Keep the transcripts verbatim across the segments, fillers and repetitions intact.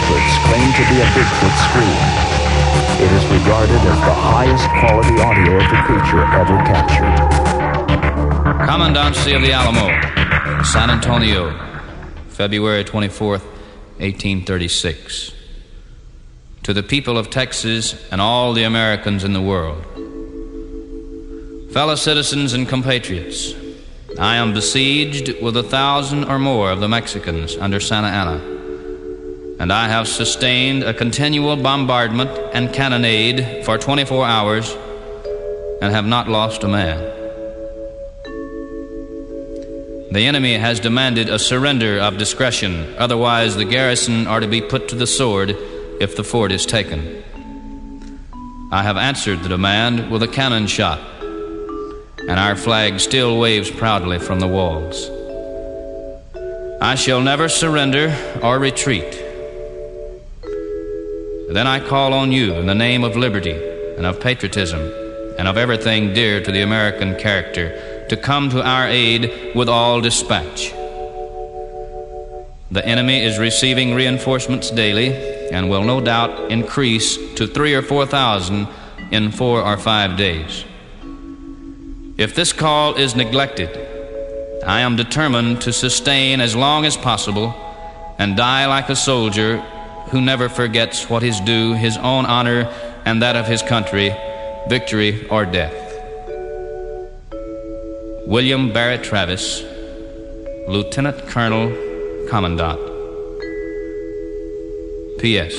experts claim to be a Bigfoot scream. It is regarded as the highest quality audio of the creature ever captured. Commandancy of the Alamo, San Antonio, February twenty-fourth, eighteen thirty-six. To the people of Texas and all the Americans in the world. Fellow citizens and compatriots, I am besieged with a thousand or more of the Mexicans under Santa Anna, and I have sustained a continual bombardment and cannonade for twenty-four hours and have not lost a man. The enemy has demanded a surrender of discretion, otherwise the garrison are to be put to the sword if the fort is taken. I have answered the demand with a cannon shot, and our flag still waves proudly from the walls. I shall never surrender or retreat. Then I call on you in the name of liberty and of patriotism and of everything dear to the American character to come to our aid with all dispatch. The enemy is receiving reinforcements daily and will no doubt increase to three or four thousand in four or five days. If this call is neglected, I am determined to sustain as long as possible and die like a soldier who never forgets what is due his own honor and that of his country, victory or death. William Barrett Travis, Lieutenant Colonel, Commandant. P S.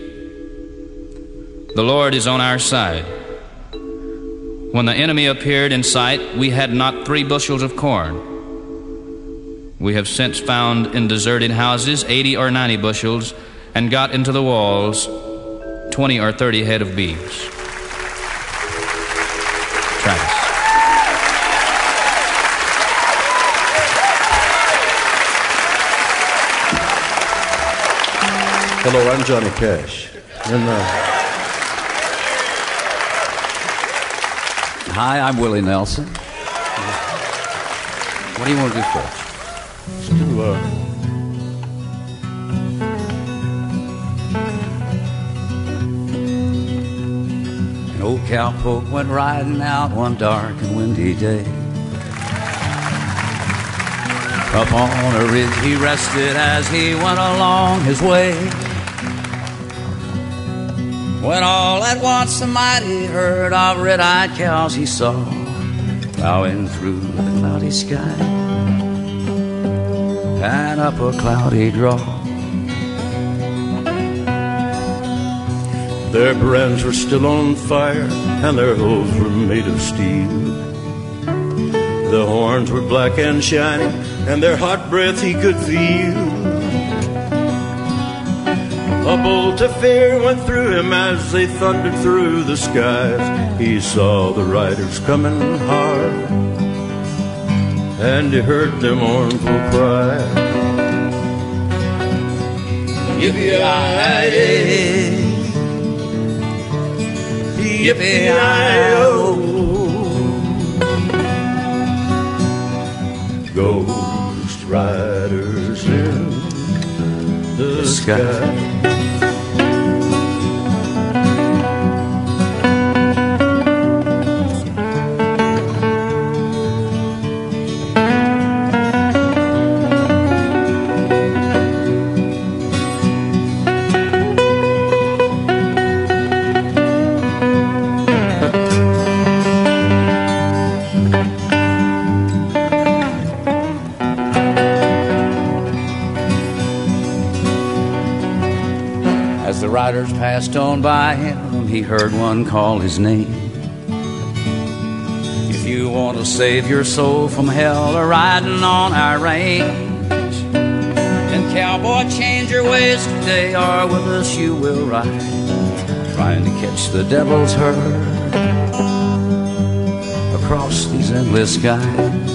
The Lord is on our side. When the enemy appeared in sight, we had not three bushels of corn. We have since found in deserted houses eighty or ninety bushels and got into the walls twenty or thirty head of beeves. Travis. Hello, I'm Johnny Cash. And, uh... Hi, I'm Willie Nelson. What do you want to do first? Let's do, uh... An old cowpoke went riding out one dark and windy day. Up on a ridge he rested as he went along his way, when all at once a mighty herd of red-eyed cows he saw plowing through the cloudy sky and up a cloudy draw. Their brands were still on fire and their hooves were made of steel. The horns were black and shiny and their hot breath he could feel. A bolt of fear went through him as they thundered through the skies. He saw the riders coming hard, and he heard their mournful cry. Yippee-yi-yi, yippee-yi-yo, ghost riders in the sky. Riders passed on by him, he heard one call his name. If you want to save your soul from hell or riding on our range, then cowboy, change your ways today, or with us you will ride, trying to catch the devil's herd across these endless skies.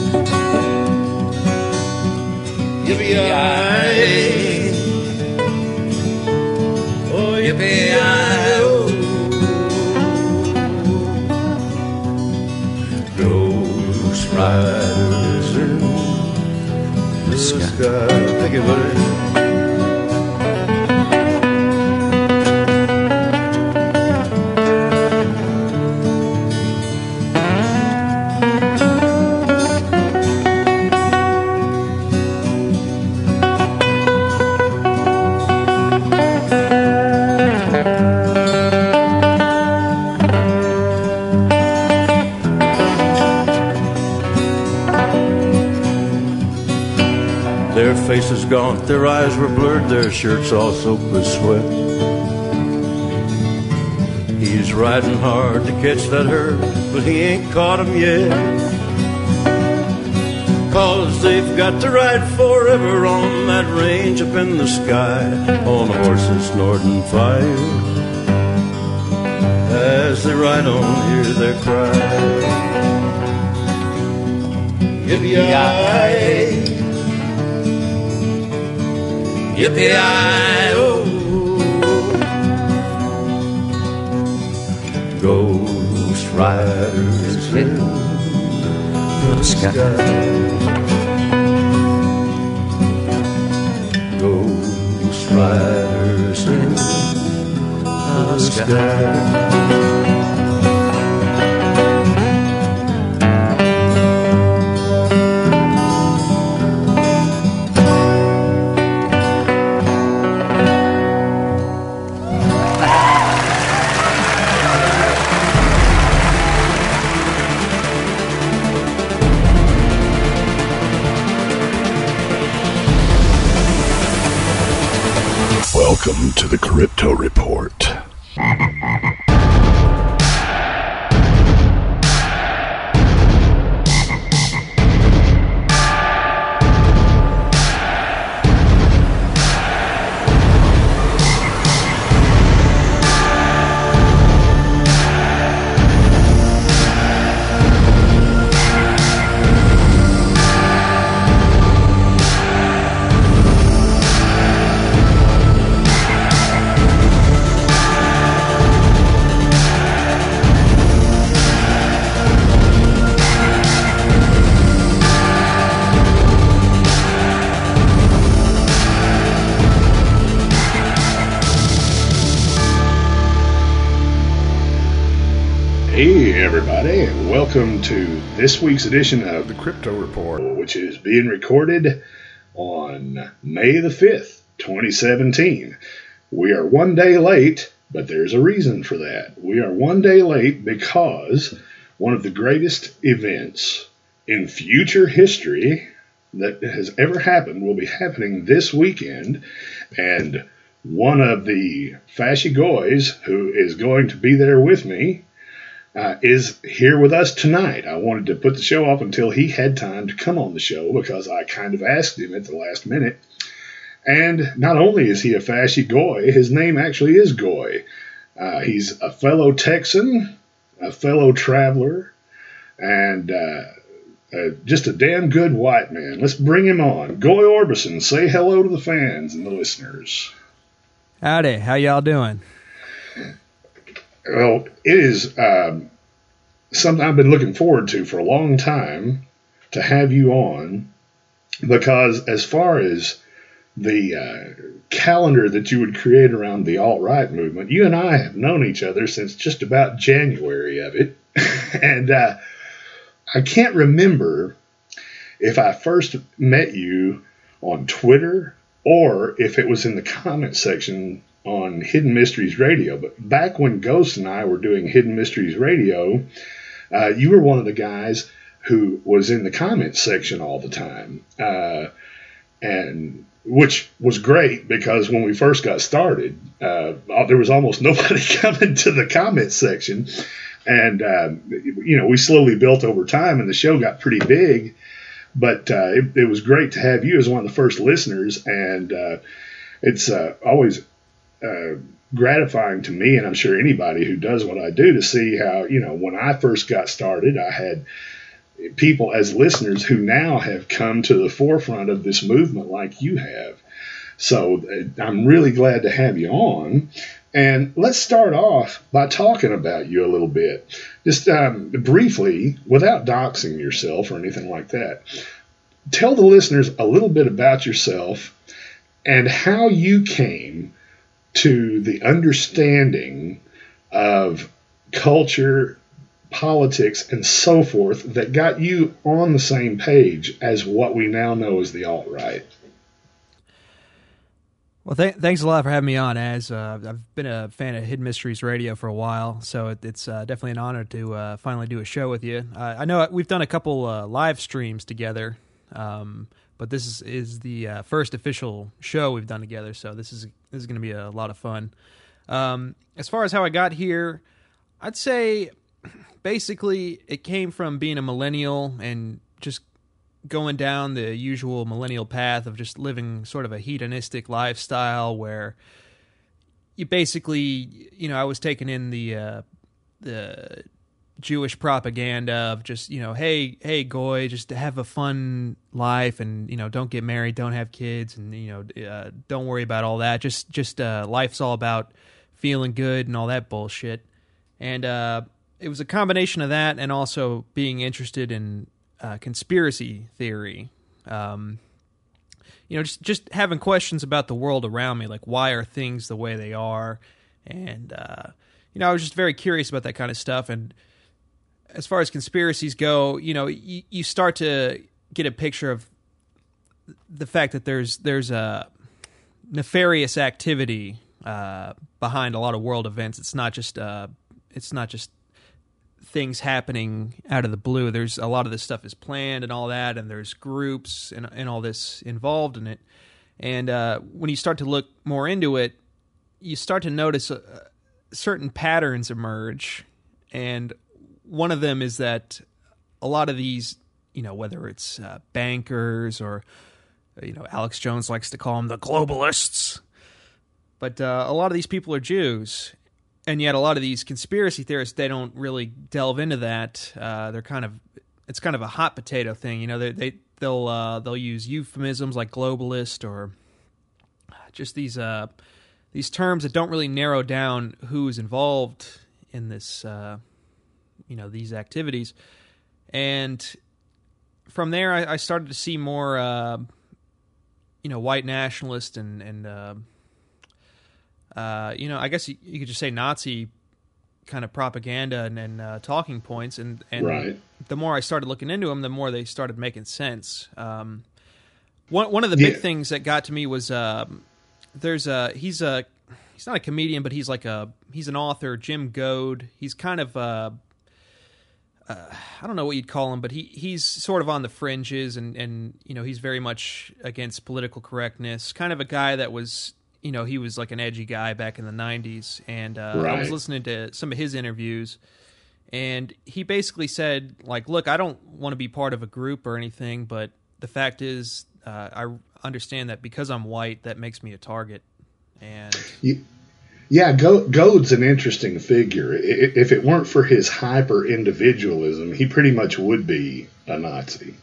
Yippee-yi-yi, yippee-yi-yo, ghost riders in the sky. Thank you, buddy. faces gaunt, their eyes were blurred, their shirts all soaked with sweat. He's riding hard to catch that herd, but he ain't caught 'em yet. 'Cause they've got to ride forever on that range up in the sky, on horses snorting fire. As they ride on, hear their cry. Yippee-yi-yi, yippee-yi-oh. Ghost riders heading for the sky. Ghost riders heading for the sky. Welcome to the Crypto Report. Hey everybody, and welcome to this week's edition of the Crypto Report, which is being recorded on May the fifth, twenty seventeen. We are one day late, but there's a reason for that. We are one day late because one of the greatest events in future history that has ever happened will be happening this weekend, and one of the Fashy Goys who is going to be there with me Uh, is here with us tonight. I wanted to put the show up until he had time to come on the show because I kind of asked him at the last minute. And not only is he a Fashy Goy, his name actually is Goy. Uh, he's a fellow Texan, a fellow traveler, and uh, uh, just a damn good white man. Let's bring him on. Goy Orbison, say hello to the fans and the listeners. Howdy, how y'all doing? Well, it is um, something I've been looking forward to for a long time to have you on, because as far as the uh, calendar that you would create around the alt-right movement, you and I have known each other since just about January of it. and uh, I can't remember if I first met you on Twitter or if it was in the comment section on Hidden Mysteries Radio. But back when Ghost and I were doing Hidden Mysteries Radio, uh, you were one of the guys who was in the comments section all the time, uh, and which was great because when we first got started, uh, there was almost nobody coming to the comments section, and uh, you know, we slowly built over time, and the show got pretty big. But uh, it, it was great to have you as one of the first listeners, and uh, it's uh, always Uh, gratifying to me, and I'm sure anybody who does what I do, to see how, you know, when I first got started, I had people as listeners who now have come to the forefront of this movement like you have. So uh, I'm really glad to have you on. And let's start off by talking about you a little bit. Just um, briefly, without doxing yourself or anything like that, tell the listeners a little bit about yourself and how you came to the understanding of culture, politics, and so forth that got you on the same page as what we now know as the alt-right. Well, th- thanks a lot for having me on, Az. Uh, I've been a fan of Hidden Mysteries Radio for a while, so it, it's uh, definitely an honor to uh, finally do a show with you. Uh, I know we've done a couple uh, live streams together, um, but this is is the uh, first official show we've done together, so this is this is going to be a lot of fun. Um, as far as how I got here, I'd say basically it came from being a millennial and just going down the usual millennial path of just living sort of a hedonistic lifestyle where you basically, you know, I was taking in the uh, the Jewish propaganda of just, you know, hey, hey, goy, just to have a fun life and, you know, don't get married, don't have kids, and, you know, uh, don't worry about all that. Just, just uh, life's all about feeling good and all that bullshit. And uh, it was a combination of that and also being interested in uh, conspiracy theory. Um, you know, just just having questions about the world around me, like why are things the way they are? And, uh, you know, I was just very curious about that kind of stuff. And as far as conspiracies go, you know, you, you start to get a picture of the fact that there's there's a nefarious activity uh, behind a lot of world events. It's not just uh, it's not just things happening out of the blue. There's a lot of this stuff is planned and all that, and there's groups and and all this involved in it. And uh, when you start to look more into it, you start to notice uh, certain patterns emerge, and one of them is that a lot of these, you know, whether it's uh, bankers or, you know, Alex Jones likes to call them the globalists, but uh, a lot of these people are Jews, and yet a lot of these conspiracy theorists, they don't really delve into that. Uh, they're kind of, it's kind of a hot potato thing, you know. They they they'll uh, they'll use euphemisms like globalist or just these uh, these terms that don't really narrow down who's involved in this. Uh, you know, these activities. And from there, I, I started to see more, uh, you know, white nationalist and, and uh, uh, you know, I guess you, you could just say Nazi kind of propaganda and, and uh, talking points. And, and right. the more I started looking into them, the more they started making sense. Um, one, one of the big yeah. things that got to me was um, there's a, he's a, he's not a comedian, but he's like a, he's an author, Jim Goad. He's kind of, uh, Uh, I don't know what you'd call him, but he, he's sort of on the fringes, and, and you know, he's very much against political correctness. Kind of a guy that was, you know, he was like an edgy guy back in the nineties, and uh, right. I was listening to some of his interviews, and he basically said, like, look, I don't want to be part of a group or anything, but the fact is, uh, I understand that because I'm white, that makes me a target. And you- Yeah, Goad's an interesting figure. If it weren't for his hyper-individualism, he pretty much would be a Nazi.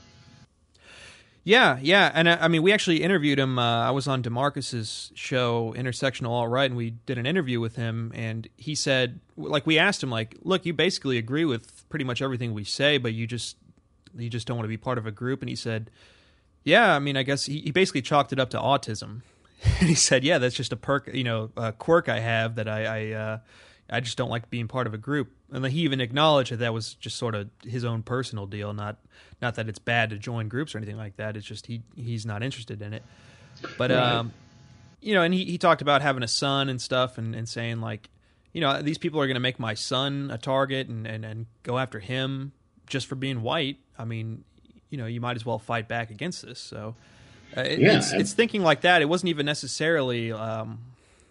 Yeah, yeah, and I, I mean, we actually interviewed him. Uh, I was on DeMarcus's show, Intersectional All Right, and we did an interview with him, and he said, like, we asked him, like, look, you basically agree with pretty much everything we say, but you just you just don't want to be part of a group, and he said, yeah, I mean, I guess he, he basically chalked it up to autism. And he said, yeah, that's just a perk, you know, a quirk I have that I I, uh, I just don't like being part of a group. And he even acknowledged that that was just sort of his own personal deal, not not that it's bad to join groups or anything like that. It's just he he's not interested in it. But, right. um, you know, and he, he talked about having a son and stuff and, and saying, like, you know, these people are going to make my son a target and, and, and go after him just for being white. I mean, you know, you might as well fight back against this, so... Uh, it, yeah, it's, it's thinking like that. It wasn't even necessarily um,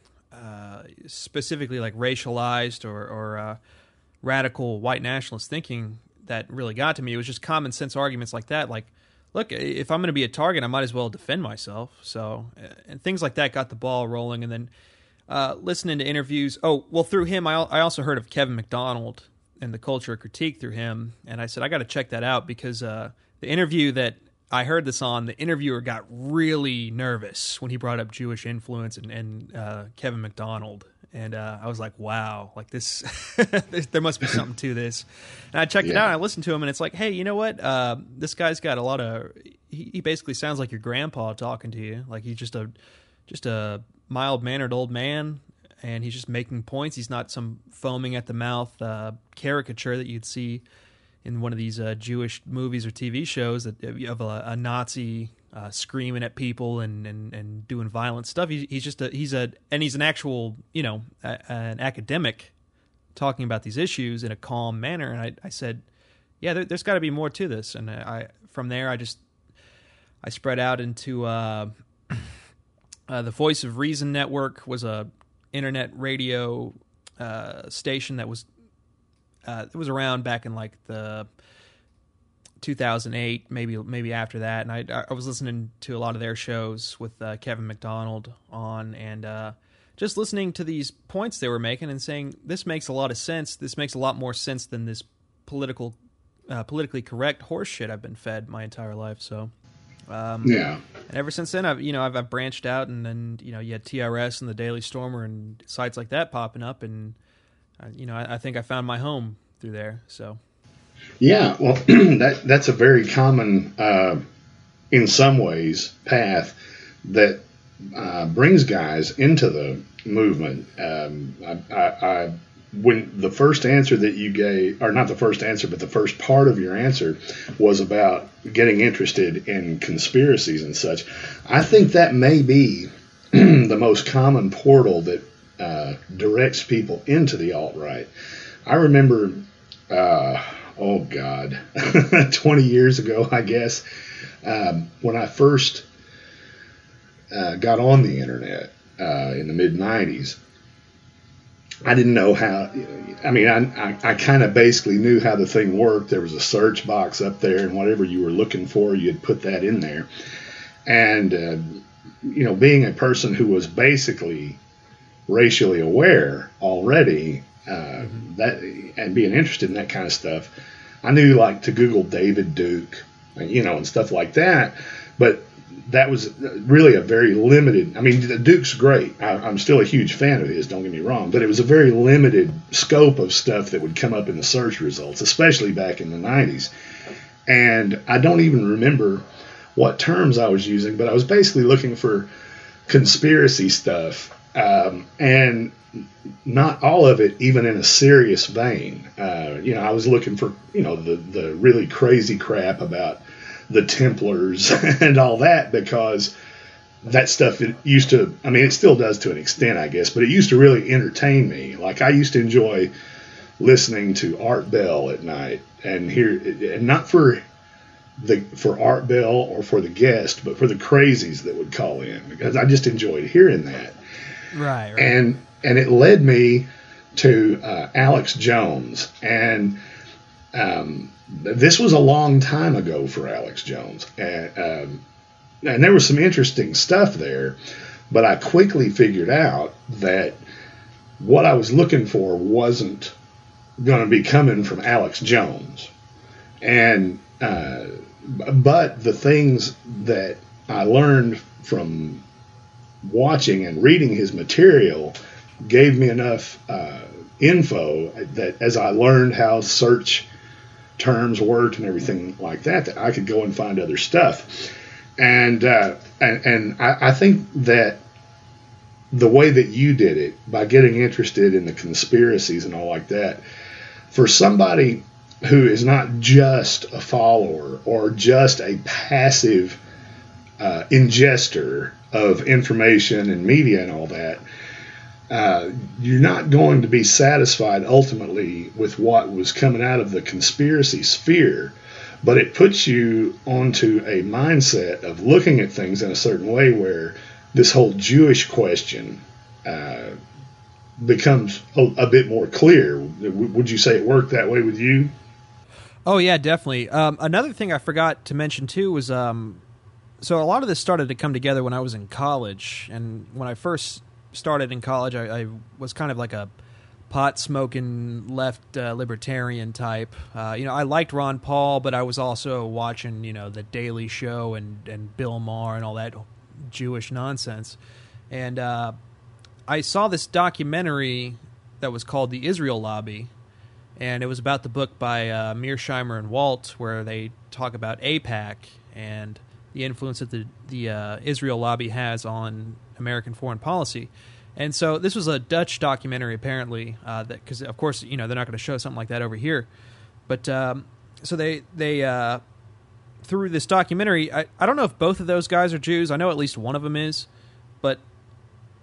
uh, specifically like racialized or, or uh, radical white nationalist thinking that really got to me. It was just common sense arguments like that. Like, look, if I'm going to be a target, I might as well defend myself. So, and things like that got the ball rolling. And then uh, listening to interviews. Oh, well, through him, I, I also heard of Kevin McDonald and the Culture of Critique through him. And I said, I got to check that out because uh, the interview that I heard this on, the interviewer got really nervous when he brought up Jewish influence and, and uh, Kevin McDonald. And uh, I was like, wow, like this, there must be something to this. And I checked yeah. it out, and I listened to him, and it's like, hey, you know what? Uh, this guy's got a lot of, he, he basically sounds like your grandpa talking to you. Like he's just a, just a mild-mannered old man, and he's just making points. He's not some foaming at the mouth uh, caricature that you'd see in one of these uh, Jewish movies or T V shows that you have a, a Nazi uh, screaming at people and, and, and doing violent stuff. He, he's just a he's a and he's an actual you know a, an academic talking about these issues in a calm manner. And I, I said, yeah, there, there's got to be more to this. And I from there I just I spread out into uh, uh, the Voice of Reason Network was a internet radio uh, station that was uh, it was around back in like the two thousand eight, maybe maybe after that, and I I was listening to a lot of their shows with uh, Kevin McDonald on, and uh, just listening to these points they were making and saying this makes a lot of sense. This makes a lot more sense than this political, uh, politically correct horse shit I've been fed my entire life. So, um, yeah. And ever since then, I've you know I've, I've branched out, and then you know you had T R S and the Daily Stormer and sites like that popping up, and uh, you know I, I think I found my home through there. So. Yeah, well, that that's a very common, uh, in some ways, path that uh, brings guys into the movement. Um, I, I, I, when the first answer that you gave, or not the first answer, but the first part of your answer was about getting interested in conspiracies and such, I think that may be the most common portal that uh, directs people into the alt-right. I remember... Uh, oh God, twenty years ago, I guess, um, when I first uh, got on the internet uh, in the mid nineties, I didn't know how, I mean, I, I, I kind of basically knew how the thing worked. There was a search box up there, and whatever you were looking for, you'd put that in there. And, uh, you know, being a person who was basically racially aware already, Uh, that and being interested in that kind of stuff, I knew like to Google David Duke, you know, and stuff like that. But that was really a very limited. I mean, Duke's great. I, I'm still a huge fan of his. Don't get me wrong. But it was a very limited scope of stuff that would come up in the search results, especially back in the nineties. And I don't even remember what terms I was using, but I was basically looking for conspiracy stuff, um, and not all of it even in a serious vein. Uh, you know, I was looking for, you know, the, the really crazy crap about the Templars and all that, because that stuff it used to, I mean, it still does to an extent, I guess, but it used to really entertain me. Like I used to enjoy listening to Art Bell at night and hear, and not for the, for Art Bell or for the guest, but for the crazies that would call in, because I just enjoyed hearing that. Right, right. And and it led me to uh, Alex Jones, and um, this was a long time ago for Alex Jones, and um, and there was some interesting stuff there, but I quickly figured out that what I was looking for wasn't going to be coming from Alex Jones, and uh, but the things that I learned from watching and reading his material gave me enough uh, info that as I learned how search terms worked and everything like that, that I could go and find other stuff. And uh, and, and I, I think that the way that you did it, by getting interested in the conspiracies and all like that, for somebody who is not just a follower or just a passive uh, ingester of information and media and all that, uh, you're not going to be satisfied ultimately with what was coming out of the conspiracy sphere, but it puts you onto a mindset of looking at things in a certain way where this whole Jewish question uh, becomes a, a bit more clear. Would you say it worked that way with you? Oh, yeah, definitely. Um, another thing I forgot to mention, too, was um, so a lot of this started to come together when I was in college. And when I first started in college, I, I was kind of like a pot-smoking left uh, libertarian type. Uh, you know, I liked Ron Paul, but I was also watching, you know, The Daily Show and, and Bill Maher and all that Jewish nonsense. And uh, I saw this documentary that was called The Israel Lobby, and it was about the book by uh, Mearsheimer and Walt, where they talk about AIPAC and the influence that the, the uh, Israel lobby has on American foreign policy. And so this was a Dutch documentary, apparently, uh, that because, of course, you know, they're not going to show something like that over here. But um, so they, they uh, through this documentary, I, I don't know if both of those guys are Jews. I know at least one of them is. But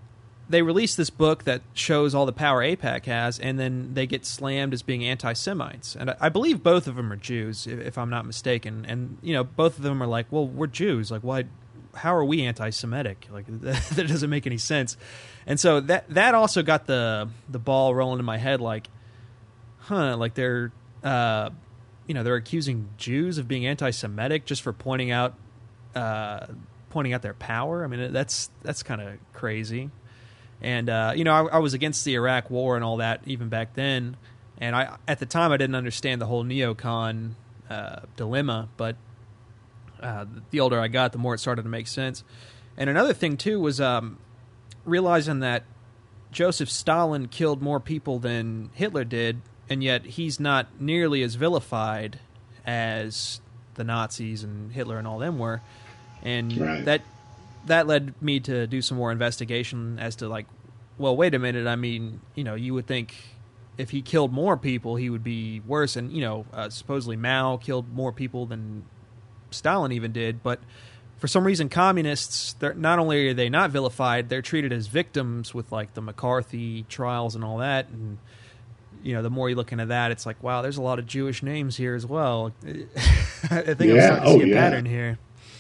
they release this book that shows all the power AIPAC has, and then they get slammed as being anti-Semites. And I, I believe both of them are Jews, if, if I'm not mistaken. And, you know, both of them are like, well, we're Jews. Like, why? How are we anti-Semitic? Like, that doesn't make any sense. And so that that also got the the ball rolling in my head, like, huh, like they're, uh, you know, they're accusing Jews of being anti-Semitic just for pointing out, uh, pointing out their power. I mean, that's that's kind of crazy. And, uh, you know, I, I was against the Iraq War and all that even back then. And I, at the time, I didn't understand the whole neocon uh, dilemma. But uh, the older I got, the more it started to make sense. And another thing, too, was um, realizing that Joseph Stalin killed more people than Hitler did, and yet he's not nearly as vilified as the Nazis and Hitler and all them were. And right. that... that led me to do some more investigation as to, like, well, wait a minute. I mean, you know, you would think if he killed more people, he would be worse. And, you know, uh, supposedly Mao killed more people than Stalin even did. But for some reason, communists, they're, not only are they not vilified, they're treated as victims with, like, the McCarthy trials and all that. And, you know, the more you look into that, it's like, wow, there's a lot of Jewish names here as well. I think yeah. I'm starting to oh, see a yeah. pattern here.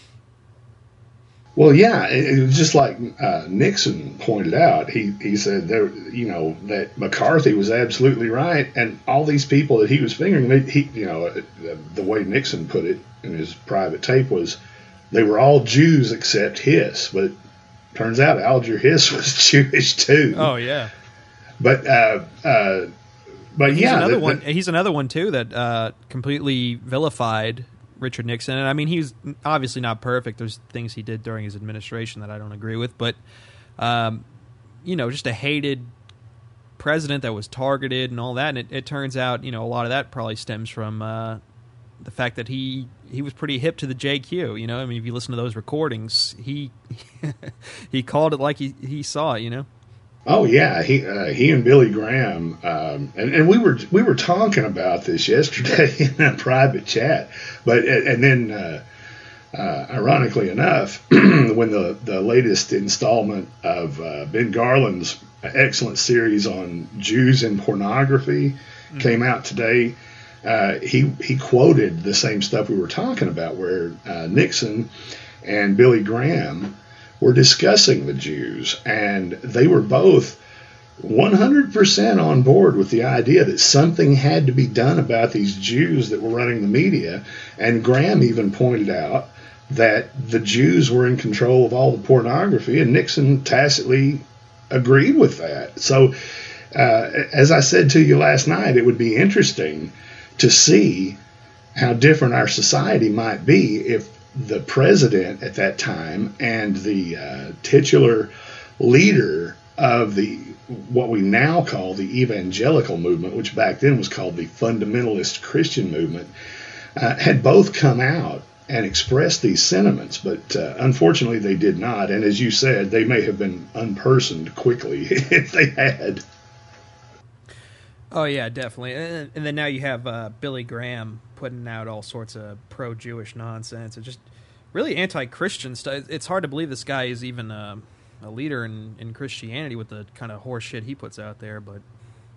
Well, yeah, it, it was just like uh, Nixon pointed out. He he said there, you know, that McCarthy was absolutely right, and all these people that he was fingering, they, he, you know, the, the way Nixon put it in his private tape was, they were all Jews except Hiss. But turns out Alger Hiss was Jewish too. Oh yeah. But uh, uh, but he's yeah, another the, one. the, He's another one too that uh, completely vilified Richard Nixon. And I mean, he's obviously not perfect. There's things he did during his administration that I don't agree with, but um, you know, just a hated president that was targeted and all that. And it, it turns out, you know, a lot of that probably stems from uh, the fact that he he was pretty hip to the J Q. You know, I mean, if you listen to those recordings, he he called it like he he saw it. You know. Oh yeah, he uh, he and Billy Graham, um, and and we were we were talking about this yesterday in a private chat, but and then uh, uh, ironically enough, when the the latest installment of uh, Ben Garland's excellent series on Jews and pornography mm-hmm. came out today, uh, he he quoted the same stuff we were talking about, where uh, Nixon and Billy Graham were discussing the Jews, and they were both one hundred percent on board with the idea that something had to be done about these Jews that were running the media. And Graham even pointed out that the Jews were in control of all the pornography, and Nixon tacitly agreed with that. So, uh, as I said to you last night, it would be interesting to see how different our society might be if the president at that time and the uh, titular leader of the what we now call the evangelical movement, which back then was called the fundamentalist Christian movement, uh, had both come out and expressed these sentiments. But uh, unfortunately, they did not. And as you said, they may have been unpersoned quickly if they had. Oh, yeah, definitely. And, and then now you have uh, Billy Graham putting out all sorts of pro-Jewish nonsense. It's just really anti-Christian stuff. It's hard to believe this guy is even a, a leader in, in Christianity with the kind of horse shit he puts out there. But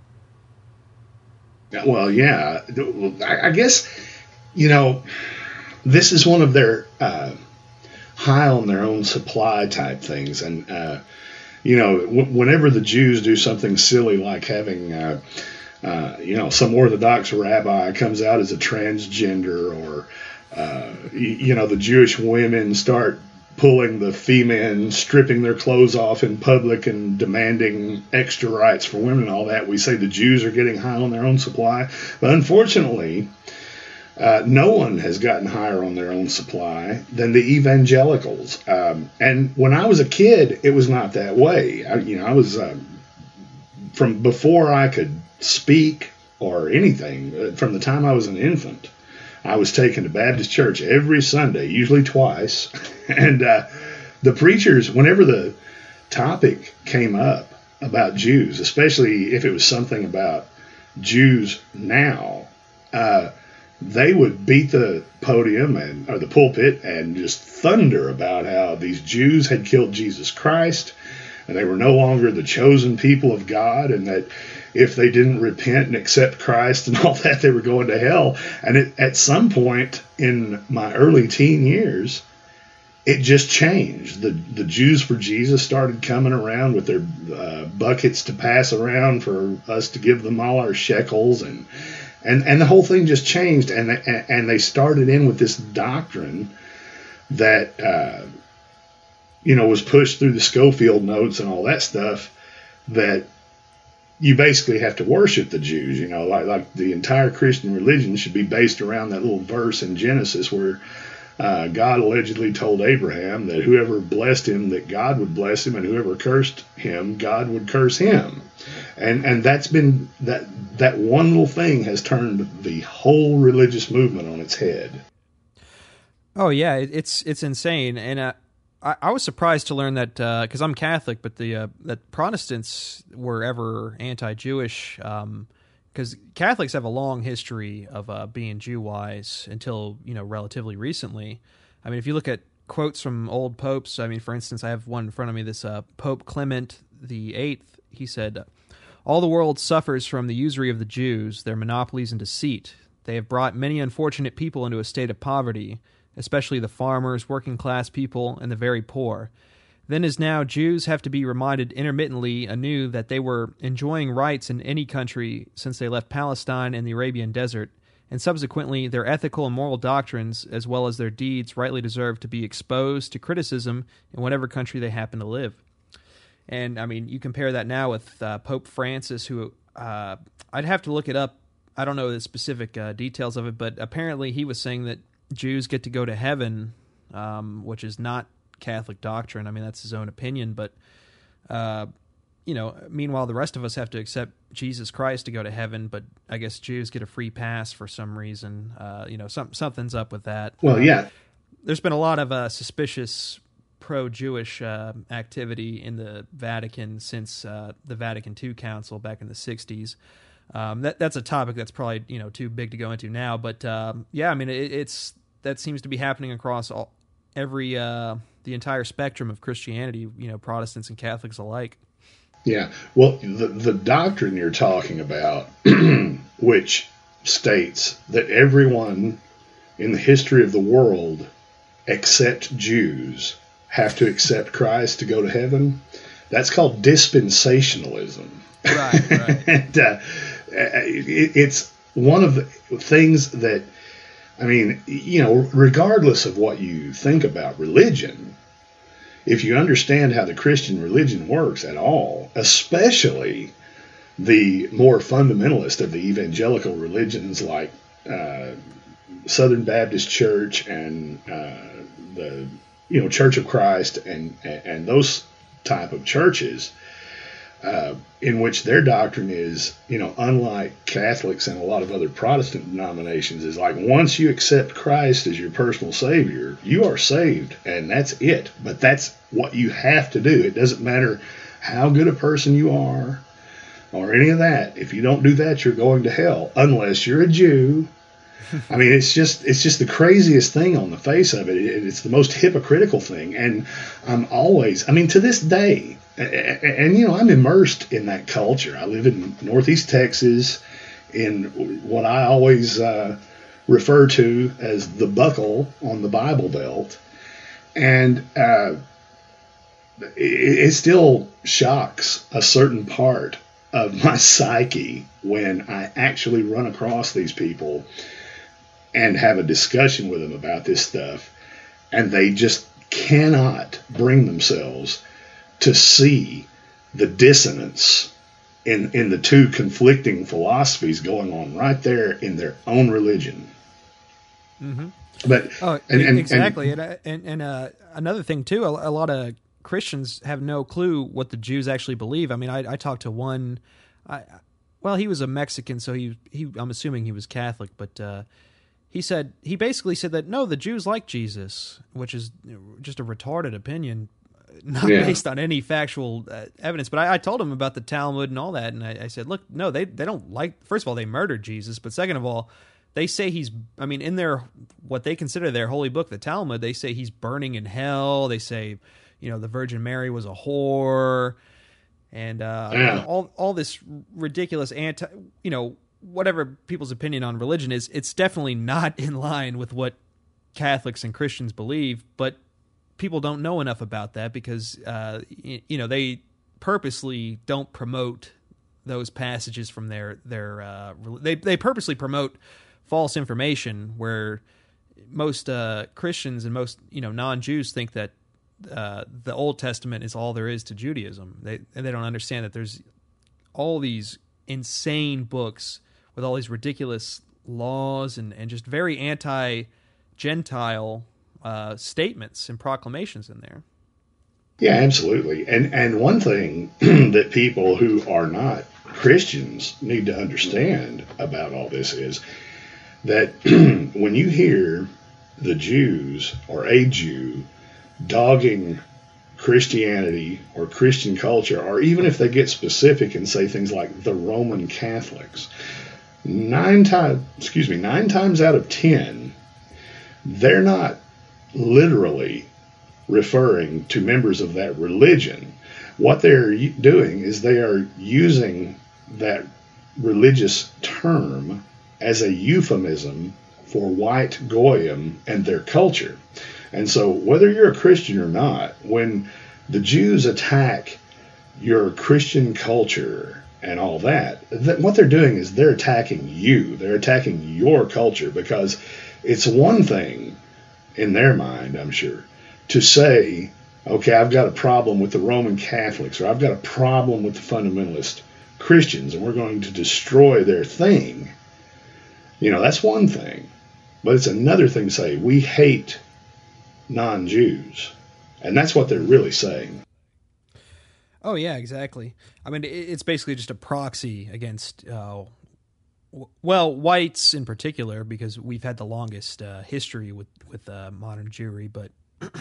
Well, yeah. I guess, you know, this is one of their uh, high on their own supply type things. And, uh, you know, w- whenever the Jews do something silly like having... Uh, Uh, you know, some Orthodox rabbi comes out as a transgender, or, uh, you, you know, the Jewish women start pulling the female, stripping their clothes off in public and demanding extra rights for women and all that. We say the Jews are getting high on their own supply. But unfortunately, uh, no one has gotten higher on their own supply than the evangelicals. Um, and when I was a kid, it was not that way. I, you know, I was um, from before I could speak or anything, from the time I was an infant, I was taken to Baptist church every Sunday, usually twice. And uh, the preachers, whenever the topic came up about Jews, especially if it was something about Jews now, uh, they would beat the podium and or the pulpit and just thunder about how these Jews had killed Jesus Christ. and they were no longer the chosen people of God, and that if they didn't repent and accept Christ and all that, they were going to hell. And it, at some point in my early teen years, it just changed. The the Jews for Jesus started coming around with their uh, buckets to pass around for us to give them all our shekels, and and, and the whole thing just changed. And they, and they started in with this doctrine that uh, you know was pushed through the Schofield notes and all that stuff, that you basically have to worship the Jews. You know, like like the entire Christian religion should be based around that little verse in Genesis where Uh, God allegedly told Abraham that whoever blessed him, that God would bless him, and whoever cursed him, God would curse him. And and that's been that that one little thing has turned the whole religious movement on its head. Oh yeah, it, it's it's insane, and uh, I, I was surprised to learn that because uh, I'm Catholic, but the uh, that Protestants were ever anti-Jewish. Um, Because Catholics have a long history of uh, being Jew-wise until, you know, relatively recently. I mean, if you look at quotes from old popes, I mean, for instance, I have one in front of me, this uh, Pope Clement the Eighth. He said, "All the world suffers from the usury of the Jews, their monopolies and deceit. They have brought many unfortunate people into a state of poverty, especially the farmers, working-class people, and the very poor. Then as now, Jews have to be reminded intermittently anew that they were enjoying rights in any country since they left Palestine and the Arabian desert, and subsequently their ethical and moral doctrines, as well as their deeds, rightly deserve to be exposed to criticism in whatever country they happen to live." And, I mean, you compare that now with uh, Pope Francis, who, uh, I'd have to look it up. I don't know the specific uh, details of it, but apparently he was saying that Jews get to go to heaven, um, which is not Catholic doctrine. I mean, that's his own opinion, but uh, you know, meanwhile, the rest of us have to accept Jesus Christ to go to heaven, but I guess Jews get a free pass for some reason. Uh, you know, some, something's up with that. Well, yeah. Uh, there's been a lot of uh, suspicious pro-Jewish uh, activity in the Vatican since uh, the Vatican Two Council back in the sixties. Um, that that's a topic that's probably, you know, too big to go into now, but um, yeah, I mean, it, it's that seems to be happening across all every uh, the entire spectrum of Christianity, you know, Protestants and Catholics alike. Yeah. Well, the, the doctrine you're talking about, which states that everyone in the history of the world except Jews have to accept Christ to go to heaven, that's called dispensationalism. Right, right. and uh, it, it's one of the things that, I mean, you know, regardless of what you think about religion, if you understand how the Christian religion works at all, especially the more fundamentalist of the evangelical religions like uh, Southern Baptist Church and uh, the, you know, Church of Christ and, and those type of churches, uh, in which their doctrine is, you know, unlike Catholics and a lot of other Protestant denominations, is like once you accept Christ as your personal Savior, you are saved, and that's it. But that's what you have to do. It doesn't matter how good a person you are or any of that. If you don't do that, you're going to hell, unless you're a Jew. I mean, it's just it's just the craziest thing on the face of it. It's the most hypocritical thing. And I'm always, I mean, to this day, and, and, you know, I'm immersed in that culture. I live in Northeast Texas in what I always uh, refer to as the buckle on the Bible Belt. And uh, it, it still shocks a certain part of my psyche when I actually run across these people and have a discussion with them about this stuff, and they just cannot bring themselves to see the dissonance in in the two conflicting philosophies going on right there in their own religion. Mm-hmm. But oh, and, and, exactly, and and and, and uh, another thing too, a, a lot of Christians have no clue what the Jews actually believe. I mean, I, I talked to one. I, well, he was a Mexican, so he he. I'm assuming he was Catholic, but uh, he said he basically said that no, the Jews like Jesus, which is just a retarded opinion, not yeah. based on any factual uh, evidence. But I, I told him about the Talmud and all that, and I, I said, look, no, they they don't like. First of all, they murdered Jesus, but second of all, they say he's. I mean, in their what they consider their holy book, the Talmud, they say he's burning in hell. They say, you know, the Virgin Mary was a whore, and uh, yeah. all all this ridiculous anti, you know, whatever people's opinion on religion is, it's definitely not in line with what Catholics and Christians believe, but people don't know enough about that because, uh, you know, they purposely don't promote those passages from their, their uh, they, they purposely promote false information where most uh, Christians and most, you know, non-Jews think that uh, the Old Testament is all there is to Judaism. They, and they don't understand that there's all these insane books with all these ridiculous laws and, and just very anti-Gentile uh, statements and proclamations in there. Yeah, absolutely. And and one thing that people who are not Christians need to understand about all this is that when you hear the Jews or a Jew dogging Christianity or Christian culture, or even if they get specific and say things like the Roman Catholics, nine times, excuse me, nine times out of ten, they're not literally referring to members of that religion. What they're doing is they are using that religious term as a euphemism for white goyim and their culture. And so whether you're a Christian or not, when the Jews attack your Christian culture and all that, that what they're doing is they're attacking you. They're attacking your culture, because it's one thing in their mind, I'm sure, to say, okay, I've got a problem with the Roman Catholics, or I've got a problem with the fundamentalist Christians, and we're going to destroy their thing. You know, that's one thing. But it's another thing to say, we hate non-Jews. And that's what they're really saying. Oh, yeah, exactly. I mean, it's basically just a proxy against, uh, well, whites in particular, because we've had the longest uh, history with, with uh, modern Jewry, but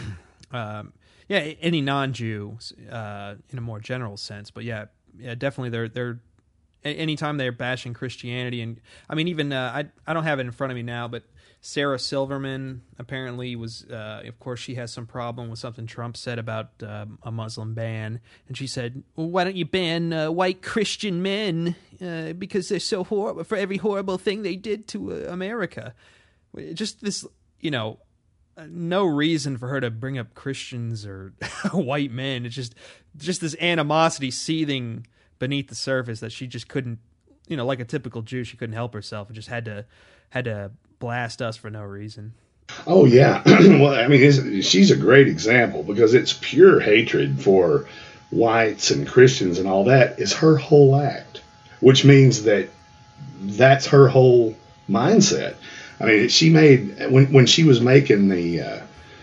um, yeah, any non-Jew uh, in a more general sense. But yeah, yeah, definitely they're they're anytime they're bashing Christianity, and I mean even uh, I I don't have it in front of me now, but Sarah Silverman apparently was, uh, of course, she has some problem with something Trump said about uh, a Muslim ban, and she said, well, "Why don't you ban uh, white Christian men uh, because they're so horrible for every horrible thing they did to uh, America?" Just this, you know. No reason for her to bring up Christians or white men. It's just just this animosity seething beneath the surface that she just couldn't, you know, like a typical Jew, she couldn't help herself and just had to had to blast us for no reason. Oh, yeah. Well, I mean, it's, she's a great example, because it's pure hatred for whites and Christians and all that is her whole act, which means that that's her whole mindset. I mean, she made, when when she was making the uh,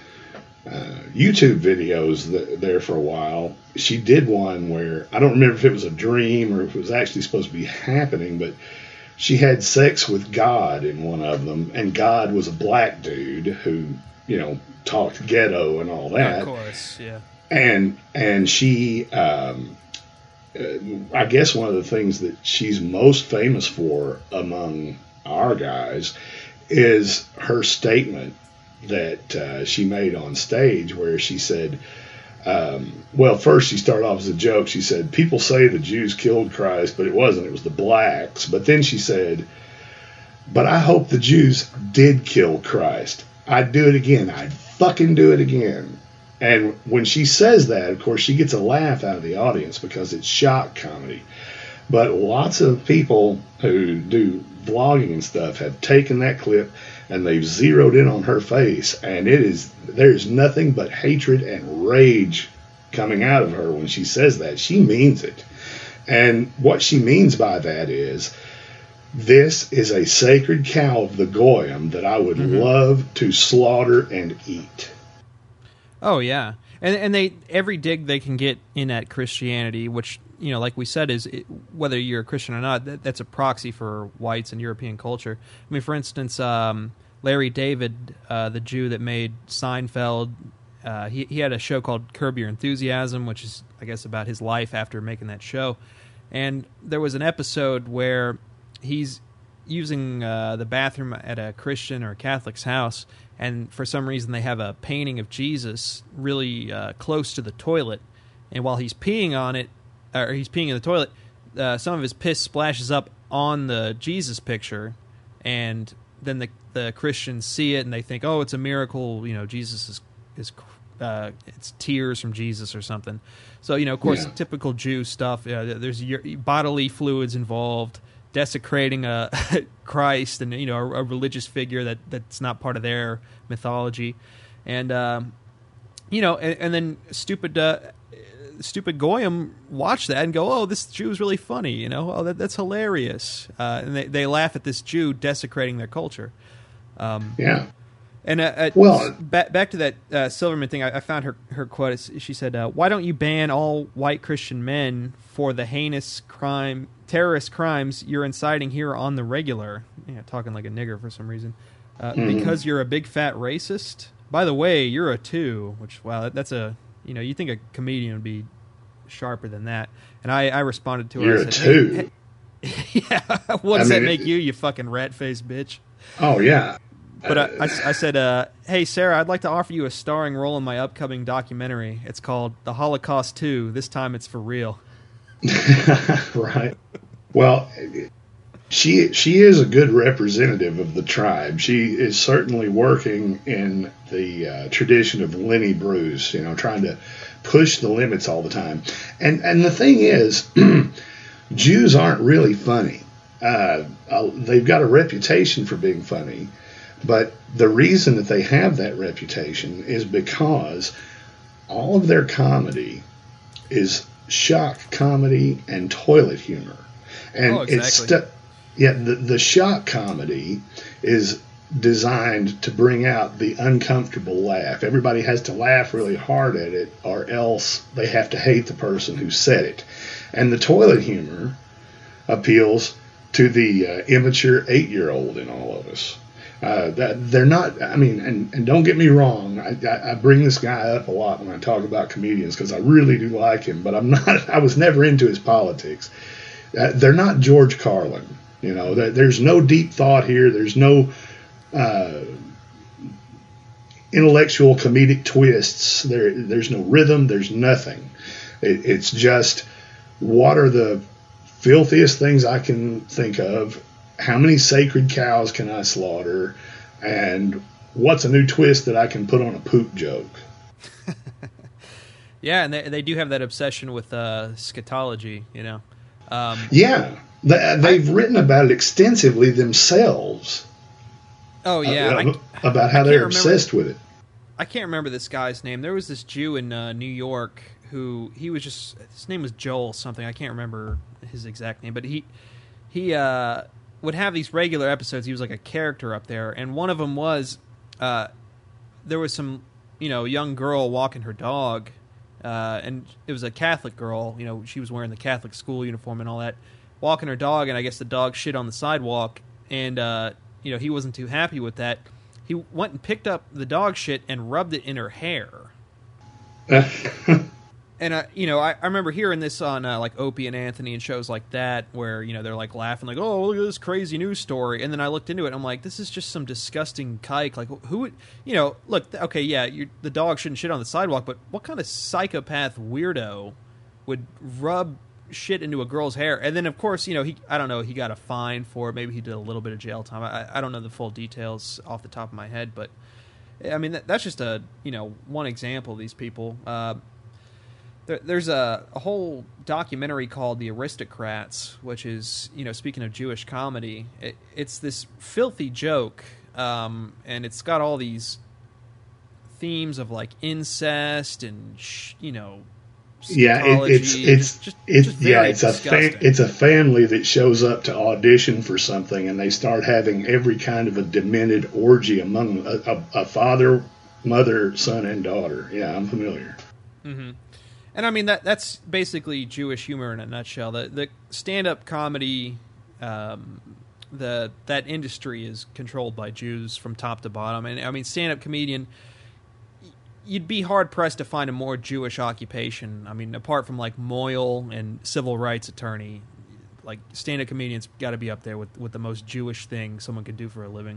uh, YouTube videos th- there for a while, she did one where, I don't remember if it was a dream or if it was actually supposed to be happening, but she had sex with God in one of them, and God was a black dude who, you know, talked ghetto and all that. Of course, yeah. And, and she, um, uh, I guess one of the things that she's most famous for among our guys is her statement that uh, she made on stage, where she said, um, well, first she started off as a joke. She said, people say the Jews killed Christ, but it wasn't. It was the blacks. But then she said, but I hope the Jews did kill Christ. I'd do it again. I'd fucking do it again. And when she says that, of course, she gets a laugh out of the audience because it's shock comedy. But lots of people who do vlogging and stuff have taken that clip and they've zeroed in on her face, and it is, there's nothing but hatred and rage coming out of her when she says that. She means it. And what she means by that is, this is a sacred cow of the Goyim that I would mm-hmm. love to slaughter and eat. Oh, yeah. And and they every dig they can get in at Christianity, which, you know, like we said, is it, whether you're a Christian or not, that, that's a proxy for whites and European culture. I mean, for instance, um, Larry David, uh, the Jew that made Seinfeld, uh, he he had a show called Curb Your Enthusiasm, which is, I guess, about his life after making that show. And there was an episode where he's using uh, the bathroom at a Christian or a Catholic's house, and for some reason they have a painting of Jesus really uh, close to the toilet, and while he's peeing on it, or he's peeing in the toilet, uh, some of his piss splashes up on the Jesus picture, and then the the Christians see it and they think, oh, it's a miracle, you know, Jesus is is uh, it's tears from Jesus or something. So, you know, of course, Yeah. typical Jew stuff. Uh, there's ur- bodily fluids involved, desecrating a Christ and, you know, a, a religious figure that, that's not part of their mythology, and um, you know, and, and then stupid. Uh, Stupid Goyim watch that and go, "Oh, this Jew is really funny," you know. Oh, that, that's hilarious, uh, and they, they laugh at this Jew desecrating their culture. Um, Yeah. and uh, uh, Well- back back to that uh, Silverman thing. I, I found her her quote. She said, uh, "Why don't you ban all white Christian men for the heinous crime, terrorist crimes you're inciting here on the regular?" Yeah, talking like a nigger for some reason. Uh, Mm-hmm. Because you're a big fat racist. By the way, you're a two. Which wow, that, that's a you know, you think a comedian would be sharper than that. And I, I responded to her. You're I a said, two. Hey, yeah, what I does mean, that make it- you, you fucking rat-faced bitch? Oh, yeah. But I, I, I said, uh, hey, Sarah, I'd like to offer you a starring role in my upcoming documentary. It's called The Holocaust two. This time it's for real. Right. Well, she she is a good representative of the tribe. She is certainly working in the uh, tradition of Lenny Bruce, you know, trying to push the limits all the time. And and the thing is, Jews aren't really funny. Uh, uh, they've got a reputation for being funny, but the reason that they have that reputation is because all of their comedy is shock comedy and toilet humor. And Oh, exactly. it's stu- yeah, the, the shock comedy is designed to bring out the uncomfortable laugh. Everybody has to laugh really hard at it, or else they have to hate the person who said it. And the toilet humor appeals to the uh, immature eight-year-old in all of us. Uh, that they're not. I mean, and, and don't get me wrong. I, I, I bring this guy up a lot when I talk about comedians because I really do like him. But I'm not. I was never into his politics. Uh, they're not George Carlin. You know, there, there's no deep thought here. There's no uh, intellectual comedic twists. There, there's no rhythm. There's nothing. It, it's just what are the filthiest things I can think of. How many sacred cows can I slaughter? And what's a new twist that I can put on a poop joke? Yeah, and they, they do have that obsession with uh, scatology, you know. Um, Yeah, they, they've written about it extensively themselves. oh, yeah. uh, I, about how I they're can't remember- obsessed with it. I can't remember this guy's name. There was this Jew in uh, New York who, he was just, his name was Joel something. I can't remember his exact name, but he, he uh, would have these regular episodes. He was like a character up there, and one of them was, uh, there was some, you know, young girl walking her dog, uh, and it was a Catholic girl. You know, she was wearing the Catholic school uniform and all that, walking her dog, and I guess the dog shit on the sidewalk, and uh, you know, he wasn't too happy with that. He went and picked up the dog shit and rubbed it in her hair. And uh, you know, I, I remember hearing this on uh, like Opie and Anthony and shows like that, where you know they're like laughing, like, "Oh, look at this crazy news story." And then I looked into it, and I'm like, "This is just some disgusting kike." Like, who would, you know? Look, okay, yeah, you, the dog shouldn't shit on the sidewalk, but what kind of psychopath weirdo would rub shit into a girl's hair? And then, of course, you know, he, I don't know, he got a fine for it. Maybe he did a little bit of jail time. I, I don't know the full details off the top of my head, but I mean, that, that's just a, you know, one example of these people. Uh, there, there's a, a whole documentary called The Aristocrats, which is, you know, speaking of Jewish comedy, it, it's this filthy joke, um, and it's got all these themes of like incest and, sh- you know, Yeah, it, it's Scatology, it's just- it's just yeah, very it's a disgusting. fa- it's a family that shows up to audition for something, and they start having every kind of a demented orgy among a, a, a father, mother, son, and daughter. Yeah, I'm familiar. Mm-hmm. And I mean that that's basically Jewish humor in a nutshell. The the stand up comedy, um, the that industry is controlled by Jews from top to bottom. And I mean, stand up comedian, you'd be hard pressed to find a more Jewish occupation. I mean, apart from like Moyle and civil rights attorney, like stand up comedians got to be up there with with the most Jewish thing someone could do for a living.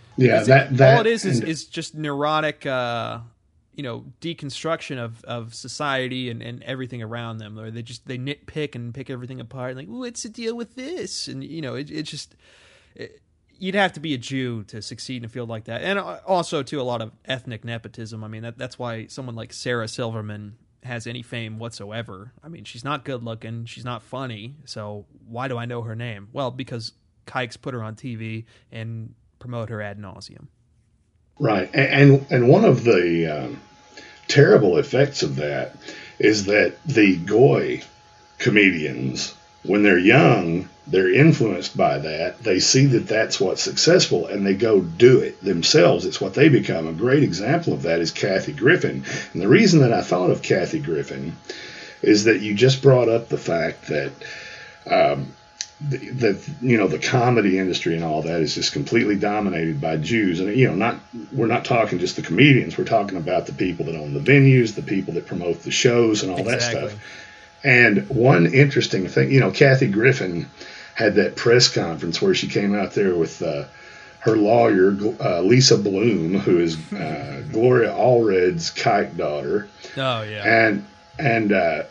Yeah, That's that, it. that all it is is, and, is just neurotic, uh, you know, deconstruction of, of society and, and everything around them. Or they just they nitpick and pick everything apart. Like, what's the deal with this? And you know, it, it's just it, you'd have to be a Jew to succeed in a field like that, and also too a lot of ethnic nepotism. I mean, that that's why someone like Sarah Silverman has any fame whatsoever. I mean, she's not good looking, she's not funny, so why do I know her name? Well, because Kikes put her on T V and promote her ad nauseum. Right, and and one of the um, terrible effects of that is that the Goy comedians, when they're young, they're influenced by that. They see that that's what's successful, and they go do it themselves. It's what they become. A great example of that is Kathy Griffin. And the reason that I thought of Kathy Griffin is that you just brought up the fact that um, that you know the comedy industry and all that is just completely dominated by Jews, and you know not we're not talking just the comedians, we're talking about the people that own the venues, the people that promote the shows and all Exactly. that stuff. And one interesting thing, you know, Kathy Griffin had that press conference where she came out there with uh, her lawyer, uh, Lisa Bloom, who is uh, Gloria Allred's kike daughter. Oh yeah, and and uh,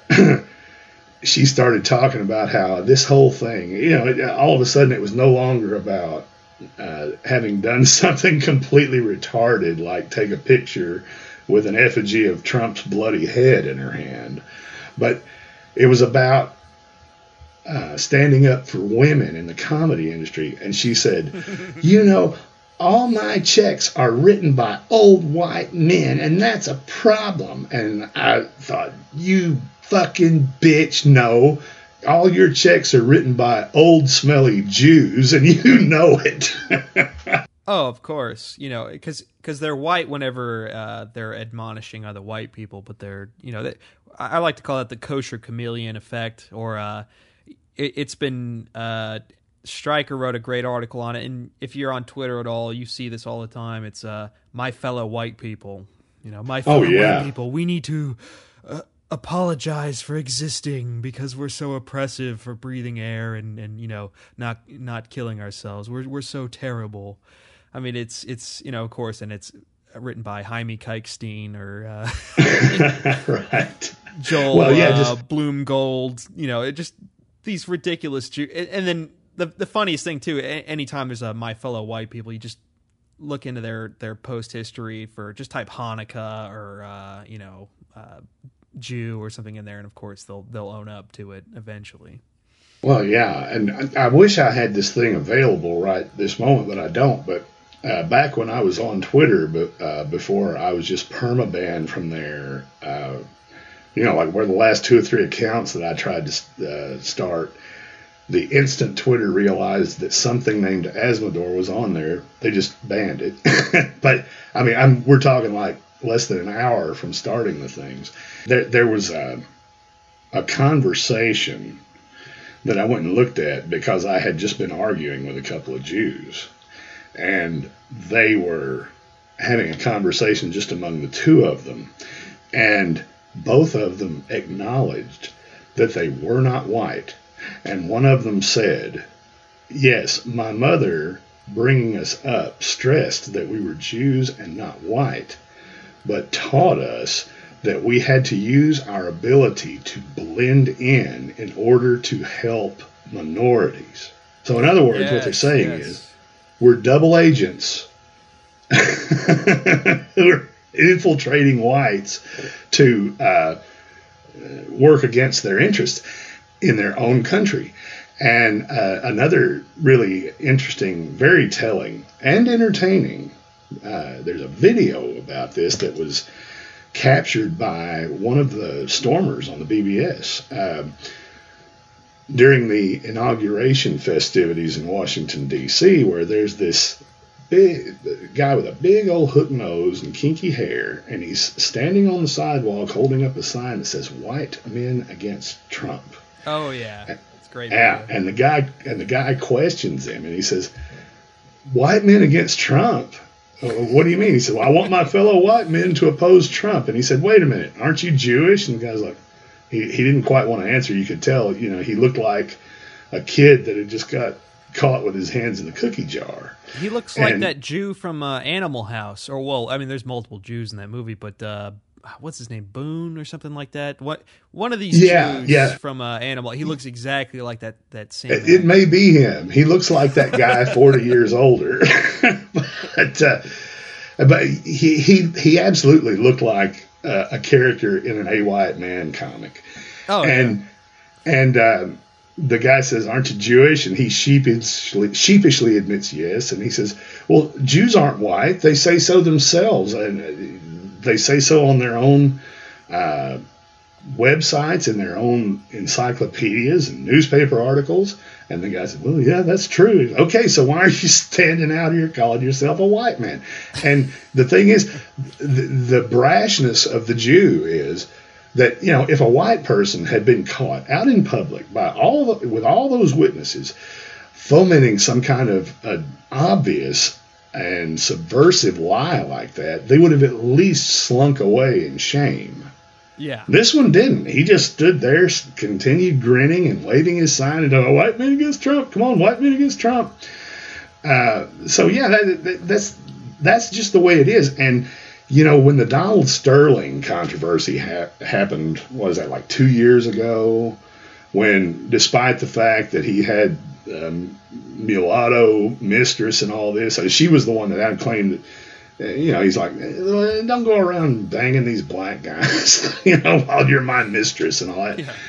she started talking about how this whole thing, you know, it, all of a sudden it was no longer about uh, having done something completely retarded, like take a picture with an effigy of Trump's bloody head in her hand, but it was about uh, standing up for women in the comedy industry. And she said, you know, all my checks are written by old white men, and that's a problem. And I thought, you fucking bitch, no. All your checks are written by old smelly Jews, and you know it. Oh, of course. You know, because because they're white whenever uh, they're admonishing other white people, but they're, you know, they, I, I like to call it the kosher chameleon effect, or uh, it, it's been, uh, Stryker wrote a great article on it, and if you're on Twitter at all, you see this all the time. It's uh, my fellow white people, you know, my fellow oh, yeah. white people, we need to uh, apologize for existing because we're so oppressive for breathing air and, and you know, not not killing ourselves. We're we're so terrible. I mean, it's, it's you know, of course, and it's written by Jaime Kikestein or uh, right. Joel well, yeah, uh, just... Bloom-Gold. You know, it just these ridiculous Jew- and, and then the the funniest thing, too, anytime there's a My Fellow White People, you just look into their, their post history for just type Hanukkah or, uh, you know, uh, Jew or something in there, and of course they'll they'll own up to it eventually. Well, yeah, and I, I wish I had this thing available right this moment, but I don't. But uh, back when I was on Twitter, but uh, before I was just permabanned from there, uh, you know, like where the last two or three accounts that I tried to uh, start, the instant Twitter realized that something named Asmodor was on there, they just banned it. But I mean, I'm we're talking like less than an hour from starting the things. There, there was a, a conversation that I went and looked at because I had just been arguing with a couple of Jews, and they were having a conversation just among the two of them, and both of them acknowledged that they were not white, and one of them said, yes, my mother bringing us up stressed that we were Jews and not white, but taught us that we had to use our ability to blend in in order to help minorities. So in other words, yes, what they're saying yes. is we're double agents who are infiltrating whites to uh, work against their interests in their own country. And uh, another really interesting, very telling, and entertaining, uh, there's a video about this that was captured by one of the stormers on the B B S um, during the inauguration festivities in Washington, D C, where there's this big guy with a big old hook nose and kinky hair, and he's standing on the sidewalk holding up a sign that says "White Men Against Trump." Oh yeah, it's great. Yeah, and the guy and the guy questions him, and he says, "White men against Trump? What do you mean?" He said, well, I want my fellow white men to oppose Trump. And he said, wait a minute, aren't you Jewish? And the guy's like, he, he didn't quite want to answer. You could tell, you know, he looked like a kid that had just got caught with his hands in the cookie jar. He looks like And- that Jew from uh, Animal House, or well, I mean, there's multiple Jews in that movie, but uh, what's his name, Boone or something like that? What one of these Yeah, Jews yeah. from uh, Animal? He looks exactly like that. That same. It, it may be him. He looks like that guy forty years older. but uh, but he, he, he absolutely looked like uh, a character in an A. Wyatt Man comic. Oh, and and um, the guy says, "Aren't you Jewish?" And he sheepishly, sheepishly admits yes. And he says, "Well, Jews aren't white. They say so themselves, and they say so on their own uh, websites and their own encyclopedias and newspaper articles." And the guy said, "Well, yeah, that's true. Okay, so why are you standing out here calling yourself a white man?" And the thing is, the, the brashness of the Jew is that, you know, if a white person had been caught out in public by all the, with all those witnesses fomenting some kind of uh, obvious and subversive lie like that, they would have at least slunk away in shame. yeah. This one didn't. He just stood there, continued grinning and waving his sign and oh, white men against Trump. Come on, white men against Trump. Uh, so yeah, that, that, that's that's just the way it is. And you know, when the Donald Sterling controversy ha- happened, what was that, like two years ago? When, despite the fact that he had um, mulatto mistress and all this, she was the one that had claimed that, uh, you know, he's like, don't go around banging these black guys, you know, while you're my mistress and all that. Yeah.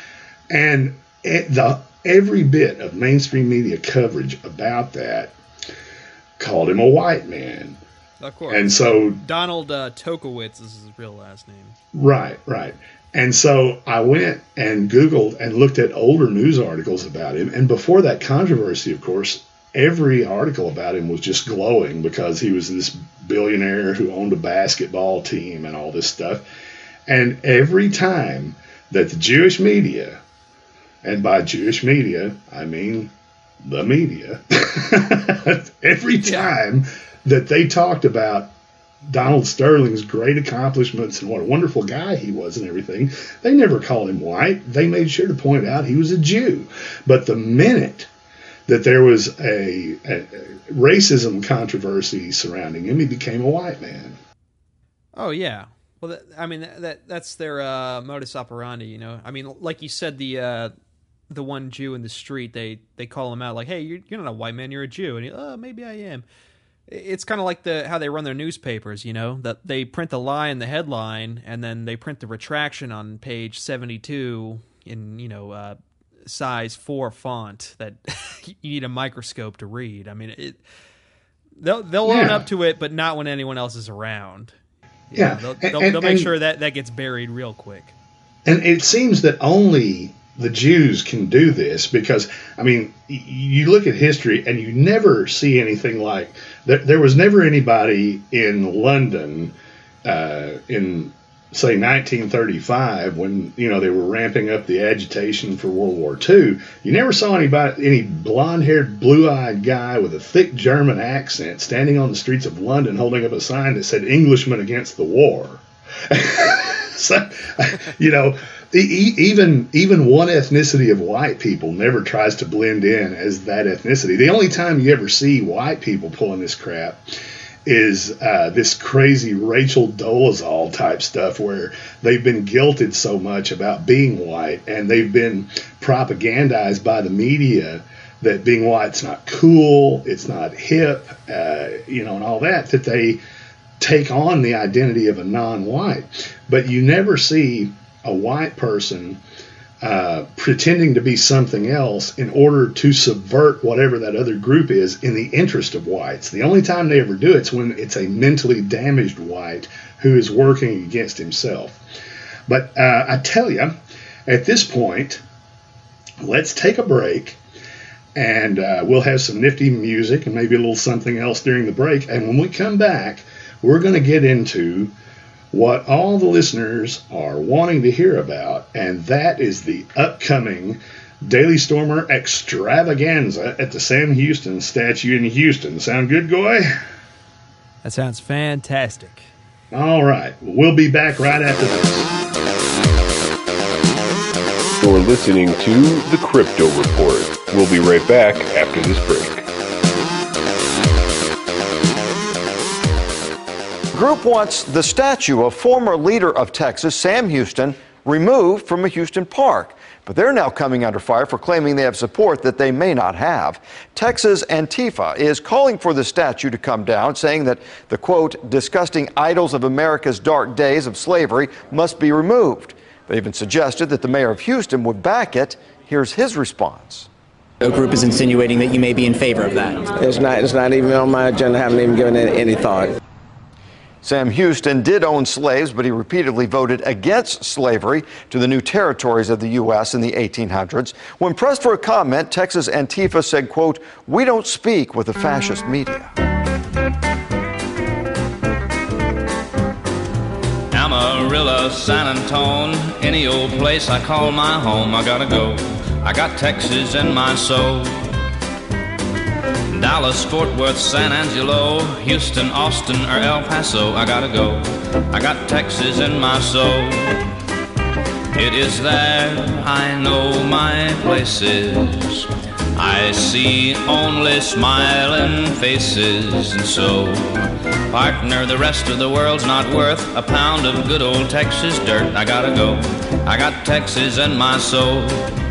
And it, the every bit of mainstream media coverage about that called him a white man. Of course. And so Donald uh, Tokowitz is his real last name. Right, right. And so I went and Googled and looked at older news articles about him. And before that controversy, of course, every article about him was just glowing because he was this billionaire who owned a basketball team and all this stuff. And every time that the Jewish media, and by Jewish media, I mean the media, every time that they talked about Donald Sterling's great accomplishments and what a wonderful guy he was and everything, they never called him white. They made sure to point out he was a Jew. But the minute that there was a, a, a racism controversy surrounding him, he became a white man. Oh yeah. Well, that, I mean that, that that's their uh, modus operandi. You know, I mean, like you said, the uh, the one Jew in the street, they they call him out like, "Hey, you're, you're not a white man, you're a Jew," and he, "Oh, maybe I am." It's kind of like the how they run their newspapers, you know, that they print the lie in the headline and then they print the retraction on page seventy-two in, you know, uh, size four font that you need a microscope to read. I mean, it, they'll they'll own Yeah. up to it, but not when anyone else is around. You Yeah. know, they'll, And- they'll, and- they'll make and- sure that that gets buried real quick. And it seems that only the Jews can do this because, I mean, y- you look at history and you never see anything like, there, there was never anybody in London uh, in, say, nineteen thirty-five when, you know, they were ramping up the agitation for World War Two. You never saw anybody, any blonde-haired, blue-eyed guy with a thick German accent standing on the streets of London holding up a sign that said Englishmen against the war. So, you know, e- e- even even one ethnicity of white people never tries to blend in as that ethnicity. The only time you ever see white people pulling this crap is uh, this crazy Rachel Dolezal type stuff where they've been guilted so much about being white and they've been propagandized by the media that being white's not cool, it's not hip, uh, you know, and all that, that they take on the identity of a non-white. But you never see a white person uh, pretending to be something else in order to subvert whatever that other group is in the interest of whites. The only time they ever do it is when it's a mentally damaged white who is working against himself. But uh, I tell you, at this point, let's take a break. And uh, we'll have some nifty music and maybe a little something else during the break. And when we come back, we're going to get into what all the listeners are wanting to hear about, and that is the upcoming Daily Stormer extravaganza at the Sam Houston statue in Houston. Sound good, Goy? That sounds fantastic. All right. We'll be back right after this. You're listening to The Crypto Report. We'll be right back after this break. The group wants the statue of former leader of Texas, Sam Houston, removed from a Houston park. But they're now coming under fire for claiming they have support that they may not have. Texas Antifa is calling for the statue to come down, saying that the, quote, disgusting idols of America's dark days of slavery must be removed. They even suggested that the mayor of Houston would back it. Here's his response. The group is insinuating that you may be in favor of that. It's not, it's not even on my agenda. I haven't even given it any thought. Sam Houston did own slaves, but he repeatedly voted against slavery to the new territories of the U S in the eighteen hundreds. When pressed for a comment, Texas Antifa said, quote, we don't speak with the fascist media. Amarillo, San Antone, any old place I call my home, I gotta go. I got Texas in my soul. Dallas, Fort Worth, San Angelo, Houston, Austin, or El Paso, I gotta go. I got Texas in my soul. It is there I know my places. I see only smiling faces, and so, partner, the rest of the world's not worth a pound of good old Texas dirt. I gotta go. I got Texas in my soul.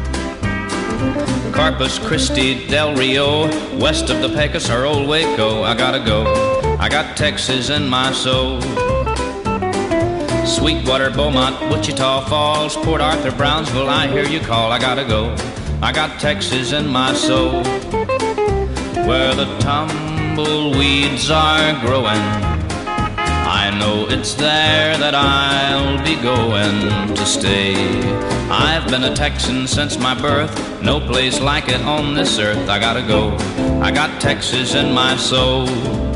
Corpus Christi, Del Rio, west of the Pecos or Old Waco, I gotta go. I got Texas in my soul. Sweetwater, Beaumont, Wichita Falls, Port Arthur, Brownsville, I hear you call, I gotta go. I got Texas in my soul. Where the tumbleweeds are growing, I know it's there that I'll be going to stay. I've been a Texan since my birth, no place like it on this earth. I gotta go, I got Texas in my soul.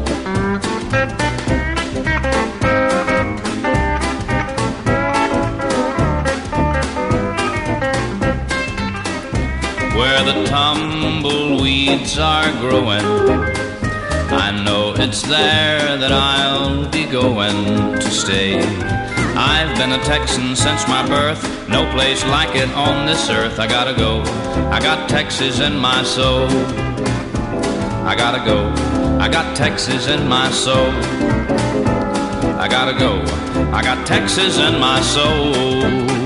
Where the tumbleweeds are growing, I know it's there that I'll be going to stay. I've been a Texan since my birth, no place like it on this earth. I gotta go, I got Texas in my soul. I gotta go, I got Texas in my soul. I gotta go, I got Texas in my soul.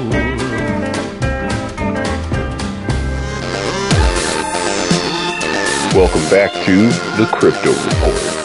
Welcome back to The Crypto Report.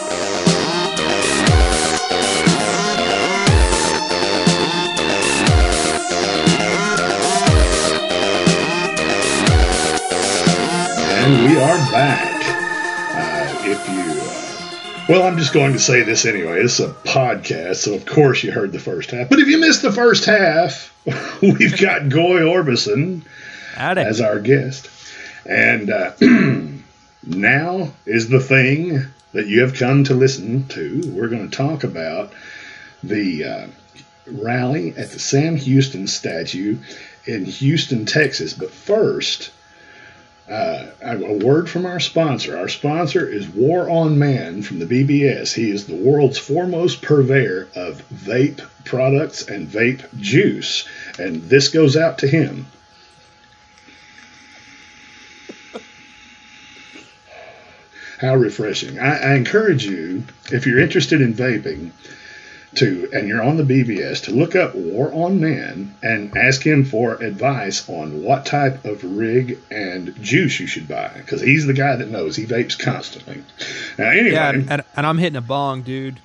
And we are back. Uh, if you, uh, well, I'm just going to say this anyway. This is a podcast, so of course you heard the first half. But if you missed the first half, we've got Goy Orbison as our guest. And uh, now is the thing that you have come to listen to. We're going to talk about the uh, rally at the Sam Houston statue in Houston, Texas. But first, Uh, a word from our sponsor. Our sponsor is War on Man from the B B S. He is the world's foremost purveyor of vape products and vape juice. And this goes out to him. How refreshing. I, I encourage you, if you're interested in vaping, to, and you're on the B B S, to look up War on Man and ask him for advice on what type of rig and juice you should buy, because he's the guy that knows. He vapes constantly. Now, anyway. Yeah, and, and I'm hitting a bong, dude.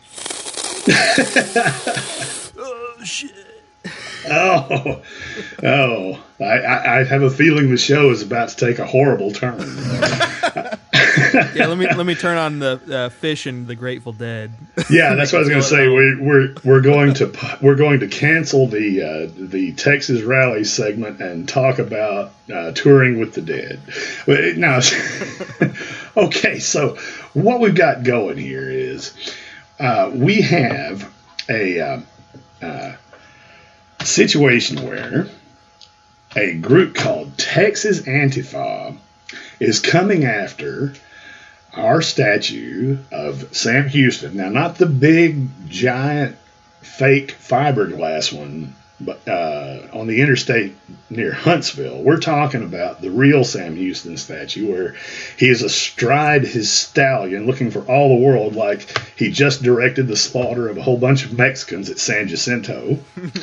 Oh, shit. Oh, oh! I, I, I have a feeling the show is about to take a horrible turn. Yeah, let me let me turn on the uh, Fish and the Grateful Dead. Yeah, that's what I was going to say. We, we're we're going to we're going to cancel the uh, the Texas Rally segment and talk about uh, touring with the Dead. But now, okay, so what we've got going here is uh, we have a uh, uh, situation where a group called Texas Antifa is coming after our statue of Sam Houston. Now, not the big, giant, fake fiberglass one but uh, on the interstate near Huntsville. We're talking about the real Sam Houston statue, where he is astride his stallion, looking for all the world like he just directed the slaughter of a whole bunch of Mexicans at San Jacinto.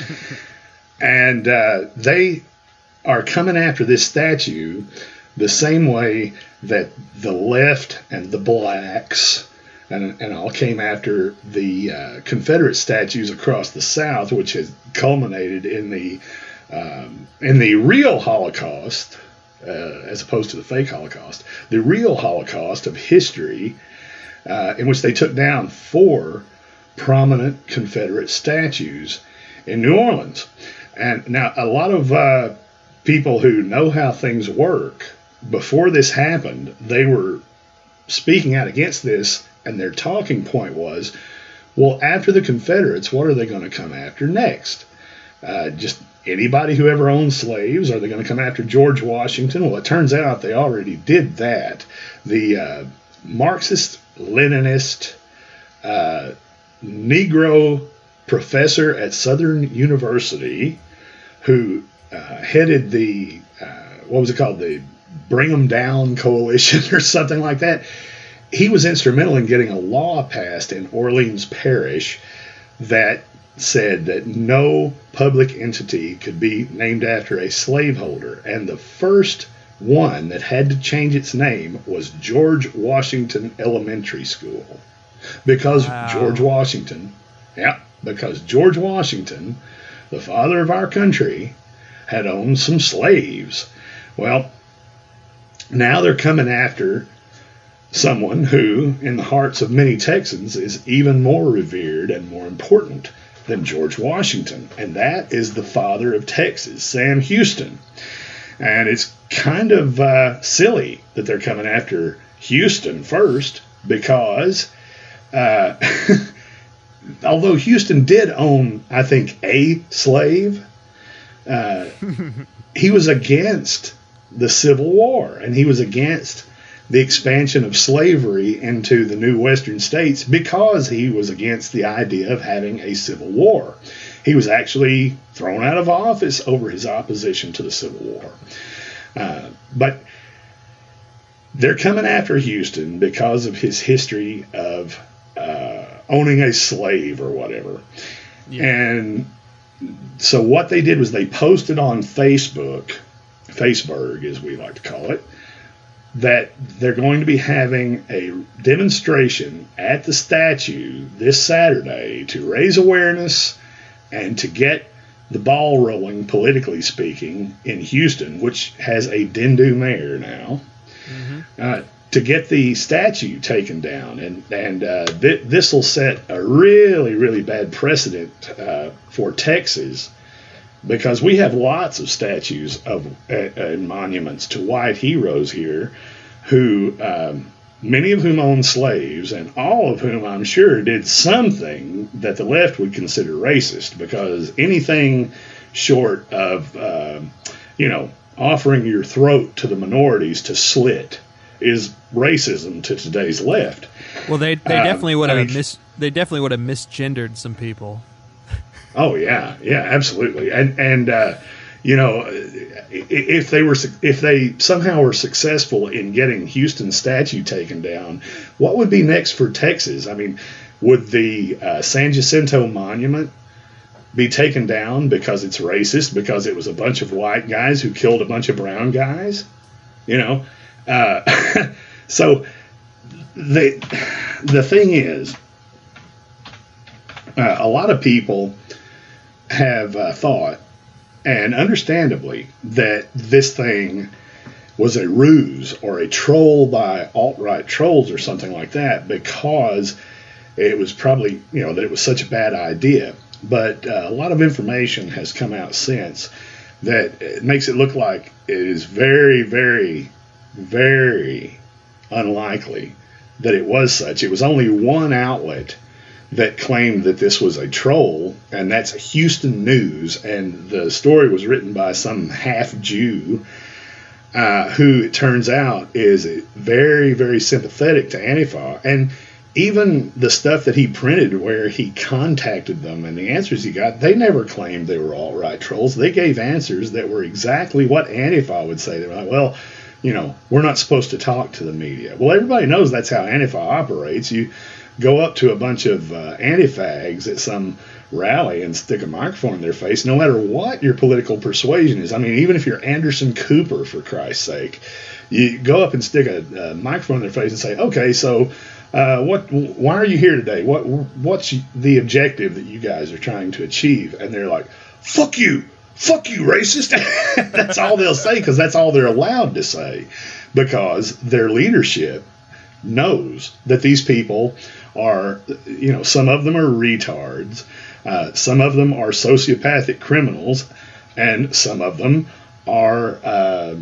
And uh, they are coming after this statue the same way that the left and the blacks and, and all came after the uh, Confederate statues across the South, which has culminated in the um, in the real Holocaust, uh, as opposed to the fake Holocaust, the real Holocaust of history, uh, in which they took down four prominent Confederate statues in New Orleans. And now a lot of uh, people who know how things work, before this happened, they were speaking out against this, and their talking point was, well, after the Confederates, what are they going to come after next? Uh, just anybody who ever owned slaves? Are they going to come after George Washington? Well, it turns out they already did that. The uh, Marxist-Leninist uh, Negro professor at Southern University who uh, headed the, uh, what was it called, the Bring 'em Down Coalition or something like that. He was instrumental in getting a law passed in Orleans Parish that said that no public entity could be named after a slaveholder. And the first one that had to change its name was George Washington Elementary School. Because wow. George Washington, yeah, because George Washington, the father of our country, had owned some slaves. Well, now they're coming after someone who, in the hearts of many Texans, is even more revered and more important than George Washington. And that is the father of Texas, Sam Houston. And it's kind of uh, silly that they're coming after Houston first, because uh, although Houston did own, I think, a slave, uh, he was against the Civil War, and he was against the expansion of slavery into the new western states because he was against the idea of having a civil war. He was actually thrown out of office over his opposition to the Civil War. Uh, but they're coming after Houston because of his history of uh, owning a slave or whatever. Yeah. And so what they did was they posted on Facebook, Facebook as we like to call it, that they're going to be having a demonstration at the statue this Saturday to raise awareness and to get the ball rolling, politically speaking, in Houston, which has a Dindu mayor now, mm-hmm. uh, to get the statue taken down. And, and uh, th- this will set a really, really bad precedent uh, for Texas, because we have lots of statues of uh, and monuments to white heroes here, who um, many of whom owned slaves, and all of whom I'm sure did something that the left would consider racist, because anything short of uh, you know offering your throat to the minorities to slit is racism to today's left. Well, they they um, definitely would have I mean, mis they definitely would have misgendered some people. Oh yeah, yeah, absolutely, and and uh, you know, if they were if they somehow were successful in getting Houston's statue taken down, what would be next for Texas? I mean, would the uh, San Jacinto Monument be taken down because it's racist, because it was a bunch of white guys who killed a bunch of brown guys? You know, uh, so the the thing is, uh, a lot of people have uh, thought, and understandably, that this thing was a ruse or a troll by alt-right trolls or something like that, because it was probably, you know, that it was such a bad idea. But uh, a lot of information has come out since that it makes it look like it is very, very, very unlikely that it was such. It was only one outlet that claimed that this was a troll, and that's Houston News, and the story was written by some half-Jew uh, who, it turns out, is very, very sympathetic to Antifa. And even the stuff that he printed where he contacted them and the answers he got, they never claimed they were alt-right trolls. They gave answers that were exactly what Antifa would say. They were like, well, you know, we're not supposed to talk to the media. Well, everybody knows that's how Antifa operates. You go up to a bunch of uh, anti-fags at some rally and stick a microphone in their face, no matter what your political persuasion is. I mean, even if you're Anderson Cooper, for Christ's sake, you go up and stick a, a microphone in their face and say, okay, so uh, what? why are you here today? What? What's the objective that you guys are trying to achieve? And they're like, fuck you. Fuck you, racist. That's all they'll say, because that's all they're allowed to say, because their leadership knows that these people are, you know, some of them are retards, uh, some of them are sociopathic criminals, and some of them are, uh,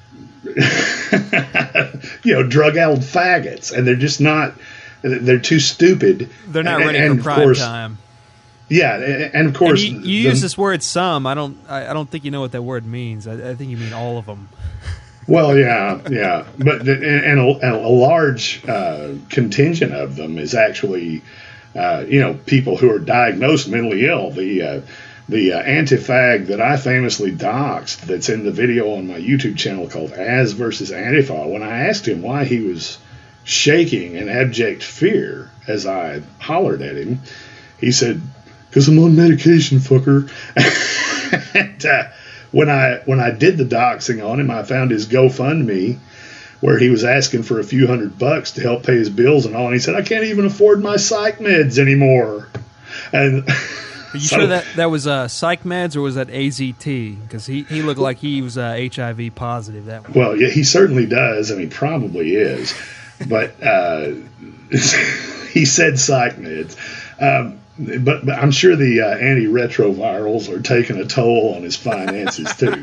you know, drug-addled faggots, and they're just not, they're too stupid. They're not and, ready and for prime course, time. Yeah, and of course, and you, you the, use this word "some." I don't. I, I don't think you know what that word means. I, I think you mean all of them. Well, yeah, yeah, but and, and, a, a large uh, contingent of them is actually, uh, you know, people who are diagnosed mentally ill. The uh, the uh, anti-fag that I famously doxed, that's in the video on my YouTube channel called As versus Antifa. When I asked him why he was shaking in abject fear as I hollered at him, he said, "Because I'm on medication, fucker." and, uh, when I when I did the doxing on him, I found his GoFundMe where he was asking for a few hundred bucks to help pay his bills and all. And he said, "I can't even afford my psych meds anymore." And Are you so, sure that that was uh, psych meds, or was that A Z T? Because he, he looked like he was uh, H I V positive. That one. Well, yeah, he certainly does, and he probably is. But uh, he said psych meds. Um, But, but I'm sure the uh, antiretrovirals are taking a toll on his finances, too.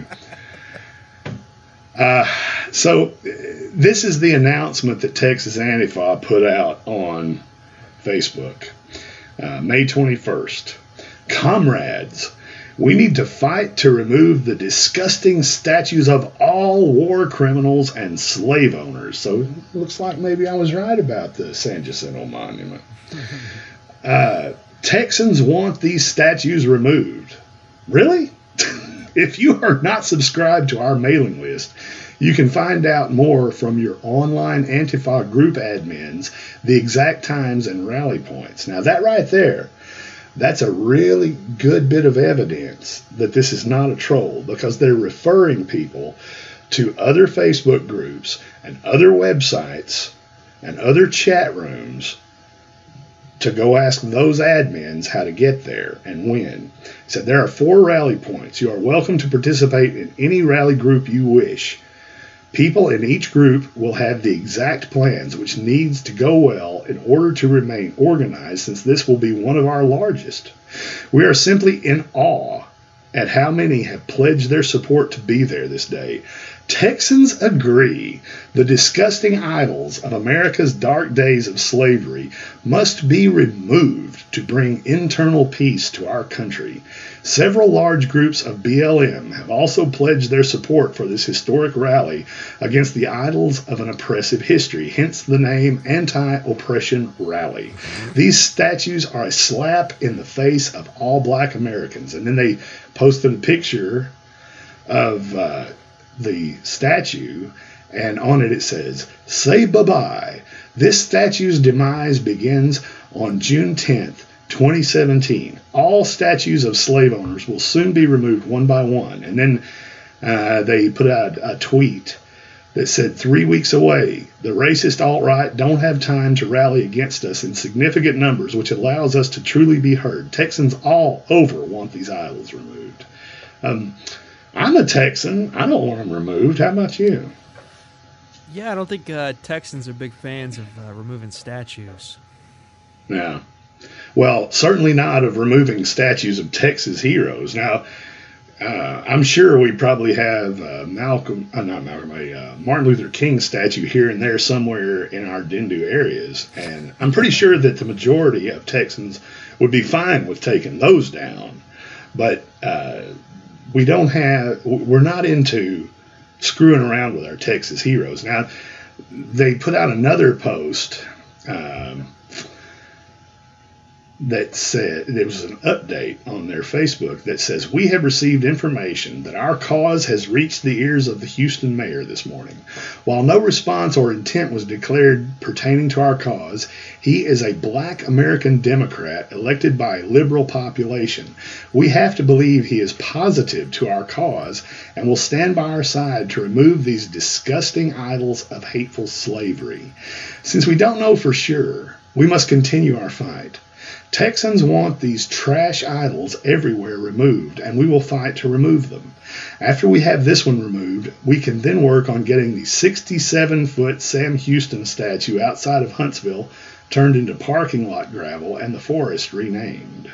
Uh, so this is the announcement that Texas Antifa put out on Facebook, uh, May twenty-first. Comrades, we need to fight to remove the disgusting statues of all war criminals and slave owners. So it looks like maybe I was right about the San Jacinto Monument. Uh, Texans want these statues removed. Really? If you are not subscribed to our mailing list, you can find out more from your online Antifa group admins, the exact times and rally points. Now that right there, that's a really good bit of evidence that this is not a troll, because they're referring people to other Facebook groups and other websites and other chat rooms to go ask those admins how to get there and when. He said there are four rally points. You are welcome to participate in any rally group you wish. People in each group will have the exact plans which needs to go well in order to remain organized, since this will be one of our largest. We are simply in awe at how many have pledged their support to be there this day. Texans agree the disgusting idols of America's dark days of slavery must be removed to bring internal peace to our country. Several large groups of B L M have also pledged their support for this historic rally against the idols of an oppressive history, hence the name Anti-Oppression Rally. These statues are a slap in the face of all black Americans. And then they posted a picture of uh, the statue, and on it it says, "Say bye-bye. This statue's demise begins on June tenth, twenty seventeen. All statues of slave owners will soon be removed one by one." And then uh, they put out a tweet that said, "Three weeks away, the racist alt-right don't have time to rally against us in significant numbers, which allows us to truly be heard. Texans all over want these idols removed." Um, I'm a Texan. I don't want them removed. How about you? Yeah, I don't think uh, Texans are big fans of uh, removing statues. Yeah. Well, certainly not of removing statues of Texas heroes. Now, uh, I'm sure we probably have uh, Malcolm, uh, not Malcolm, a uh, Martin Luther King statue here and there somewhere in our Dendu areas. And I'm pretty sure that the majority of Texans would be fine with taking those down. But uh, we don't have, we're not into screwing around with our Texas heroes. Now, they put out another post um, that said, there was an update on their Facebook that says, we have received information that our cause has reached the ears of the Houston mayor this morning. While no response or intent was declared pertaining to our cause, he is a black American Democrat elected by a liberal population. We have to believe he is positive to our cause and will stand by our side to remove these disgusting idols of hateful slavery. Since we don't know for sure, we must continue our fight. Texans want these trash idols everywhere removed, and we will fight to remove them. After we have this one removed, we can then work on getting the sixty-seven foot Sam Houston statue outside of Huntsville turned into parking lot gravel and the forest renamed.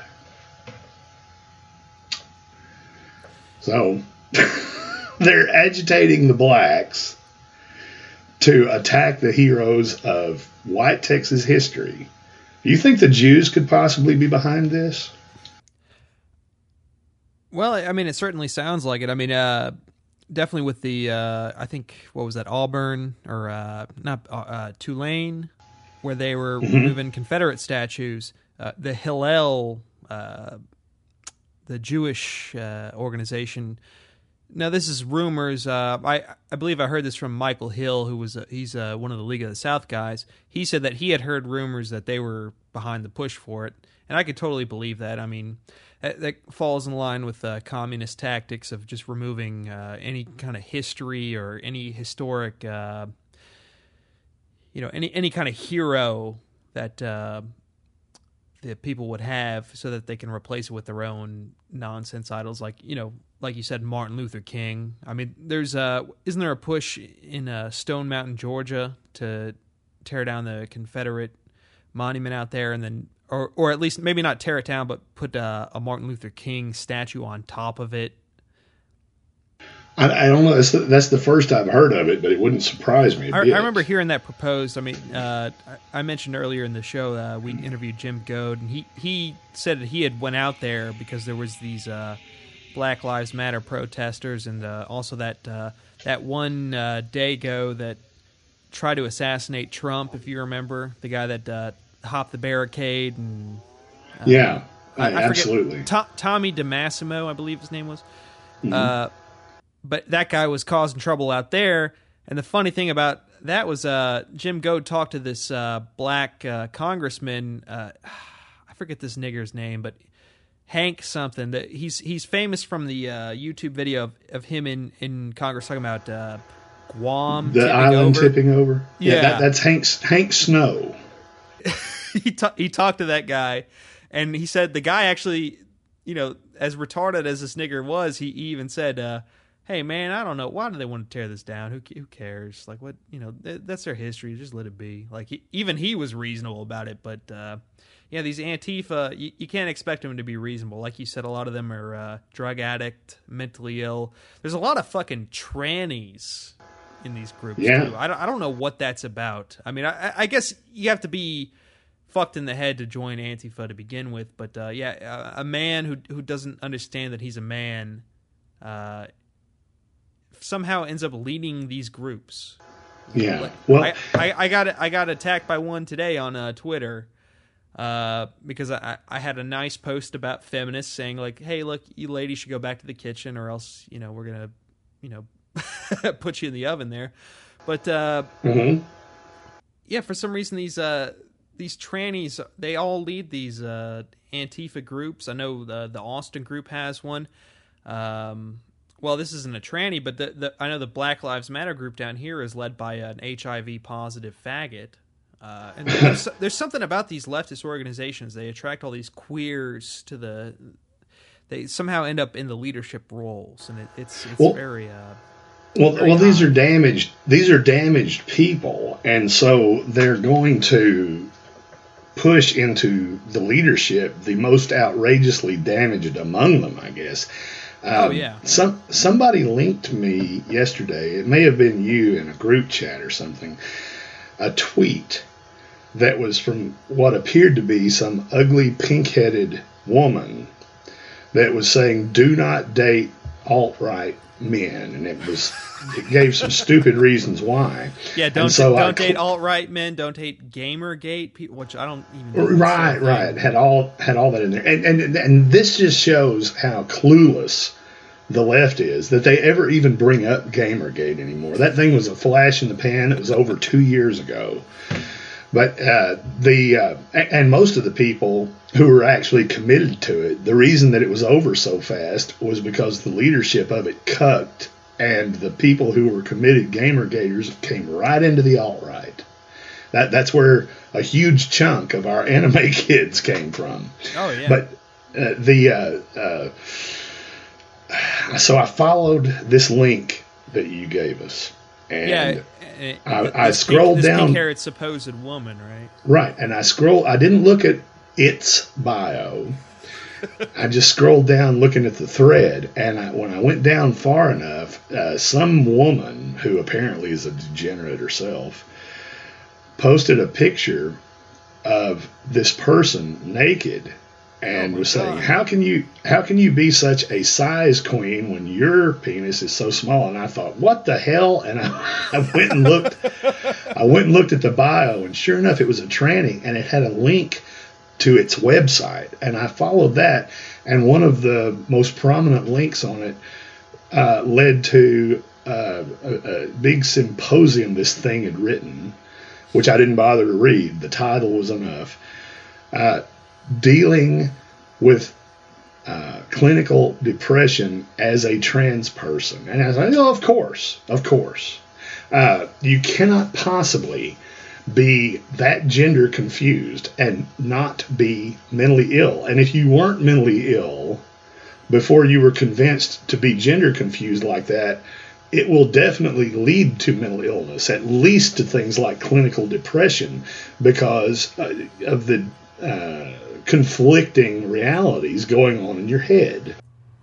So, they're agitating the blacks to attack the heroes of white Texas history. Do you think the Jews could possibly be behind this? Well, I mean, it certainly sounds like it. I mean, uh, definitely with the, uh, I think, what was that, Auburn, or uh, not uh, Tulane, where they were mm-hmm. removing Confederate statues. Uh, the Hillel, uh, the Jewish uh, organization. Now, this is rumors. Uh, I I believe I heard this from Michael Hill, who was a, he's uh, one of the League of the South guys. He said that he had heard rumors that they were behind the push for it, and I could totally believe that. I mean, that, that falls in line with uh, communist tactics of just removing uh, any kind of history or any historic, uh, you know, any any kind of hero that uh, that people would have, so that they can replace it with their own nonsense idols, like, you know, like you said, Martin Luther King. I mean, there's uh, isn't there a push in uh, Stone Mountain, Georgia, to tear down the Confederate monument out there, and then, or or at least maybe not tear it down, but put uh, a Martin Luther King statue on top of it? I, I don't know. That's the, that's the first I've heard of it, but it wouldn't surprise me a I, bit. I remember hearing that proposed. I mean, uh, I, I mentioned earlier in the show uh, we interviewed Jim Goad, and he he said that he had went out there because there was these Uh, Black Lives Matter protesters, and uh, also that uh, that one uh, Dago that tried to assassinate Trump, if you remember, the guy that uh, hopped the barricade. And uh, yeah, I, I absolutely. To- Tommy DeMassimo, I believe his name was. Mm-hmm. Uh, but that guy was causing trouble out there. And the funny thing about that was uh, Jim Goad talked to this uh, black uh, congressman. Uh, I forget this nigger's name, but Hank something. That he's he's famous from the uh, YouTube video of, of him in, in Congress talking about uh, Guam, the tipping island over. tipping over. Yeah, Yeah. that, that's Hank Hank Snow. he ta- he talked to that guy, and he said the guy actually, you know, as retarded as this nigger was, he, he even said, uh, "Hey man, I don't know, why do they want to tear this down? Who who cares? Like, what, you know, th- that's their history. Just let it be." Like, he, even he was reasonable about it, but. Uh, Yeah, these Antifa, you, you can't expect them to be reasonable. Like you said, a lot of them are uh, drug addict, mentally ill. There's a lot of fucking trannies in these groups, yeah. too. I don't, I don't know what that's about. I mean, I, I guess you have to be fucked in the head to join Antifa to begin with. But, uh, yeah, a, a man who who doesn't understand that he's a man uh, somehow ends up leading these groups. Yeah. Well, I, I, I, got, I got attacked by one today on uh, Twitter. Uh, because I, I had a nice post about feminists saying, like, hey, look, you ladies should go back to the kitchen, or else, you know, we're going to, you know, put you in the oven there. But, uh, mm-hmm. yeah, for some reason, these, uh, these trannies, they all lead these, uh, Antifa groups. I know the, the Austin group has one. Um, well, this isn't a tranny, but the, the, I know the Black Lives Matter group down here is led by an H I V positive faggot. Uh, and there's, there's something about these leftist organizations. They attract all these queers to the. They somehow end up in the leadership roles, and it, it's it's well, very. Uh, well, very well, these odd. are damaged. These are damaged people, and so they're going to push into the leadership the most outrageously damaged among them, I guess. Um, oh yeah. Some somebody linked me yesterday. It may have been you in a group chat or something. A tweet that was from what appeared to be some ugly pink-headed woman that was saying, "Do not date alt-right men, and it was it gave some stupid reasons why. Yeah, don't so don't I, date alt-right men, don't hate Gamergate, people, which I don't even know. Right, right. Had all had all that in there. And, and and this just shows how clueless the left is that they ever even bring up Gamergate anymore. That thing was a flash in the pan. It was over two years ago. But uh, the uh, and most of the people who were actually committed to it, the reason that it was over so fast was because the leadership of it cucked, and the people who were committed Gamergaters came right into the alt-right. That that's where a huge chunk of our anime kids came from. Oh yeah. But uh, the uh, uh, so I followed this link that you gave us, and yeah. I, I scrolled this down. This pink-haired supposed woman, right? Right, and I scroll. I didn't look at its bio. I just scrolled down looking at the thread, and I, when I went down far enough, uh, some woman who apparently is a degenerate herself posted a picture of this person naked and oh was saying, God. "How can you how can you be such a size queen when your penis is so small?" And I thought, "What the hell?" And I, I went and looked. I went and looked at the bio, and sure enough, it was a tranny, and it had a link to its website, and I followed that. And one of the most prominent links on it uh, led to uh, a, a big symposium this thing had written, which I didn't bother to read. The title was enough. Uh, dealing with uh, clinical depression as a trans person. And I was like, oh, of course, of course. Uh, you cannot possibly be that gender confused and not be mentally ill. And if you weren't mentally ill before you were convinced to be gender confused like that, it will definitely lead to mental illness, at least to things like clinical depression, because uh, of the uh, conflicting realities going on in your head.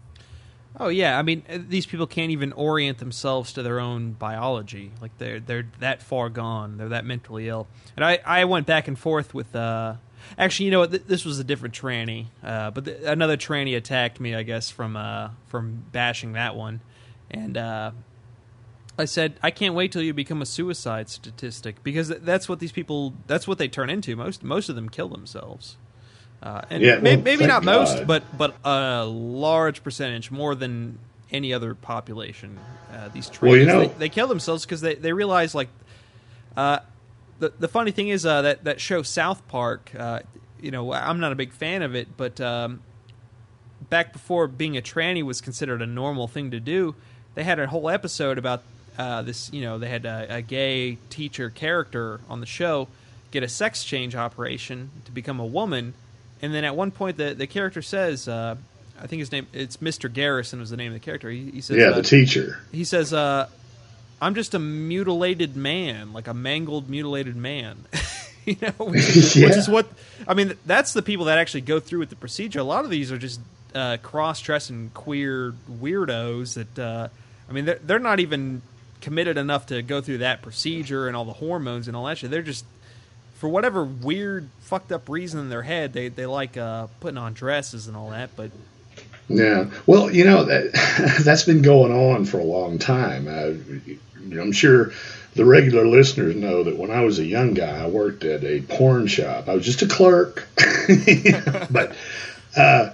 Oh yeah, I mean, these people can't even orient themselves to their own biology. Like they're they're that far gone. They're that mentally ill. And I, I went back and forth with. Uh, actually, you know what? Th- this was a different tranny, uh, but th- another tranny attacked me, I guess, from uh, from bashing that one, and uh, I said, I can't wait till you become a suicide statistic, because th- that's what these people. That's what they turn into. Most most of them kill themselves. Uh, and yeah, may, well, maybe not God. most, but but a large percentage, more than any other population. Uh, these trainers, well, you know, they, they kill themselves because they, they realize, like, uh, the the funny thing is uh, that that show South Park. Uh, you know, I'm not a big fan of it, but um, back before being a tranny was considered a normal thing to do, they had a whole episode about uh, this. You know, they had a, a gay teacher character on the show get a sex change operation to become a woman. And then at one point, the, the character says, uh, I think his name, it's Mister Garrison was the name of the character. He, he says, yeah, uh, the teacher. He says, uh, I'm just a mutilated man, like a mangled, mutilated man. you know, which, yeah. which is what, I mean, that's the people that actually go through with the procedure. A lot of these are just uh, cross-dressing queer weirdos that, uh, I mean, they're, they're not even committed enough to go through that procedure and all the hormones and all that shit. They're just, for whatever weird, fucked up reason in their head, they they like uh, putting on dresses and all that. But yeah, well, you know that that's been going on for a long time. Uh, I'm sure the regular listeners know that when I was a young guy, I worked at a porn shop. I was just a clerk, but uh,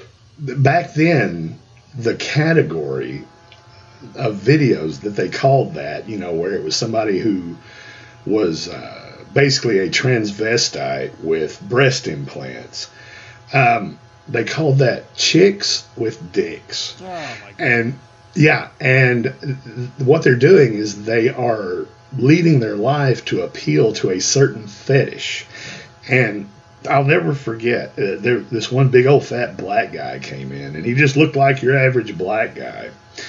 back then, the category of videos that they called that, you know, where it was somebody who was uh, basically a transvestite with breast implants. Um, they called that chicks with dicks. Oh my God. And yeah, and what they're doing is they are leading their life to appeal to a certain fetish. And I'll never forget, uh, there, this one big old fat black guy came in, and he just looked like your average black guy.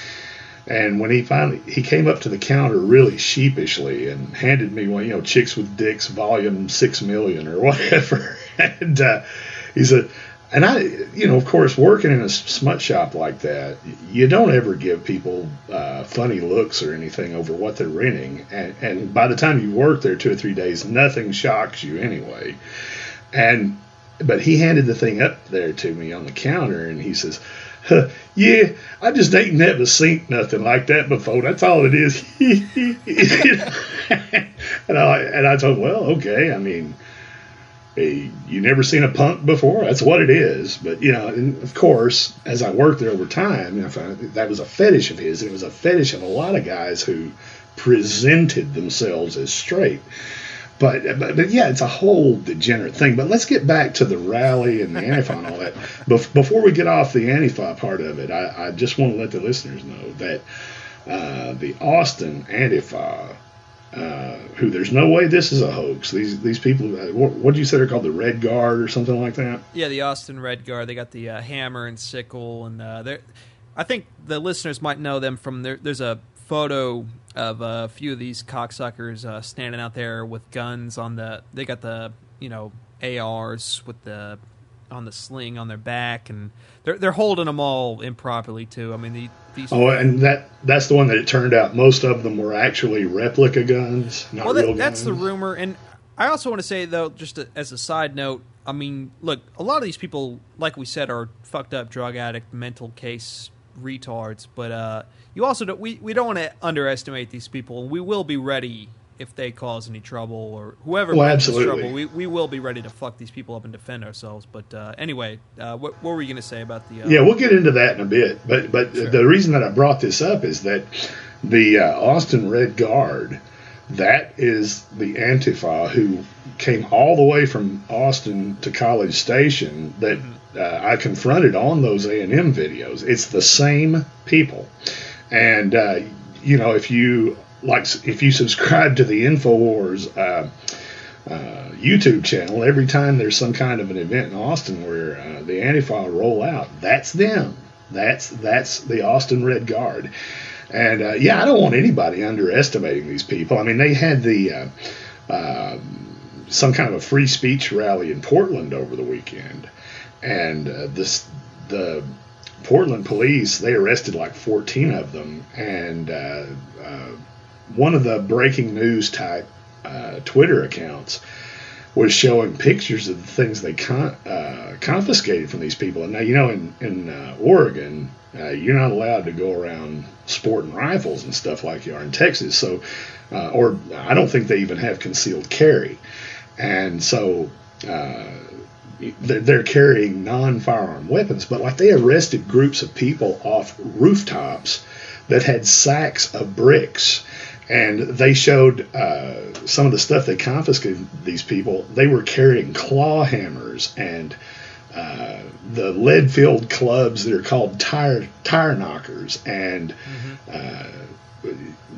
And when he finally, he came up to the counter really sheepishly and handed me one, you know, Chicks with Dicks, volume six million or whatever. And uh, he said, and I, you know, of course, working in a smut shop like that, you don't ever give people uh, funny looks or anything over what they're renting. And, and by the time you work there two or three days, nothing shocks you anyway. And, but he handed the thing up there to me on the counter, and he says, Yeah, I just ain't never seen nothing like that before. That's all it is. and I and I told him, well, okay. I mean, hey, you never seen a punk before? That's what it is. But you know, and of course, as I worked there over time, I found that was a fetish of his. It was a fetish of a lot of guys who presented themselves as straight. But, but but yeah, it's a whole degenerate thing. But let's get back to the rally and the Antifa and all that. Bef- before we get off the Antifa part of it, I, I just want to let the listeners know that uh, the Austin Antifa, uh, who there's no way this is a hoax. These these people, uh, what what did you say they're called, the Red Guard or something like that? Yeah, the Austin Red Guard. They got the uh, hammer and sickle, and uh, they're. I think the listeners might know them from there. There's a photo of a few of these cocksuckers uh, standing out there with guns on the. They got the you know A Rs with the on the sling on their back, and they're they're holding them all improperly too. I mean, the, these. Oh, and that that's the one that it turned out most of them were actually replica guns, not well, that, real that's guns. the rumor, and I also want to say though, just to, as a side note, I mean, look, a lot of these people, like we said, are fucked up drug addict, mental case retards, but uh, you also don't, we, we don't want to underestimate these people. We will be ready if they cause any trouble or whoever well, brings us absolutely. trouble. We we will be ready to fuck these people up and defend ourselves. But uh, anyway, uh, what, what were you going to say about the? Uh, Yeah, we'll get into that in a bit. But but Sure. the reason that I brought this up is that the uh, Austin Red Guard, that is the Antifa who came all the way from Austin to College Station that uh, I confronted on those A and M videos. It's the same people. And, uh, you know, if you like, if you subscribe to the InfoWars uh, uh, YouTube channel, every time there's some kind of an event in Austin where uh, the Antifa roll out, that's them. That's that's the Austin Red Guard. And, uh, yeah, I don't want anybody underestimating these people. I mean, they had the uh, uh, some kind of a free speech rally in Portland over the weekend. And uh, this the Portland police, they arrested like fourteen of them. And uh, uh, one of the breaking news type uh, Twitter accounts was showing pictures of the things they con- uh, confiscated from these people. And now, you know, in, in uh, Oregon, uh, you're not allowed to go around sporting rifles and stuff like you are in Texas. So, uh, or I don't think they even have concealed carry. And so uh, they're, they're carrying non-firearm weapons. But like they arrested groups of people off rooftops that had sacks of bricks. And they showed uh, some of the stuff they confiscated these people. They were carrying claw hammers and uh, the lead-filled clubs that are called tire tire knockers and mm-hmm. uh,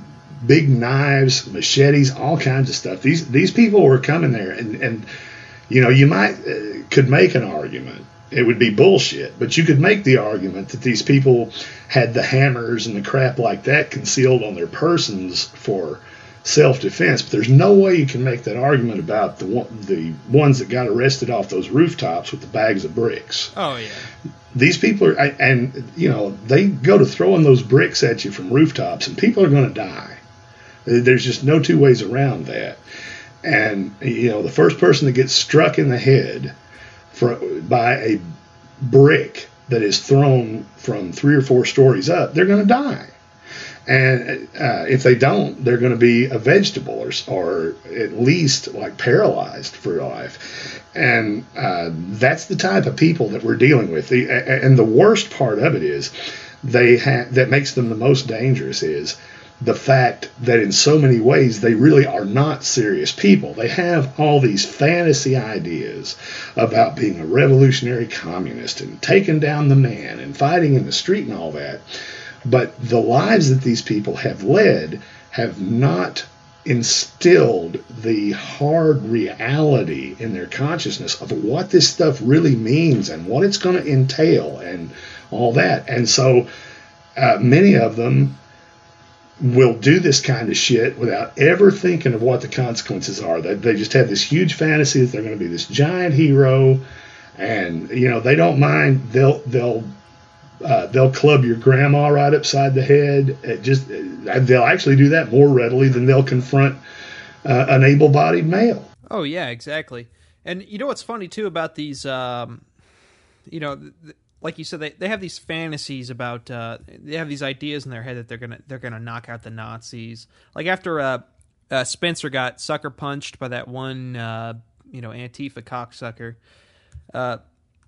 big knives, machetes, all kinds of stuff. These these people were coming there, and, and you know, you might uh, could make an argument. It would be bullshit, but you could make the argument that these people had the hammers and the crap like that concealed on their persons for self-defense. But there's no way you can make that argument about the one, the ones that got arrested off those rooftops with the bags of bricks. Oh yeah. These people are, and you know, they go to throwing those bricks at you from rooftops, and people are going to die. There's just no two ways around that. And you know, the first person that gets struck in the head for, by a brick that is thrown from three or four stories up, they're going to die. And uh, if they don't, they're going to be a vegetable or, or at least like paralyzed for life. And uh, that's the type of people that we're dealing with. The, and the worst part of it is they ha- that makes them the most dangerous is the fact that in so many ways they really are not serious people. They have all these fantasy ideas about being a revolutionary communist and taking down the man and fighting in the street and all that. But the lives that these people have led have not instilled the hard reality in their consciousness of what this stuff really means and what it's going to entail and all that. And so uh, many of them will do this kind of shit without ever thinking of what the consequences are. They, they just have this huge fantasy that they're going to be this giant hero, and you know, they don't mind. They'll they'll uh, they'll club your grandma right upside the head. It just they'll actually do that more readily than they'll confront uh, an able-bodied male. Oh yeah, exactly. And you know what's funny too about these, um, you know. Th- like you said, they, they have these fantasies about uh, they have these ideas in their head that they're gonna they're gonna knock out the Nazis. Like after uh, uh, Spencer got sucker punched by that one uh, you know Antifa cocksucker. Uh,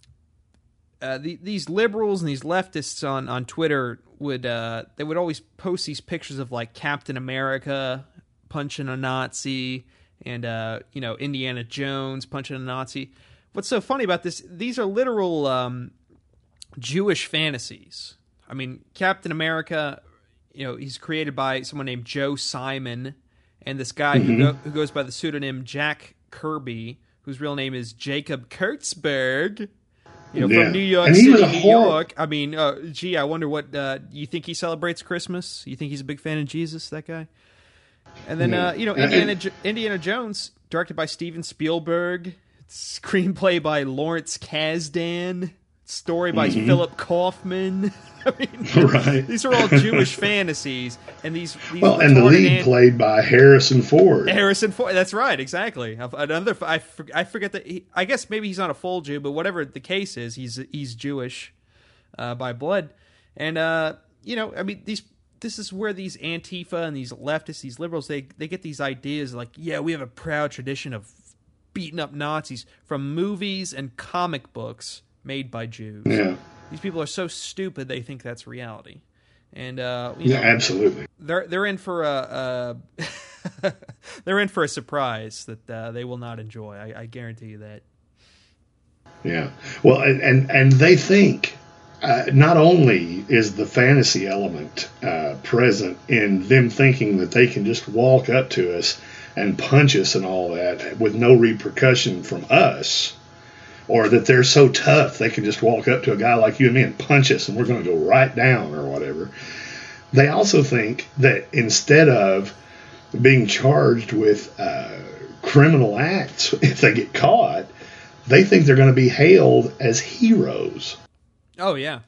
uh, the, these liberals and these leftists on, on Twitter would uh, they would always post these pictures of like Captain America punching a Nazi and uh, you know Indiana Jones punching a Nazi. What's so funny about this? These are literal um, Jewish fantasies. I mean, Captain America, you know, he's created by someone named Joe Simon, and this guy mm-hmm. who, go, who goes by the pseudonym Jack Kirby, whose real name is Jacob Kurtzberg, you know, yeah. from New York City, New hor- York. I mean, uh, gee, I wonder what, uh, you think he celebrates Christmas? You think he's a big fan of Jesus, that guy? And then, yeah. uh, you know, Indiana, Indiana Jones, directed by Steven Spielberg, screenplay by Lawrence Kasdan, story by mm-hmm. Philip Kaufman. I mean, right. these are all Jewish fantasies, and these, these well, and the lead ant- played by Harrison Ford. Harrison Ford, that's right, exactly. Another, I, I forget that. He, I guess maybe he's not a full Jew, but whatever the case is, he's he's Jewish uh, by blood, and uh, you know, I mean, these. This is where these Antifa and these leftists, these liberals, they they get these ideas like, yeah, we have a proud tradition of beating up Nazis from movies and comic books made by Jews. Yeah. These people are so stupid they think that's reality, and uh, you yeah, know, absolutely. They're they're in for a, a they're in for a surprise that uh, they will not enjoy. I, I guarantee you that. Yeah. Well, and and, and they think uh, not only is the fantasy element uh, present in them thinking that they can just walk up to us and punch us and all that with no repercussion from us, or that they're so tough they can just walk up to a guy like you and me and punch us and we're going to go right down or whatever. They also think that instead of being charged with uh, criminal acts if they get caught, they think they're going to be hailed as heroes. Oh yeah.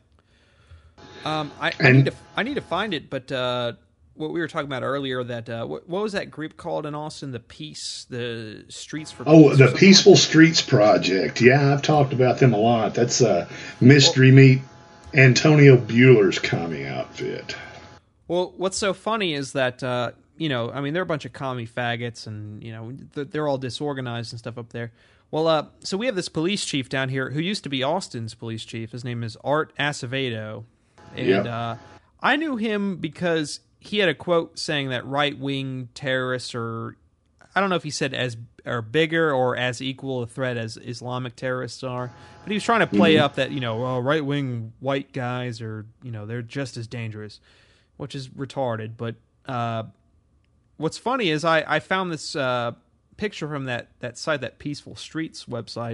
Um, I, I need to I need to find it, but uh, what we were talking about earlier, that uh, what, what was that group called in Austin? The Peace, the Streets for Peace. Oh, the Peaceful like Streets Project. Yeah, I've talked about them a lot. That's a mystery well, meet Antonio Bueller's commie outfit. Well, what's so funny is that uh, you know, I mean, they're a bunch of commie faggots, and you know, they're all disorganized and stuff up there. Well, uh, so we have this police chief down here who used to be Austin's police chief. His name is Art Acevedo, and yep. uh, I knew him because he had a quote saying that right-wing terrorists are, I don't know if he said as are bigger or as equal a threat as Islamic terrorists are, but he was trying to play mm-hmm. up that, you know, oh, right-wing white guys are, you know, they're just as dangerous, which is retarded. But uh, what's funny is I, I found this uh, picture from that, that site, that Peaceful Streets website.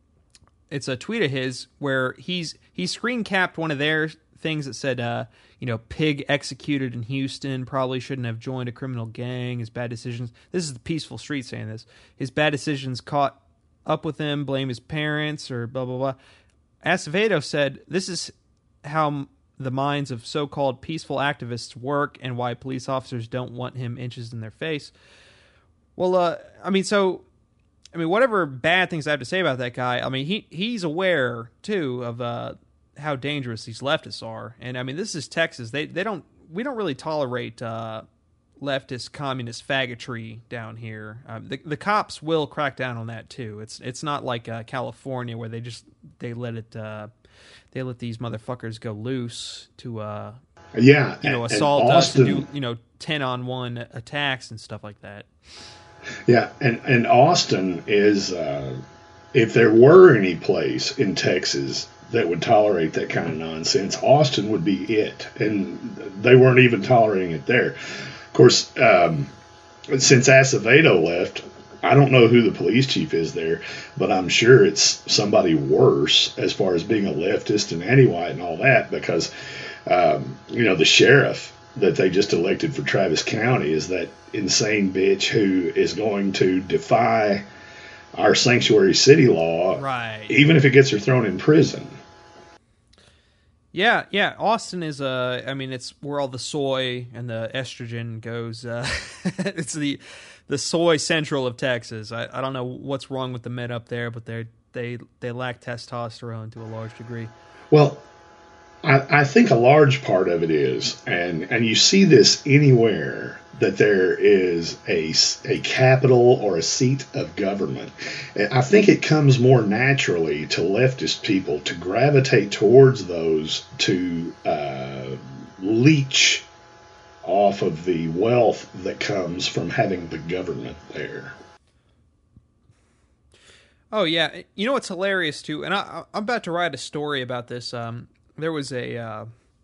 It's a tweet of his where he's he screen capped one of their things that said, uh, you know, pig executed in Houston, probably shouldn't have joined a criminal gang, his bad decisions. This is the Peaceful Street saying this. His bad decisions caught up with him, blame his parents, or blah, blah, blah. Acevedo said, this is how the minds of so-called peaceful activists work and why police officers don't want him inches in their face. Well, uh, I mean, so... I mean, whatever bad things I have to say about that guy, I mean, he he's aware, too, of uh, how dangerous these leftists are. And, I mean, this is Texas. They they don't we don't really tolerate uh, leftist, communist faggotry down here. Uh, the the cops will crack down on that, too. It's it's not like uh, California where they just they let it uh, they let these motherfuckers go loose to uh, yeah, you know, and, assault and us and do, you know, ten on one attacks and stuff like that. Yeah, and, and Austin is, uh, if there were any place in Texas that would tolerate that kind of nonsense, Austin would be it. And they weren't even tolerating it there. Of course, um, since Acevedo left, I don't know who the police chief is there, but I'm sure it's somebody worse as far as being a leftist and anti-white and all that, because, um, you know, the sheriff that they just elected for Travis County is that insane bitch who is going to defy our sanctuary city law, right? Even if it gets her thrown in prison. Yeah, yeah. Austin is uh I mean, it's where all the soy and the estrogen goes. Uh, it's the the soy central of Texas. I, I don't know what's wrong with the men up there, but they're they they lack testosterone to a large degree. Well, I, I think a large part of it is, and and you see this anywhere that there is a, a capital or a seat of government. I think it comes more naturally to leftist people to gravitate towards those to uh, leech off of the wealth that comes from having the government there. Oh, yeah. You know what's hilarious, too? And I, I'm about to write a story about this. Um, there was a uh,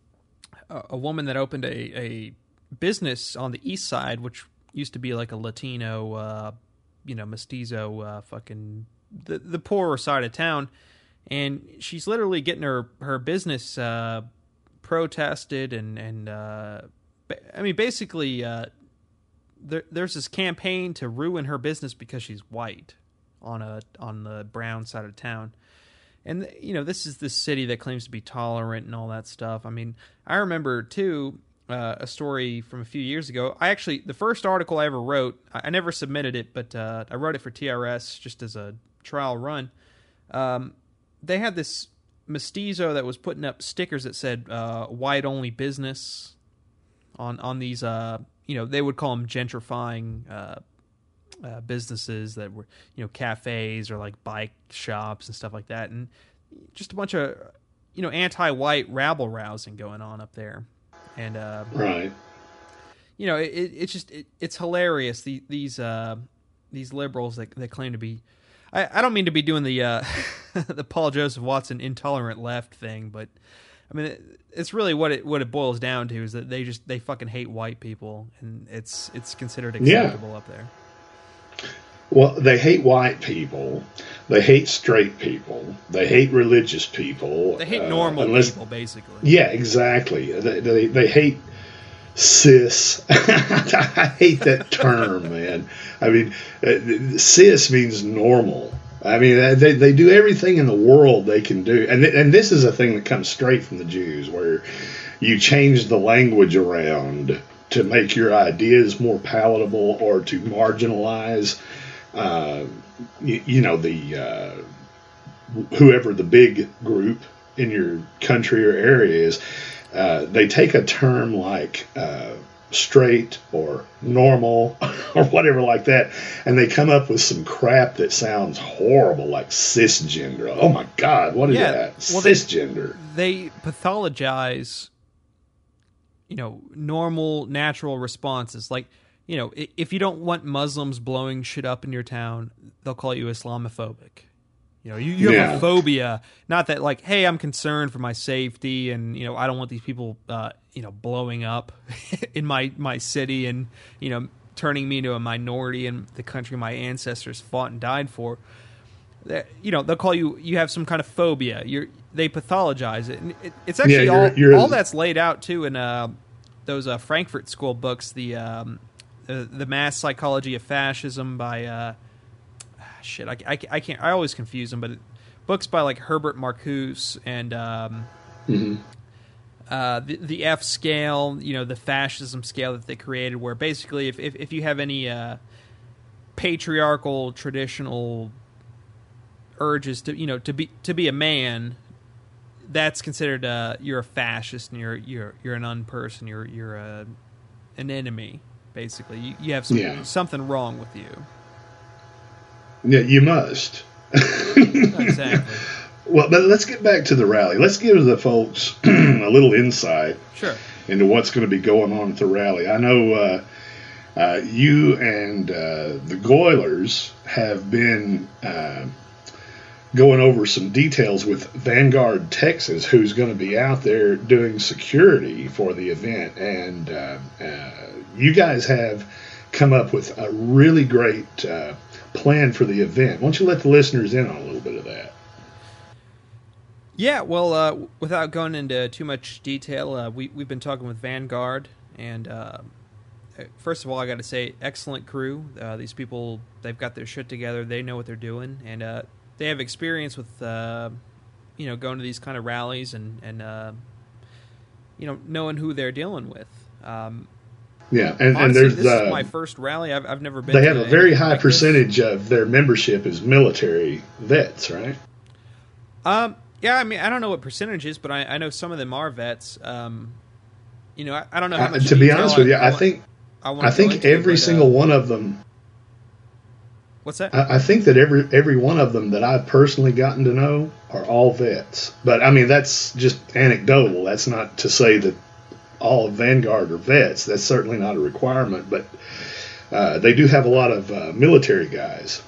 a woman that opened a, a business on the east side, which used to be like a Latino, uh, you know, mestizo, uh, fucking the the poorer side of town, and she's literally getting her her business uh, protested and and uh, I mean basically uh, there, there's this campaign to ruin her business because she's white on a on the brown side of town. And you know, this is this city that claims to be tolerant and all that stuff. I mean, I remember too. Uh, a story from a few years ago. I actually, the first article I ever wrote, I, I never submitted it, but uh, I wrote it for T R S just as a trial run. Um, they had this mestizo that was putting up stickers that said uh, "white only business" on on these. Uh, you know, they would call them gentrifying uh, uh, businesses that were, you know, cafes or like bike shops and stuff like that, and just a bunch of, you know, anti-white rabble rousing going on up there. And uh, right, you know, it, it's just it, it's hilarious. The, these uh, these liberals that, that claim to be, I, I don't mean to be doing the uh, the Paul Joseph Watson intolerant left thing, but I mean it, it's really what it what it boils down to is that they just they fucking hate white people, and it's it's considered acceptable yeah. up there. Well, they hate white people. They hate straight people. They hate religious people. They hate uh, normal unless, people, basically. Yeah, exactly. They they, they hate cis. I hate that term, man. I mean, uh, cis means normal. I mean, they they do everything in the world they can do, and th- and this is a thing that comes straight from the Jews, where you change the language around to make your ideas more palatable or to marginalize. Uh, you, you know, the uh, whoever the big group in your country or area is, uh, they take a term like uh, straight or normal or whatever like that, and they come up with some crap that sounds horrible, like cisgender. Oh my God, what is yeah, that? Well, Cisgender. They, they pathologize, you know, normal, natural responses. Like, you know, if you don't want Muslims blowing shit up in your town, they'll call you Islamophobic. You know, you, you have yeah. a phobia, not that like, hey, I'm concerned for my safety and, you know, I don't want these people, uh, you know, blowing up in my, my city and, you know, turning me into a minority in the country my ancestors fought and died for. That, you know, they'll call you, you have some kind of phobia. You're, they pathologize it. And it it's actually yeah, you're, all, you're all a, that's laid out too in uh, those uh, Frankfurt School books, the, um, Uh, the Mass Psychology of Fascism by uh, shit. I, I, I can't. I always confuse them, but it, books by like Herbert Marcuse and um, mm-hmm. uh, the the F scale. You know, the fascism scale that they created, where basically, if if, if you have any uh, patriarchal traditional urges to you know to be to be a man, that's considered uh, you're a fascist and you're you're you're an unperson. You're you're a an enemy. Basically, you, you have some, yeah. something wrong with you. Yeah, you must. Exactly. Well, but let's get back to the rally. Let's give the folks a little insight sure. into what's going to be going on at the rally. I know uh, uh, you and uh, the Goylers have been uh, going over some details with Vanguard Texas, who's going to be out there doing security for the event. And uh, uh, you guys have come up with a really great uh, plan for the event. Why don't you let the listeners in on a little bit of that? Yeah, well, uh, without going into too much detail, uh, we, we've been talking with Vanguard. And uh, first of all, I got to say, excellent crew. Uh, these people, they've got their shit together. They know what they're doing. And uh, they have experience with, uh, you know, going to these kind of rallies and, and uh, you know, knowing who they're dealing with. Um, Yeah, and, Honestly, and there's this uh, is my first rally. I've I've never been. they to have a very anything high like this. percentage of their membership is military vets, right? Um, yeah, I mean, I don't know what percentage is, but I, I know some of them are vets. Um, you know, I, I don't know how I, much. to be detail honest with you, I want- think I, wanna I go think into, every but, uh, single one of them. What's that? I, I think that every every one of them that I've personally gotten to know are all vets. But I mean, that's just anecdotal. That's not to say that all of Vanguard are vets. That's certainly not a requirement. But uh, they do have a lot of uh, military guys.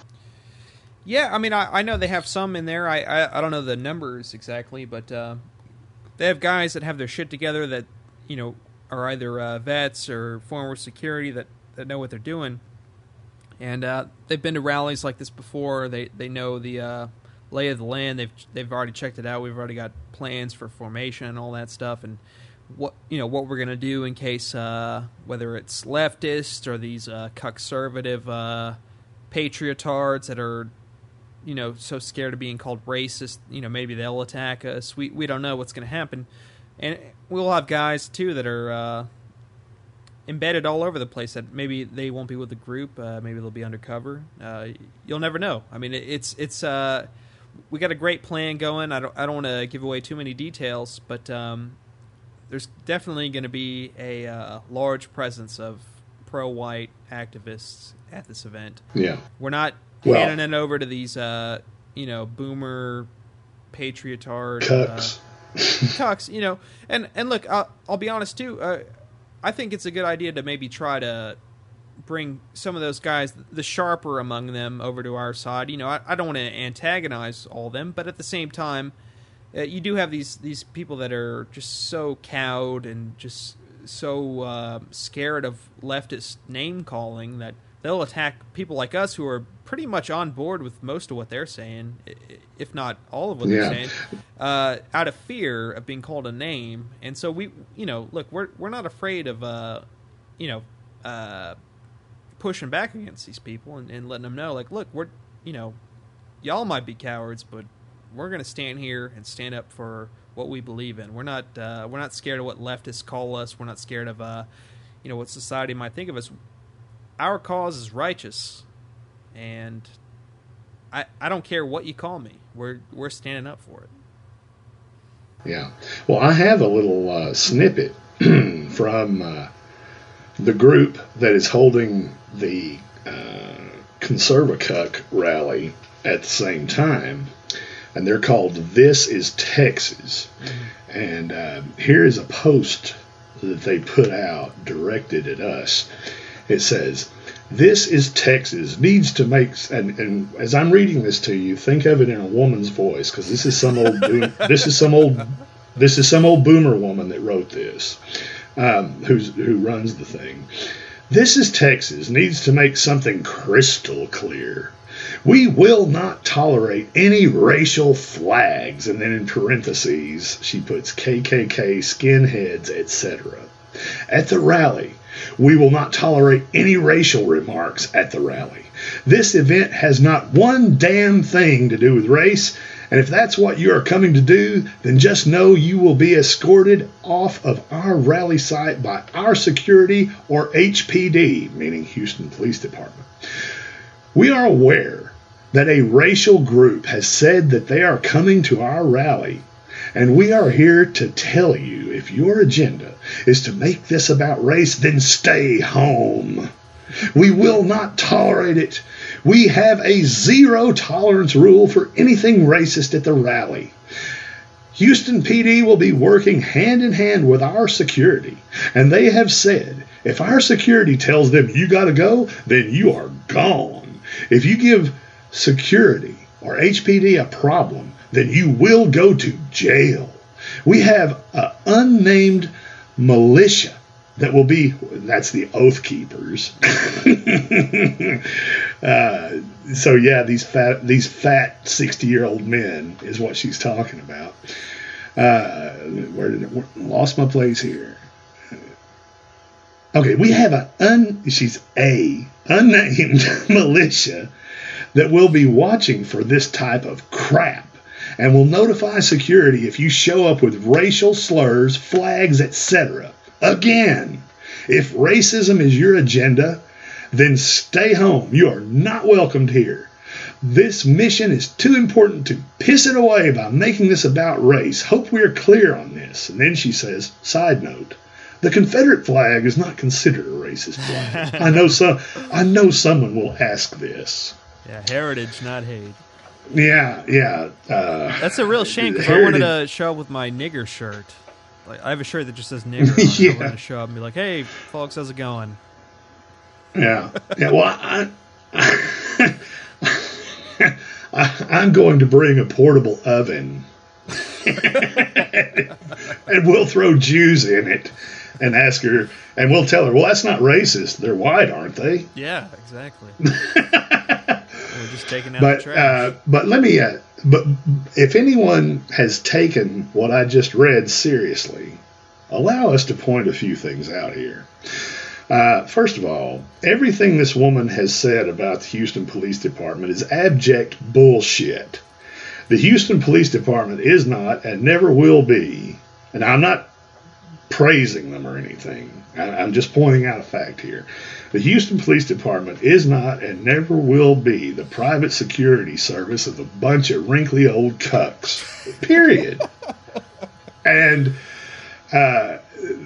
Yeah, I mean, I, I know they have some in there. I, I, I don't know the numbers exactly, but uh, they have guys that have their shit together that, you know, are either uh, vets or former security that, that know what they're doing. And uh, they've been to rallies like this before. They they know the uh, lay of the land. They've they've already checked it out. We've already got plans for formation and all that stuff, and what you know what we're gonna do in case uh, whether it's leftists or these uh, conservative uh, patriotards that are you know so scared of being called racist. You know maybe they'll attack us. We we don't know what's gonna happen, and we'll have guys too that are. Uh, embedded all over the place that maybe they won't be with the group, uh, maybe they'll be undercover. Uh, you'll never know. I mean, it's it's uh, we got a great plan going. I don't I don't want to give away too many details, but um, there's definitely going to be a uh, large presence of pro-white activists at this event. Yeah, we're not well, handing it over to these uh, you know boomer patriotard cucks. Uh, cucks, you know, and and look, I'll, I'll be honest too. Uh, I think it's a good idea to maybe try to bring some of those guys, the sharper among them, over to our side. You know, I, I don't want to antagonize all of them, but at the same time, uh, you do have these, these people that are just so cowed and just so uh, scared of leftist name-calling that they'll attack people like us who are pretty much on board with most of what they're saying, if not all of what yeah. they're saying, uh, out of fear of being called a name. And so we, you know, look, we're we're not afraid of, uh, you know, uh, pushing back against these people and, and letting them know, like, look, we're, you know, y'all might be cowards, but we're going to stand here and stand up for what we believe in. We're not uh, we're not scared of what leftists call us. We're not scared of, uh, you know, what society might think of us. Our cause is righteous, and I I don't care what you call me. We're we're standing up for it. Yeah. Well, I have a little uh, snippet from uh, the group that is holding the uh, Conservacuck rally at the same time, and they're called This is Texas. Mm-hmm. And uh, here is a post that they put out directed at us. It says, "This is Texas needs to make," and, and as I'm reading this to you, think of it in a woman's voice, because this is some old boom, this is some old this is some old boomer woman that wrote this, um, who's who runs the thing. "This is Texas needs to make something crystal clear. We will not tolerate any racial flags," and then in parentheses she puts K K K, skinheads, et cetera. "At the rally, we will not tolerate any racial remarks at the rally. This event has not one damn thing to do with race, and if that's what you are coming to do, then just know you will be escorted off of our rally site by our security or H P D," meaning Houston Police Department. "We are aware that a racial group has said that they are coming to our rally, and we are here to tell you, if your agenda is to make this about race, then stay home. We will not tolerate it. We have a zero tolerance rule for anything racist at the rally. Houston P D will be working hand in hand with our security, and they have said if our security tells them you got to go, then you are gone. If you give security or H P D a problem, then you will go to jail. We have an unnamed militia that will be," that's the Oath Keepers. uh, so yeah, these fat, these fat sixty-year-old men is what she's talking about. Uh, where did it, where, lost my place here. Okay, we have an un, she's a unnamed militia that will be watching for this type of crap, and will notify security if you show up with racial slurs, flags, et cetera. Again, If racism is your agenda, then stay home. You are not welcomed here. This mission is too important to piss it away by making this about race. Hope we are clear on this." And then she says, side note, "The Confederate flag is not considered a racist flag." I know some. I know someone will ask this. Yeah, heritage, not hate. Yeah, yeah. Uh, That's a real shame because I wanted to show up with my nigger shirt. Like I have a shirt that just says nigger on it. Yeah. I wanted to show up and be like, "Hey, folks, how's it going?" Yeah, yeah. Well, I, I, I, I'm going to bring a portable oven, and we'll throw Jews in it, and ask her, and we'll tell her, "Well, that's not racist. They're white, aren't they?" Yeah, exactly. We're just taking out But the trash. uh, but let me. Uh, but if anyone has taken what I just read seriously, allow us to point a few things out here. Uh, first of all, everything this woman has said about the Houston Police Department is abject bullshit. The Houston Police Department is not and never will be, and I'm not praising them or anything. I, I'm just pointing out a fact here. The Houston Police Department is not and never will be the private security service of a bunch of wrinkly old cucks. Period. And uh,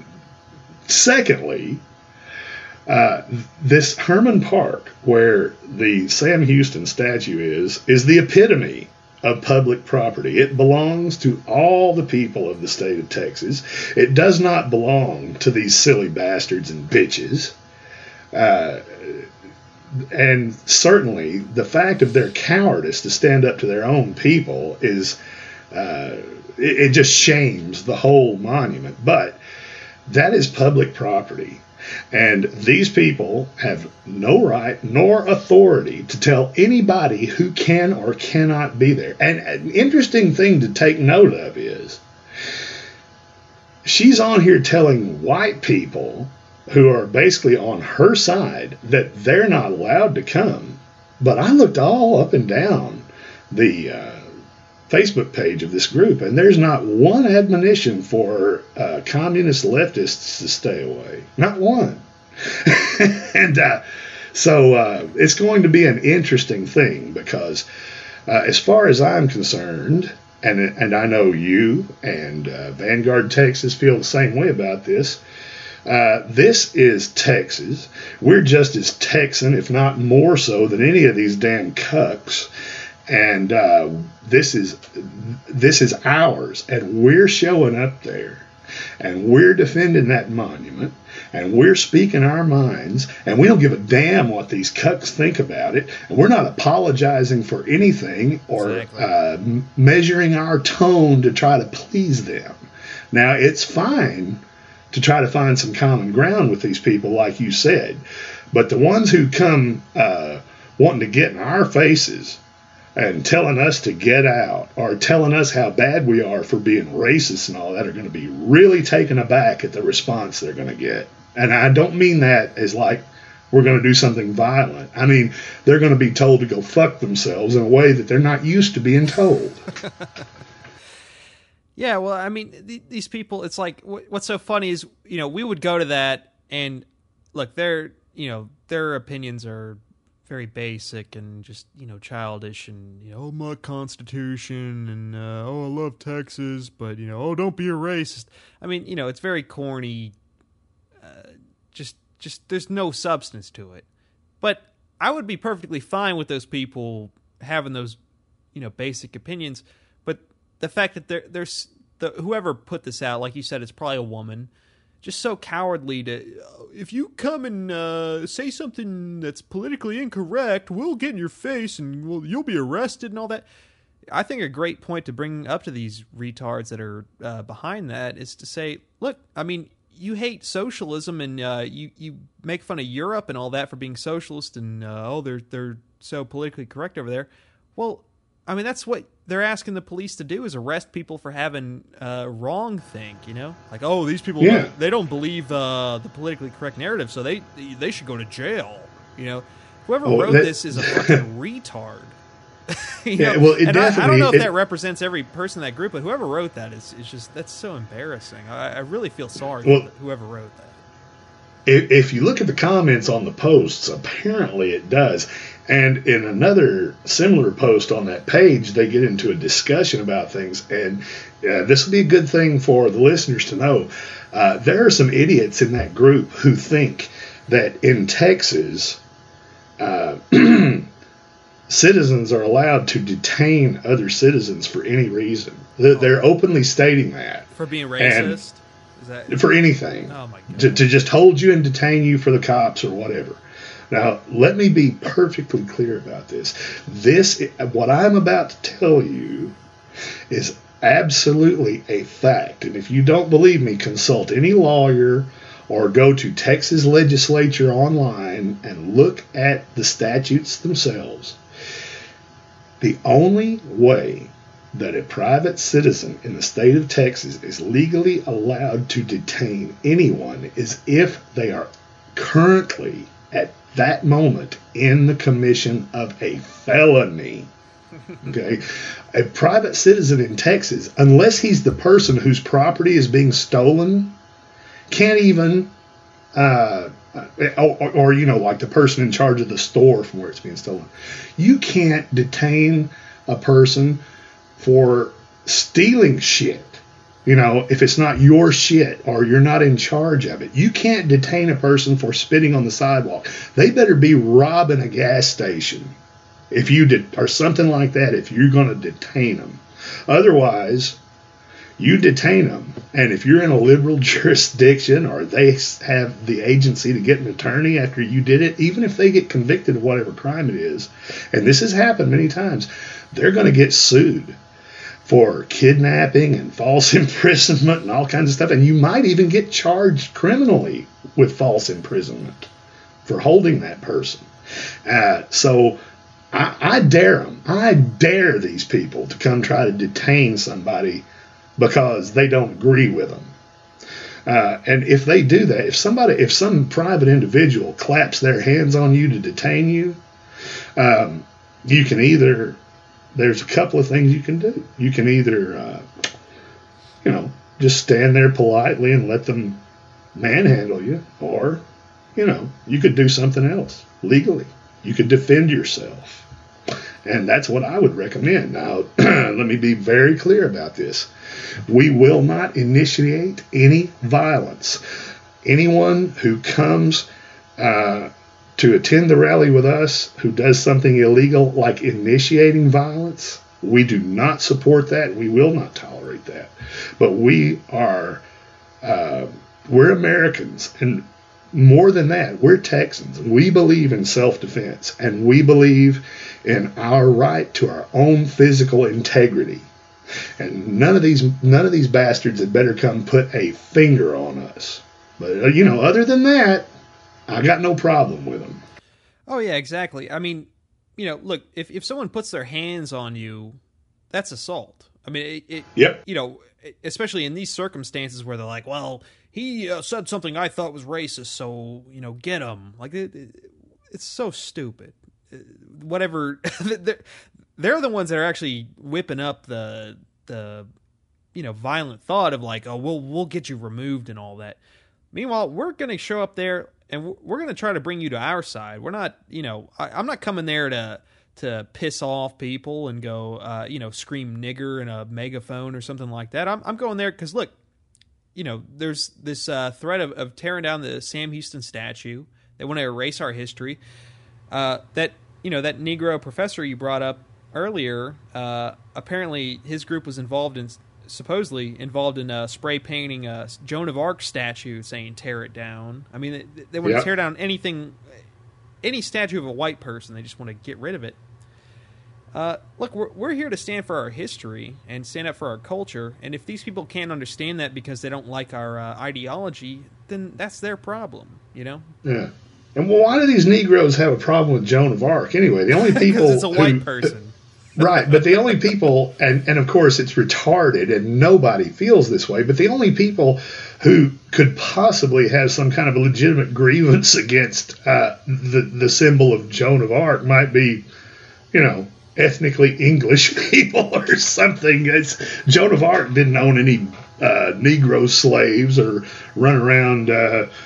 secondly, uh, this Herman Park, where the Sam Houston statue is, is the epitome of public property. It belongs to all the people of the state of Texas. It does not belong to these silly bastards and bitches. Uh, and certainly the fact of their cowardice to stand up to their own people is, uh, it, it just shames the whole monument. But that is public property. And these people have no right nor authority to tell anybody who can or cannot be there. And an interesting thing to take note of is she's on here telling white people who are basically on her side that they're not allowed to come. But I looked all up and down the uh, Facebook page of this group, and there's not one admonition for uh, communist leftists to stay away. Not one. and uh, so uh, it's going to be an interesting thing because uh, as far as I'm concerned, and, and I know you and uh, Vanguard Texas feel the same way about this, Uh, this is Texas. We're just as Texan, if not more so, than any of these damn cucks. And uh, this is this is ours, and we're showing up there, and we're defending that monument, and we're speaking our minds, and we don't give a damn what these cucks think about it, and we're not apologizing for anything or Exactly. uh, m- measuring our tone to try to please them. Now, it's fine to try to find some common ground with these people, like you said. But the ones who come uh, wanting to get in our faces and telling us to get out or telling us how bad we are for being racist and all that are going to be really taken aback at the response they're going to get. And I don't mean that as like we're going to do something violent. I mean, they're going to be told to go fuck themselves in a way that they're not used to being told. Yeah, well, I mean, th- these people, it's like, wh- what's so funny is, you know, we would go to that and look, their, you know, their opinions are very basic and just, you know, childish and, you know, oh, my Constitution and, uh, oh, I love Texas, but, you know, oh, don't be a racist. I mean, you know, it's very corny. Uh, just, just, there's no substance to it. But I would be perfectly fine with those people having those, you know, basic opinions. But the fact that there, there's the whoever put this out, like you said, it's probably a woman, just so cowardly to, if you come and uh, say something that's politically incorrect, we'll get in your face and we'll, you'll be arrested and all that. I think a great point to bring up to these retards that are uh, behind that is to say, look, I mean, you hate socialism and uh, you you make fun of Europe and all that for being socialist and uh, oh they're they're so politically correct over there. Well, I mean, that's what they're asking the police to do, is arrest people for having uh, wrong think, you know? Like, oh, these people, Yeah. don't, they don't believe uh, the politically correct narrative, so they they should go to jail, you know? Whoever Oh, wrote that- this is a fucking retard. You Yeah, know? well, it and I, I don't definitely- know if it- that represents every person in that group, but whoever wrote that is, is just, that's so embarrassing. I, I really feel sorry Well- for whoever wrote that. if, if you look at the comments on the posts, apparently it does. And in another similar post on that page, they get into a discussion about things. And uh, this will be a good thing for the listeners to know. Uh, there are some idiots in that group who think that in Texas, uh, citizens are allowed to detain other citizens for any reason. They're openly stating that. For being racist? Is that... For anything. Oh, my God. To, to just hold you and detain you for the cops or whatever. Now, let me be perfectly clear about this. This, what I'm about to tell you, is absolutely a fact. And if you don't believe me, consult any lawyer or go to Texas legislature online and look at the statutes themselves. The only way that a private citizen in the state of Texas is legally allowed to detain anyone is if they are currently at that moment in the commission of a felony. Okay, a private citizen in Texas, unless he's the person whose property is being stolen, can't even, uh, or, or you know, like the person in charge of the store from where it's being stolen. You can't detain a person for stealing shit. You know, if it's not your shit or you're not in charge of it, you can't detain a person for spitting on the sidewalk. They better be robbing a gas station if you did, or something like that, if you're going to detain them. Otherwise, you detain them, and if you're in a liberal jurisdiction or they have the agency to get an attorney after you did it, even if they get convicted of whatever crime it is, and this has happened many times, they're going to get sued for kidnapping and false imprisonment and all kinds of stuff. And you might even get charged criminally with false imprisonment for holding that person. Uh, so I, I dare them. I dare these people to come try to detain somebody because they don't agree with them. Uh, and if they do that, if somebody, if some private individual claps their hands on you to detain you, um, you can either... There's a couple of things you can do. You can either, uh, you know, just stand there politely and let them manhandle you, or, you know, you could do something else legally. You could defend yourself. And that's what I would recommend. Now, let me be very clear about this. We will not initiate any violence. Anyone who comes uh, to attend the rally with us who does something illegal like initiating violence, we do not support that. We will not tolerate that. But we are, uh, we're Americans, and more than that, we're Texans. We believe in self-defense, and we believe in our right to our own physical integrity. And none of these none of these bastards had better come put a finger on us. But, you know, other than that, I got no problem with them. Oh, yeah, exactly. I mean, you know, look, if, if someone puts their hands on you, that's assault. I mean, it, it yep. you know, especially in these circumstances where they're like, well, he uh, said something I thought was racist, so, you know, get him. Like, it, it, it's so stupid. Whatever. they're, they're the ones that are actually whipping up the, the, you know, violent thought of like, oh, we'll, we'll get you removed and all that. Meanwhile, we're going to show up there and we're going to try to bring you to our side. We're not, you know, I, I'm not coming there to to piss off people and go, uh, you know, scream nigger in a megaphone or something like that. I'm, I'm going there because, look, you know, there's this uh, threat of, of tearing down the Sam Houston statue. They want to erase our history. Uh, that, you know, that Negro professor you brought up earlier, uh, apparently his group was involved in, supposedly involved in uh, spray painting a Joan of Arc statue saying tear it down. I mean, they, they want yep. to tear down anything, any statue of a white person. They just want to get rid of it. Uh, look, we're, we're here to stand for our history and stand up for our culture. And if these people can't understand that because they don't like our uh, ideology, then that's their problem, you know? Yeah. And well, why do these Negroes have a problem with Joan of Arc anyway? The only people because it's a white who, person. Right, but the only people, and, and of course it's retarded and nobody feels this way, but the only people who could possibly have some kind of a legitimate grievance against uh, the, the symbol of Joan of Arc might be, you know, ethnically English people or something. It's, Joan of Arc didn't own any uh, Negro slaves or run around uh,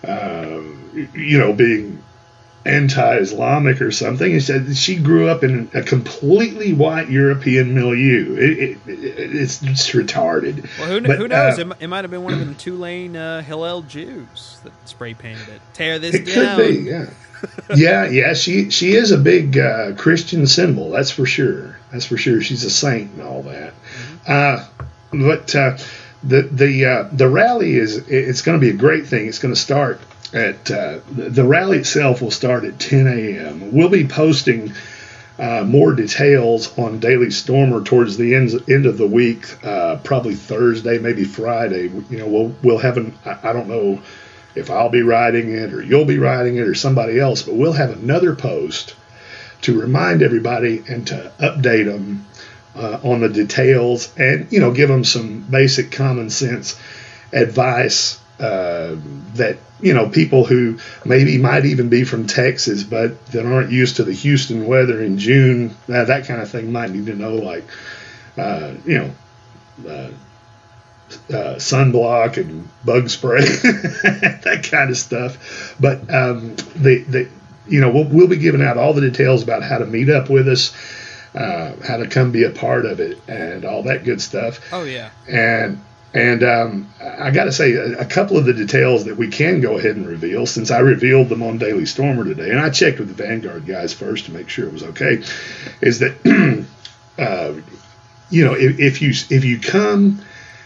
uh, you know, being anti-Islamic or something. He said she grew up in a completely white European milieu. It, it, it, it's just retarded. Well, who, but, who knows? Uh, it, it might have been one of them Tulane uh, Hillel Jews that spray painted it. Tear this it down. Could be, yeah. yeah, yeah. She she is a big uh, Christian symbol. That's for sure. That's for sure. She's a saint and all that. Mm-hmm. Uh, but uh, the the uh, the rally is it's going to be a great thing. It's going to start at uh, the rally itself will start at ten a.m. We'll be posting uh, more details on Daily Stormer towards the end end of the week, uh, probably Thursday, maybe Friday. You know, we'll we'll have an I, I don't know if I'll be writing it or you'll be writing it or somebody else, but we'll have another post to remind everybody and to update them uh, on the details and, you know, give them some basic common sense advice uh, that, you know, people who maybe might even be from Texas but that aren't used to the Houston weather in June, uh, that kind of thing might need to know, like, uh, you know, uh, Uh, sunblock and bug spray, that kind of stuff. But um, the the you know we'll we'll be giving out all the details about how to meet up with us, uh, how to come be a part of it, and all that good stuff. Oh yeah. And and um, I got to say a, a couple of the details that we can go ahead and reveal, since I revealed them on Daily Stormer today, and I checked with the Vanguard guys first to make sure it was okay, is that uh, you know if, if you if you come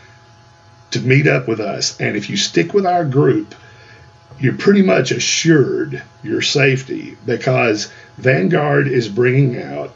to meet up with us, and if you stick with our group, you're pretty much assured your safety, because Vanguard is bringing out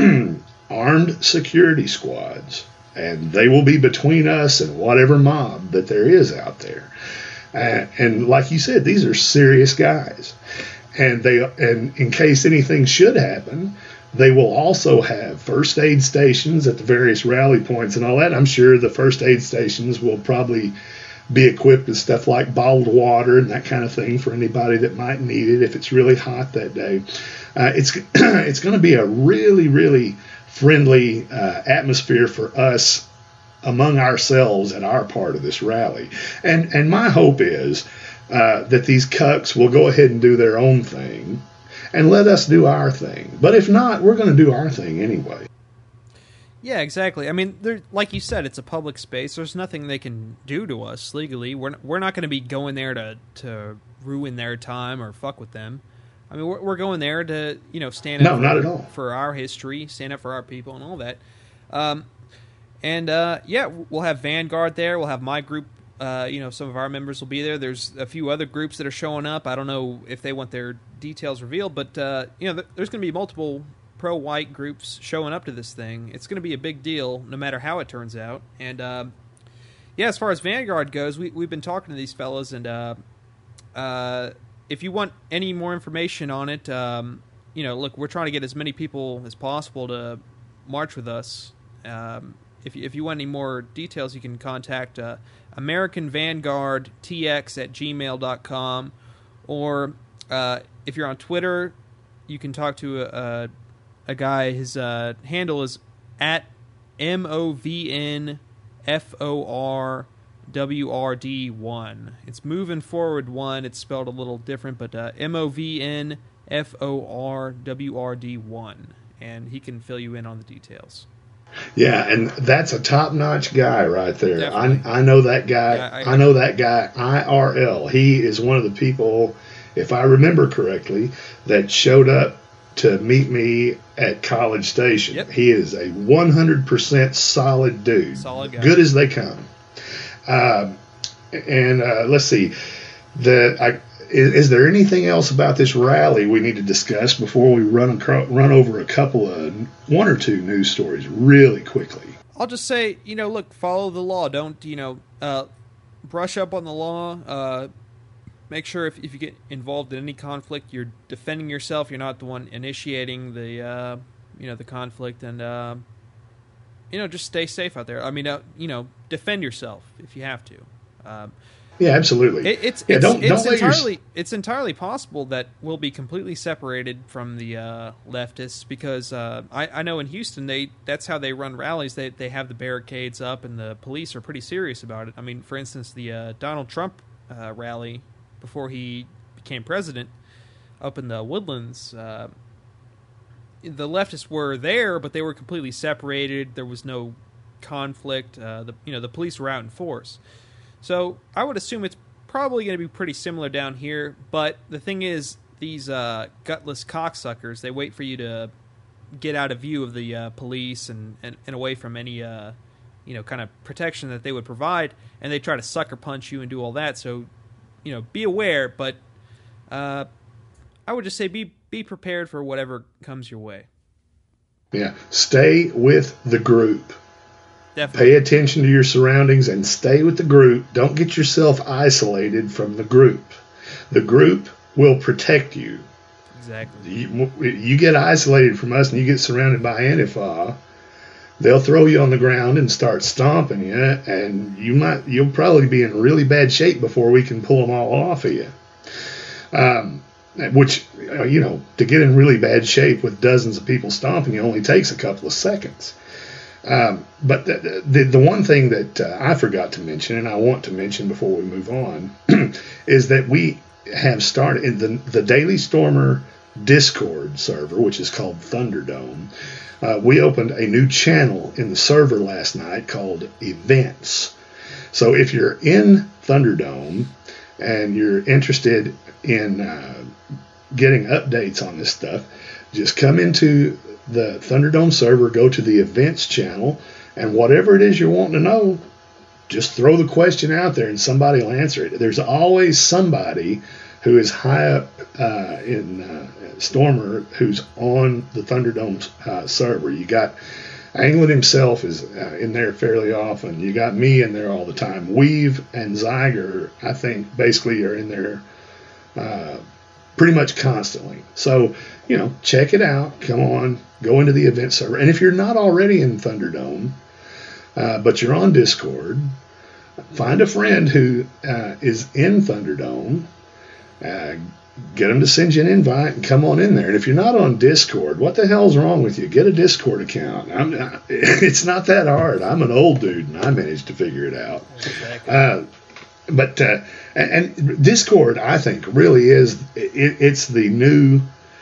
armed security squads, and they will be between us and whatever mob that there is out there. Uh, and like you said, these are serious guys, and they and in case anything should happen, they will also have first aid stations at the various rally points and all that. I'm sure the first aid stations will probably be equipped with stuff like bottled water and that kind of thing for anybody that might need it if it's really hot that day. Uh, it's it's going to be a really, really friendly uh, atmosphere for us among ourselves at our part of this rally. And, and my hope is uh, that these cucks will go ahead and do their own thing and let us do our thing. But if not, we're going to do our thing anyway. Yeah, exactly. I mean, like you said, it's a public space. There's nothing they can do to us legally. We're we're not going to be going there to to ruin their time or fuck with them. I mean, we're, we're going there to you know stand up no, for, not at all. for our history, stand up for our people, and all that. Um, and uh, yeah, we'll have Vanguard there. We'll have my group. Uh, you know, some of our members will be there. There's a few other groups that are showing up. I don't know if they want their details revealed, but uh, you know, th- there's going to be multiple pro-white groups showing up to this thing. It's going to be a big deal, no matter how it turns out. And uh, yeah, as far as Vanguard goes, we, we've been talking to these fellas, and uh, uh, if you want any more information on it, um, you know, look, we're trying to get as many people as possible to march with us. Um, if you, if you want any more details, you can contact uh, American Vanguard T X at gmail dot com, or uh, if you're on Twitter, you can talk to a, a, a guy. His uh, handle is at M O V N F O R W R D one. It's moving forward one. It's spelled a little different, but uh, M O V N F O R W R D one, and he can fill you in on the details. Yeah, and that's a top-notch guy right there. I, I know that guy. Yeah, I, I know that guy I R L. He is one of the people, if I remember correctly, that showed up to meet me at College Station. Yep. He is a one hundred percent solid dude. Solid guy. Good as they come. Uh, and uh, let's see. The I, is, is there anything else about this rally we need to discuss before we run across, run over a couple of one or two news stories really quickly? I'll just say, you know, look, follow the law. Don't, you know, uh, brush up on the law. Uh, make sure if, if you get involved in any conflict, you're defending yourself. You're not the one initiating the, uh, you know, the conflict. And, uh, you know, just stay safe out there. I mean, uh, you know, defend yourself if you have to. Um, Yeah, absolutely. It, it's yeah, it's, don't, it's don't entirely your... it's entirely possible that we'll be completely separated from the uh, leftists, because uh, I, I know in Houston they that's how they run rallies. They they have the barricades up, and the police are pretty serious about it. I mean, for instance, the uh, Donald Trump uh, rally before he became president, up in the Woodlands, uh, the leftists were there, but they were completely separated. There was no conflict. Uh, the you know the police were out in force. So I would assume it's probably going to be pretty similar down here. But the thing is, these uh, gutless cocksuckers, they wait for you to get out of view of the uh, police and, and, and away from any uh, you know kind of protection that they would provide, and they try to sucker punch you and do all that. So you know be aware, but uh, I would just say be be prepared for whatever comes your way. Yeah, stay with the group. Definitely. Pay attention to your surroundings and stay with the group. Don't get yourself isolated from the group. The group will protect you. Exactly. You, you get isolated from us and you get surrounded by Antifa, they'll throw you on the ground and start stomping you, and you might you'll probably be in really bad shape before we can pull them all off of you. Um, which, you know, to get in really bad shape with dozens of people stomping you only takes a couple of seconds. Um, but the, the the one thing that uh, I forgot to mention, and I want to mention before we move on, is that we have started in the the Daily Stormer Discord server, which is called Thunderdome. Uh, we opened a new channel in the server last night called Events. So if you're in Thunderdome and you're interested in uh, getting updates on this stuff, just come into the Thunderdome server, go to the events channel, and whatever it is you're wanting to know, just throw the question out there and somebody will answer it. There's always somebody who is high up uh, in uh, Stormer who's on the Thunderdome uh, server. You got Anglin himself is uh, in there fairly often. You got me in there all the time. Weave and Zyger, I think, basically are in there uh, pretty much constantly. So, you know, check it out. Come on, go into the event server. And if you're not already in Thunderdome, uh, but you're on Discord, find a friend who uh, is in Thunderdome, uh, get them to send you an invite and come on in there. And if you're not on Discord, what the hell's wrong with you? Get a Discord account. I'm not, it's not that hard. I'm an old dude, and I managed to figure it out. Exactly. Uh, but uh, and, and Discord, I think, really is it, it's the new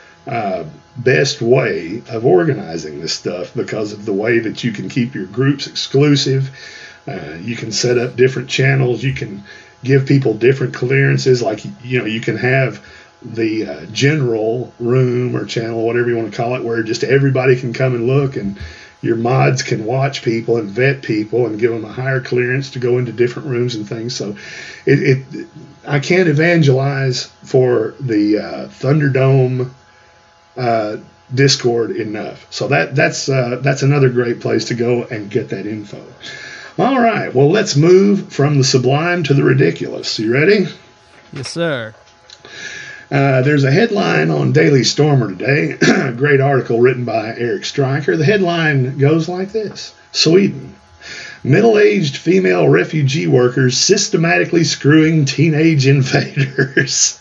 uh, best way of organizing this stuff because of the way that you can keep your groups exclusive. Uh, you can set up different channels. You can give people different clearances. Like, you know, you can have the uh, general room or channel, whatever you want to call it, where just everybody can come and look, and your mods can watch people and vet people and give them a higher clearance to go into different rooms and things. So it, it I can't evangelize for the uh, Thunderdome uh, Discord enough. So that that's uh, that's another great place to go and get that info. All right, well, let's move from the sublime to the ridiculous. You ready? Yes, sir. Uh, there's a headline on Daily Stormer today, a great article written by Eric Stryker. The headline goes like this: Sweden, middle-aged female refugee workers systematically screwing teenage invaders.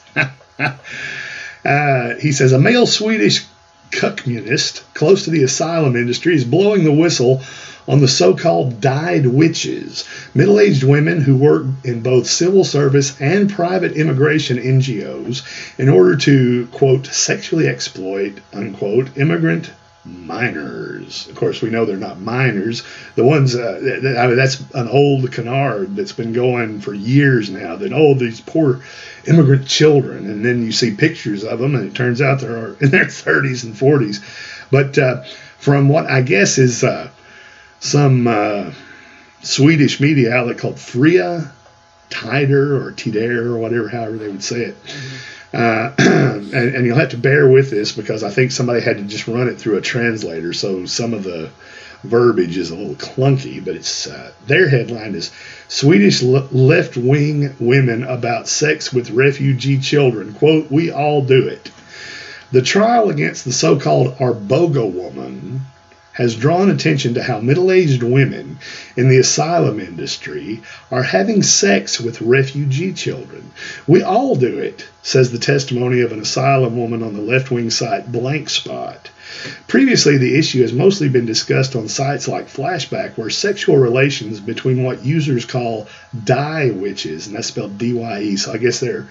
uh, he says, a male Swedish communist close to the asylum industry is blowing the whistle on the so-called dyed witches, middle-aged women who work in both civil service and private immigration N G Os in order to, quote, sexually exploit, unquote, immigrant minors. Of course, we know they're not minors. The ones, uh, th- I mean, that's an old canard that's been going for years now, that, oh, these poor immigrant children. And then you see pictures of them, and it turns out they're in their thirties and forties. But uh, from what I guess is uh, some uh, Swedish media outlet called Fria Tider or Tider or whatever, however they would say it. Mm-hmm. Uh, and, and you'll have to bear with this because I think somebody had to just run it through a translator, so some of the verbiage is a little clunky, but it's uh, their headline is Swedish le- left-wing women about sex with refugee children. Quote, we all do it. The trial against the so-called Arboga woman has drawn attention to how middle-aged women in the asylum industry are having sex with refugee children. We all do it, says the testimony of an asylum woman on the left-wing site Blank Spot. Previously, the issue has mostly been discussed on sites like Flashback, where sexual relations between what users call dye witches, and that's spelled D Y E, so I guess they're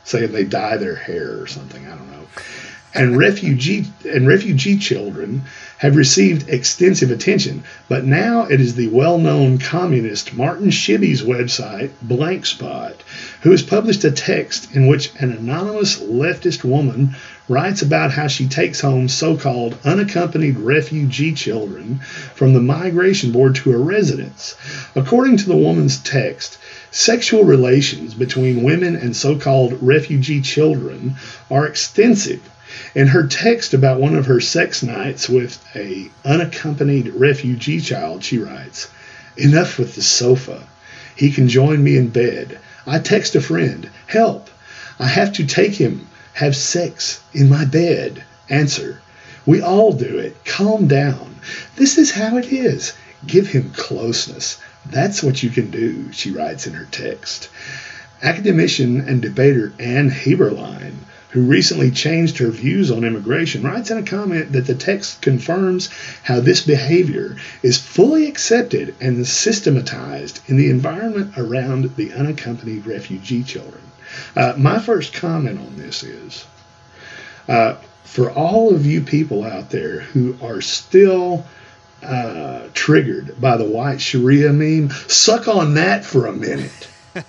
saying they dye their hair or something. I don't know. And refugee and refugee children have received extensive attention, but now it is the well-known communist Martin Shibby's website, Blank Spot, who has published a text in which an anonymous leftist woman writes about how she takes home so-called unaccompanied refugee children from the Migration Board to her residence. According to the woman's text, sexual relations between women and so-called refugee children are extensive. In her text about one of her sex nights with a unaccompanied refugee child, she writes, "Enough with the sofa. He can join me in bed. I text a friend, help. I have to take him, have sex in my bed. Answer, we all do it. Calm down. This is how it is. Give him closeness. That's what you can do," she writes in her text. Academician and debater Anne Heberlein, who recently changed her views on immigration, writes in a comment that the text confirms how this behavior is fully accepted and systematized in the environment around the unaccompanied refugee children. Uh, my first comment on this is, uh, for all of you people out there who are still uh, triggered by the white Sharia meme, suck on that for a minute.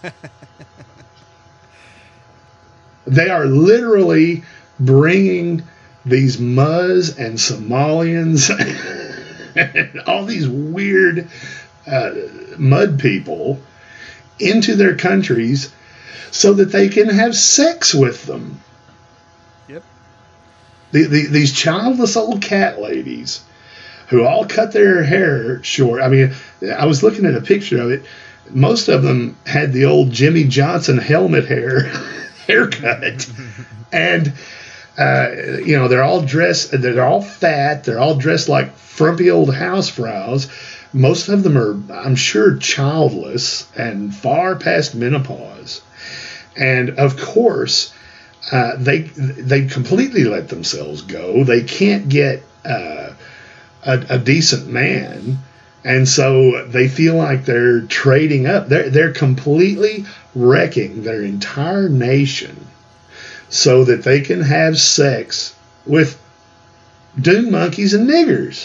They are literally bringing these Muzz and Somalians and all these weird uh, mud people into their countries so that they can have sex with them. Yep. The, the, these childless old cat ladies who all cut their hair short. I mean, I was looking at a picture of it. Most of them had the old Jimmy Johnson helmet hair. haircut, and uh, you know, they're all dressed, they're all fat, they're all dressed like frumpy old housefrows. Most of them are, I'm sure, childless and far past menopause, and of course uh, they they completely let themselves go. They can't get uh, a, a decent man, and so they feel like they're trading up. They're they're completely wrecking their entire nation so that they can have sex with dune monkeys and niggers.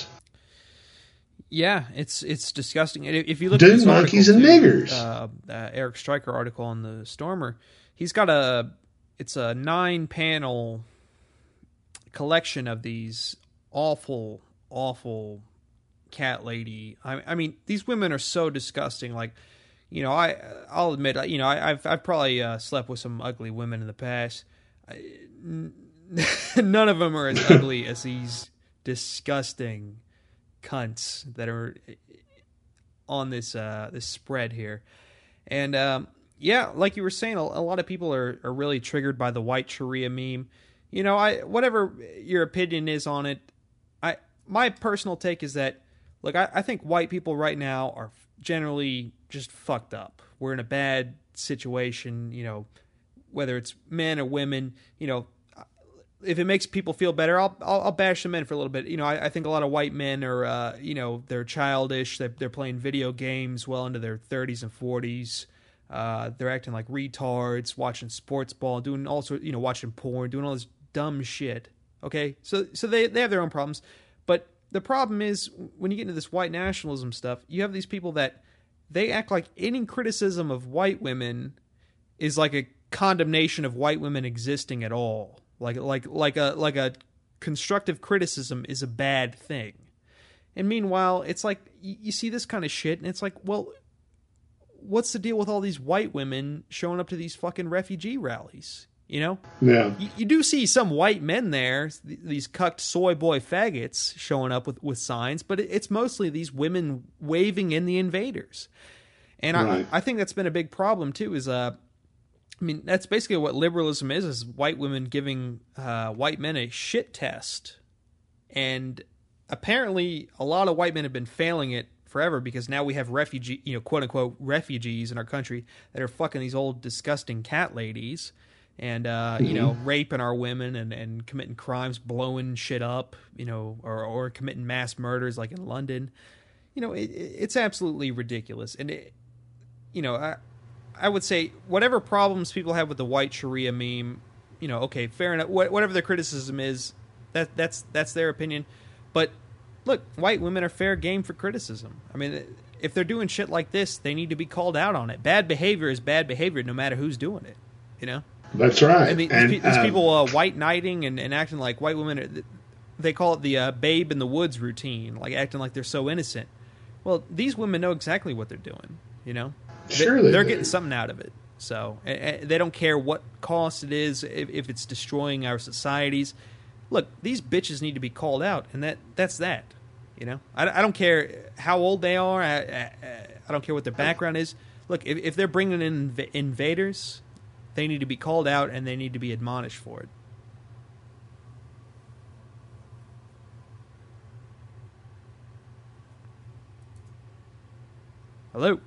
Yeah, it's it's disgusting. If you look dune at this monkeys article, and too, niggers, uh, uh, Eric Stryker article on the Stormer, he's got a it's a nine panel collection of these awful, awful cat lady. I, I mean, these women are so disgusting. Like, you know, I, I'll admit, you know, I, I've, I've probably uh, slept with some ugly women in the past. I, n- none of them are as ugly as these disgusting cunts that are on this uh, this spread here. And um, yeah, like you were saying, a, a lot of people are, are really triggered by the white Sharia meme. You know, I whatever your opinion is on it, I my personal take is that, look, I, I think white people right now are generally just fucked up. We're in a bad situation, you know, whether it's men or women. You know, if it makes people feel better, I'll I'll, I'll bash the men for a little bit. You know, I, I think a lot of white men are, uh, you know, they're childish. They're, they're playing video games well into their thirties and forties. Uh, they're acting like retards, watching sports ball, doing all sorts, you know, watching porn, doing all this dumb shit. Okay, so so they they have their own problems, but the problem is when you get into this white nationalism stuff, you have these people that they act like any criticism of white women is like a condemnation of white women existing at all. Like like like a like a constructive criticism is a bad thing. And meanwhile, it's like you, you see this kind of shit, and it's like, well, what's the deal with all these white women showing up to these fucking refugee rallies? You know? Yeah. You, you do see some white men there, these cucked soy boy faggots showing up with, with signs, but it, it's mostly these women waving in the invaders. And right. I, I think that's been a big problem, too, is, uh, I mean, that's basically what liberalism is, is white women giving uh, white men a shit test. And apparently a lot of white men have been failing it forever because now we have refugee, you know, quote unquote refugees in our country that are fucking these old disgusting cat ladies. And, uh, mm-hmm. you know, raping our women and, and committing crimes, blowing shit up, you know, or, or committing mass murders like in London. You know, it, it's absolutely ridiculous. And, it, you know, I I would say whatever problems people have with the white Sharia meme, you know, okay, fair enough. Wh- whatever their criticism is, that that's that's their opinion. But look, white women are fair game for criticism. I mean, if they're doing shit like this, they need to be called out on it. Bad behavior is bad behavior, no matter who's doing it. You know. That's right. And, the, and these, these um, people uh, white knighting and, and acting like white women are. They call it the uh, babe in the woods routine, like acting like they're so innocent. Well, these women know exactly what they're doing. You know, sure they, they they're do. getting something out of it. So uh, they don't care what cost it is, if, if it's destroying our societies. Look, these bitches need to be called out, and that that's that. You know, I, I don't care how old they are. I, I, I don't care what their background is. Look, if, if they're bringing in inv- invaders, they need to be called out, and they need to be admonished for it. Hello.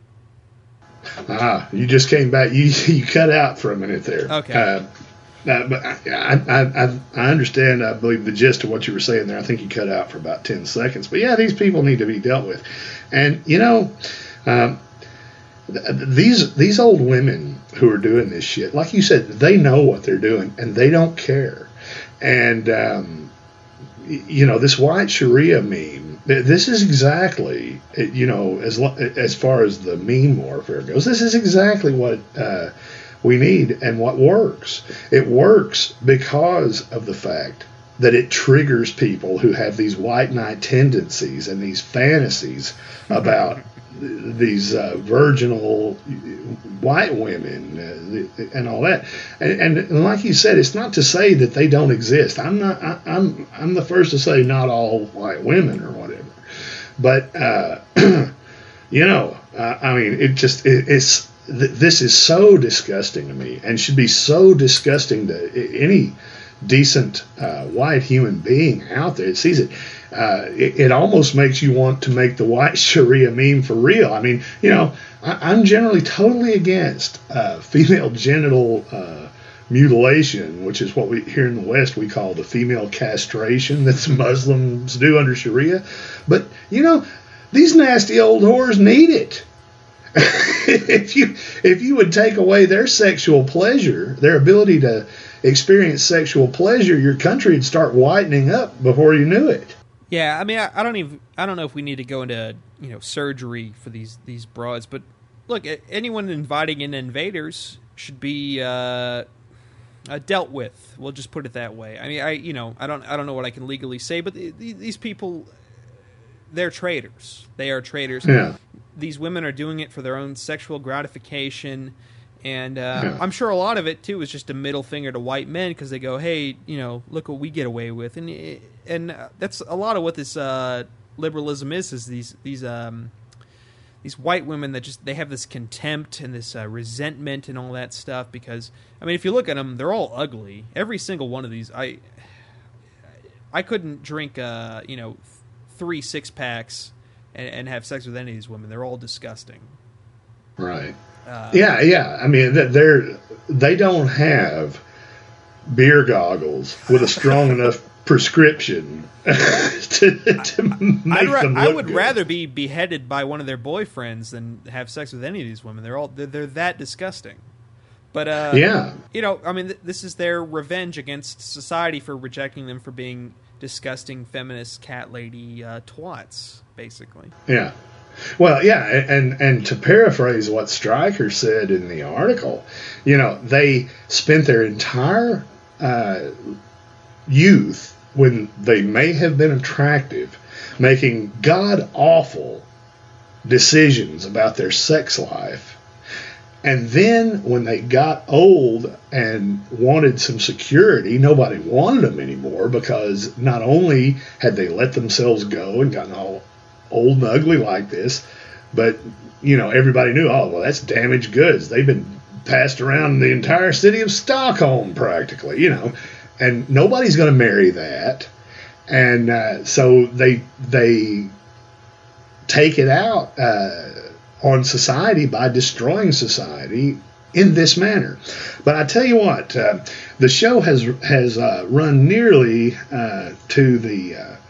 Ah, you just came back. You you cut out for a minute there. Okay. Uh, uh, but I, I I I understand. I believe the gist of what you were saying there. I think you cut out for about ten seconds. But yeah, these people need to be dealt with, and you know, um, th- these these old women who are doing this shit, like you said, they know what they're doing and they don't care. And um, you know, this white Sharia meme. This is exactly, you know, as as far as the meme warfare goes, this is exactly what uh, we need and what works. It works because of the fact that it triggers people who have these white knight tendencies and these fantasies about these uh, virginal white women uh, and all that. And, and like you said, it's not to say that they don't exist. I'm not. I, I'm. I'm the first to say not all white women or whatever. But uh, you know, uh, I mean, it just it, it's th- this is so disgusting to me, and should be so disgusting to any decent uh, white human being out there that sees it. Uh, it, it almost makes you want to make the white Sharia meme for real. I mean, you know, I, I'm generally totally against uh, female genital uh, mutilation, which is what we here in the West we call the female castration that the Muslims do under Sharia. But you know, these nasty old whores need it. if you if you would take away their sexual pleasure, their ability to experience sexual pleasure, your country would start whitening up before you knew it. Yeah, I mean, I, I don't even I don't know if we need to go into you know surgery for these these broads, but look, anyone inviting in invaders should be uh, uh, dealt with. We'll just put it that way. I mean, I you know I don't I don't know what I can legally say, but the, the, these people, they're traitors. They are traitors. Yeah. These women are doing it for their own sexual gratification. And uh, Yeah. I'm sure a lot of it, too, is just a middle finger to white men because they go, hey, you know, look what we get away with. And and that's a lot of what this uh, liberalism is, is these these um, these white women that just, they have this contempt and this uh, resentment and all that stuff because, I mean, if you look at them, they're all ugly. Every single one of these, I I couldn't drink, uh, you know, three six-packs and, and have sex with any of these women. They're all disgusting. Right. Uh, yeah, yeah. I mean, they're they don't have beer goggles with a strong enough prescription to, to make I'd ra- them look I would good. rather be beheaded by one of their boyfriends than have sex with any of these women. They're all they're, they're that disgusting. But uh, Yeah. you know, I mean, th- this is their revenge against society for rejecting them for being disgusting feminist cat lady uh, twats, basically. Yeah. Well, yeah, and and to paraphrase what Stryker said in the article, you know, they spent their entire uh, youth when they may have been attractive, making god-awful decisions about their sex life. And then when they got old and wanted some security, nobody wanted them anymore because not only had they let themselves go and gotten all old and ugly like this, but, you know, everybody knew, oh, well, that's damaged goods. They've been passed around the entire city of Stockholm practically, you know, and nobody's going to marry that. And uh, so they they take it out uh, on society by destroying society in this manner. But I tell you what, uh, the show has has uh, run nearly uh, to the uh,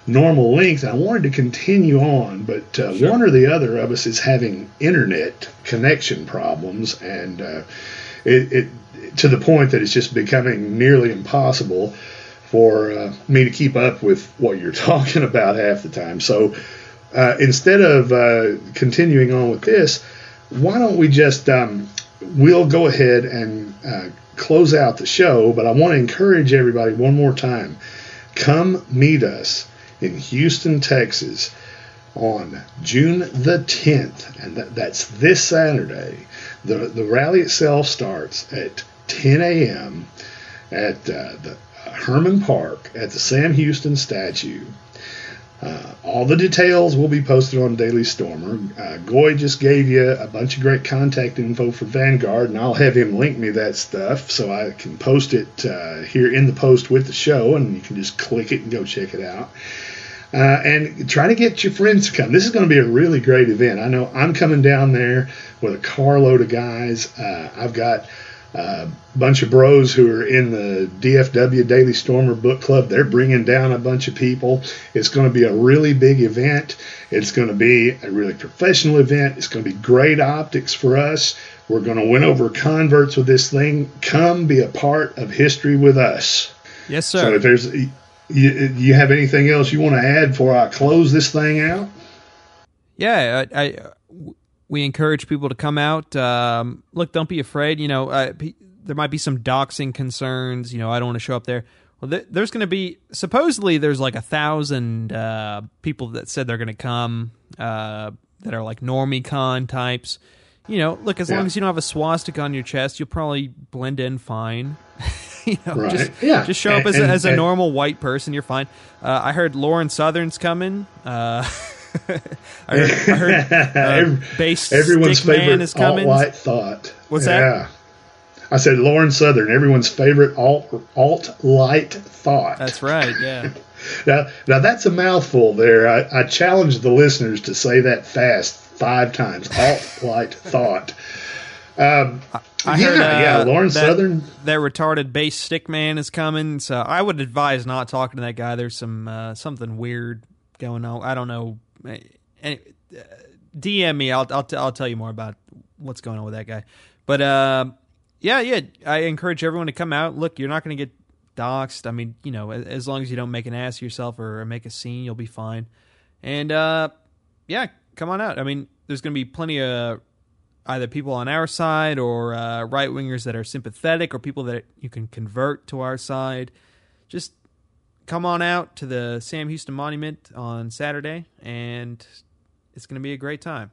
normal length. I wanted to continue on, but uh, Sure. one or the other of us is having internet connection problems, and uh, it, it to the point that it's just becoming nearly impossible for uh, me to keep up with what you're talking about half the time. So uh, instead of uh, continuing on with this, why don't we just um, we'll go ahead and uh, close out the show, but I want to encourage everybody one more time. Come meet us in Houston, Texas on June the tenth, and that, that's this Saturday. The, the rally itself starts at ten a.m. at uh, the Herman Park at the Sam Houston statue. Uh, all the details will be posted on Daily Stormer. Uh, Goy just gave you a bunch of great contact info for Vanguard, and I'll have him link me that stuff so I can post it uh, here in the post with the show, and you can just click it and go check it out. Uh, and try to get your friends to come. This is going to be a really great event. I know I'm coming down there with a carload of guys. Uh, I've got a bunch of bros who are in the D F W Daily Stormer Book Club. They're bringing down a bunch of people. It's going to be a really big event. It's going to be a really professional event. It's going to be great optics for us. We're going to win over converts with this thing. Come be a part of history with us. Yes, sir. So if there's, you, you have anything else you want to add before I close this thing out? Yeah, I, I we encourage people to come out. Um, look, don't be afraid. You know, uh, p- there might be some doxing concerns. You know, I don't want to show up there. Well, th- there's going to be, supposedly there's like a thousand uh, people that said they're going to come uh, that are like normie con types. You know, look, as Yeah. long as you don't have a swastika on your chest, you'll probably blend in fine. you know, Right. just, Yeah. just show up And- as a, and- as a and- normal white person. You're fine. Uh, I heard Lauren Southern's coming. Uh, I heard, I heard uh, Every- Bass everyone's Stick Man favorite is coming. alt-light thought. What's yeah. that? I said Lauren Southern, everyone's favorite alt alt-light thought. That's right, yeah. Now, now that's a mouthful there. I, I challenge the listeners to say that fast five times. Alt-light thought. Um, I yeah, heard, uh, yeah, Lauren that, Southern. That retarded Bass Stick Man is coming, so I would advise not talking to that guy. There's some uh, something weird going on. I don't know. Any, uh, D M me. I'll I'll, t- I'll tell you more about what's going on with that guy. But uh, yeah, yeah. I encourage everyone to come out. Look, you're not going to get doxxed. I mean, you know, as long as you don't make an ass of yourself or make a scene, you'll be fine. And uh, yeah, come on out. I mean, there's going to be plenty of either people on our side or uh, right-wingers that are sympathetic or people that you can convert to our side. Just come on out to the Sam Houston Monument on Saturday, and it's going to be a great time.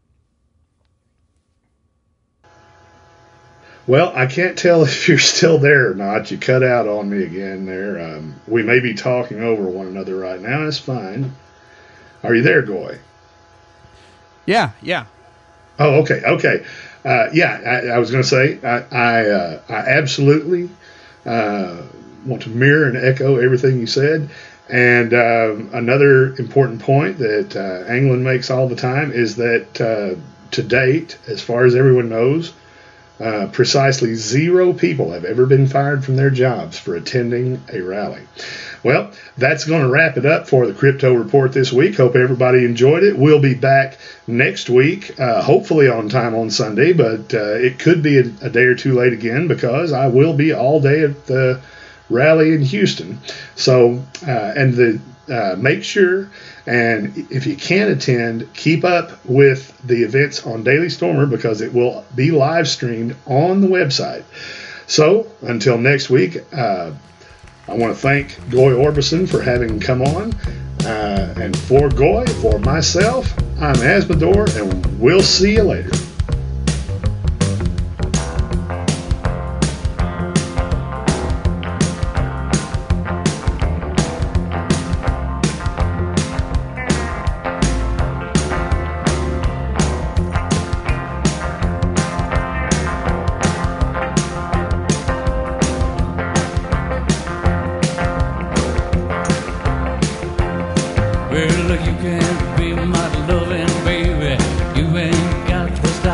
Well, I can't tell if you're still there or not. You cut out on me again there. Um, we may be talking over one another right now. That's fine. Are you there, Goy? Yeah, yeah. Oh, okay, okay. Uh, yeah, I, I was going to say, I I, uh, I absolutely uh, want to mirror and echo everything you said. And um, another important point that uh, Anglin makes all the time is that uh, to date, as far as everyone knows, uh, precisely zero people have ever been fired from their jobs for attending a rally. Well, that's going to wrap it up for the Crypto Report this week. Hope everybody enjoyed it. We'll be back next week, uh, hopefully on time on Sunday, but uh, it could be a, a day or two late again because I will be all day at the rally in Houston. So, uh, and the uh, make sure, and if you can attend, keep up with the events on Daily Stormer because it will be live streamed on the website. So, until next week, uh, I want to thank Goy Orbison for having come on. Uh, and for Goy, for myself, I'm Asmodor, and we'll see you later. Well, you can be my loving baby. You ain't got to stop.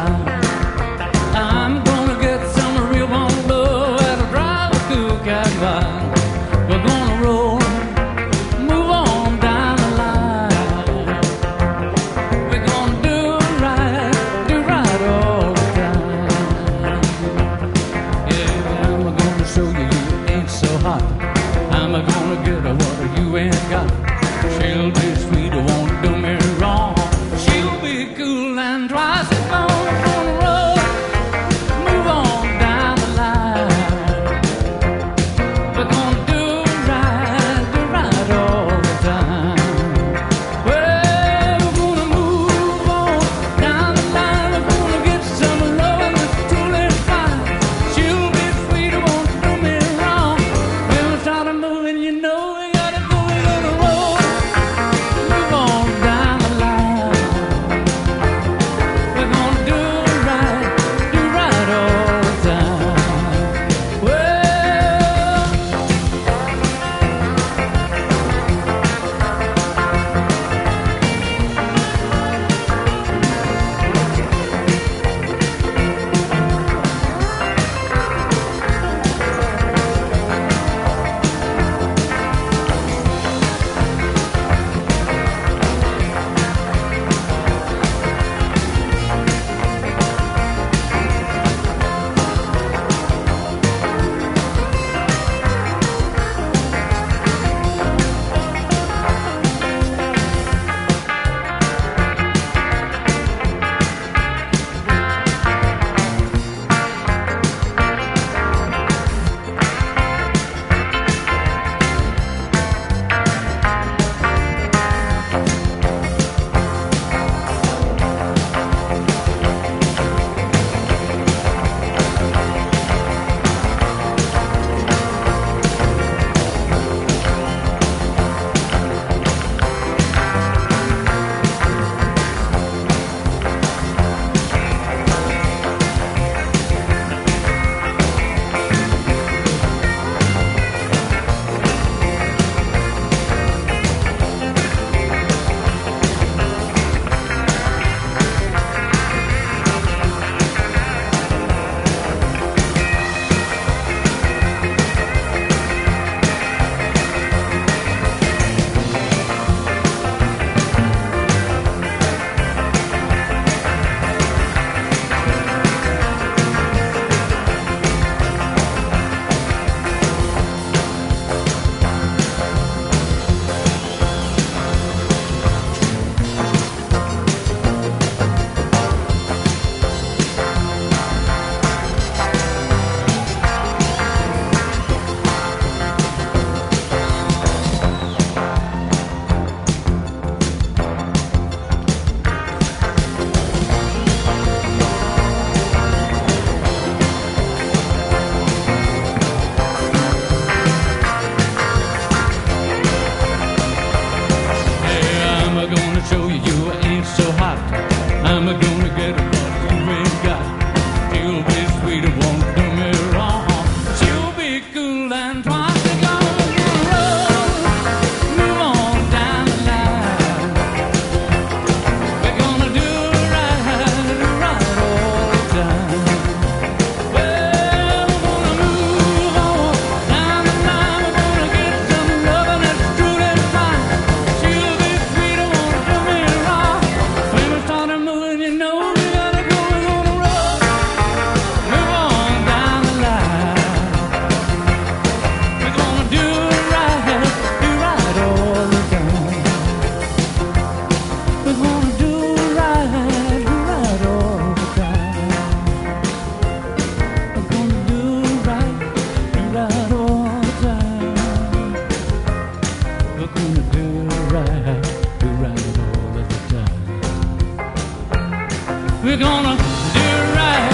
We're gonna do it right.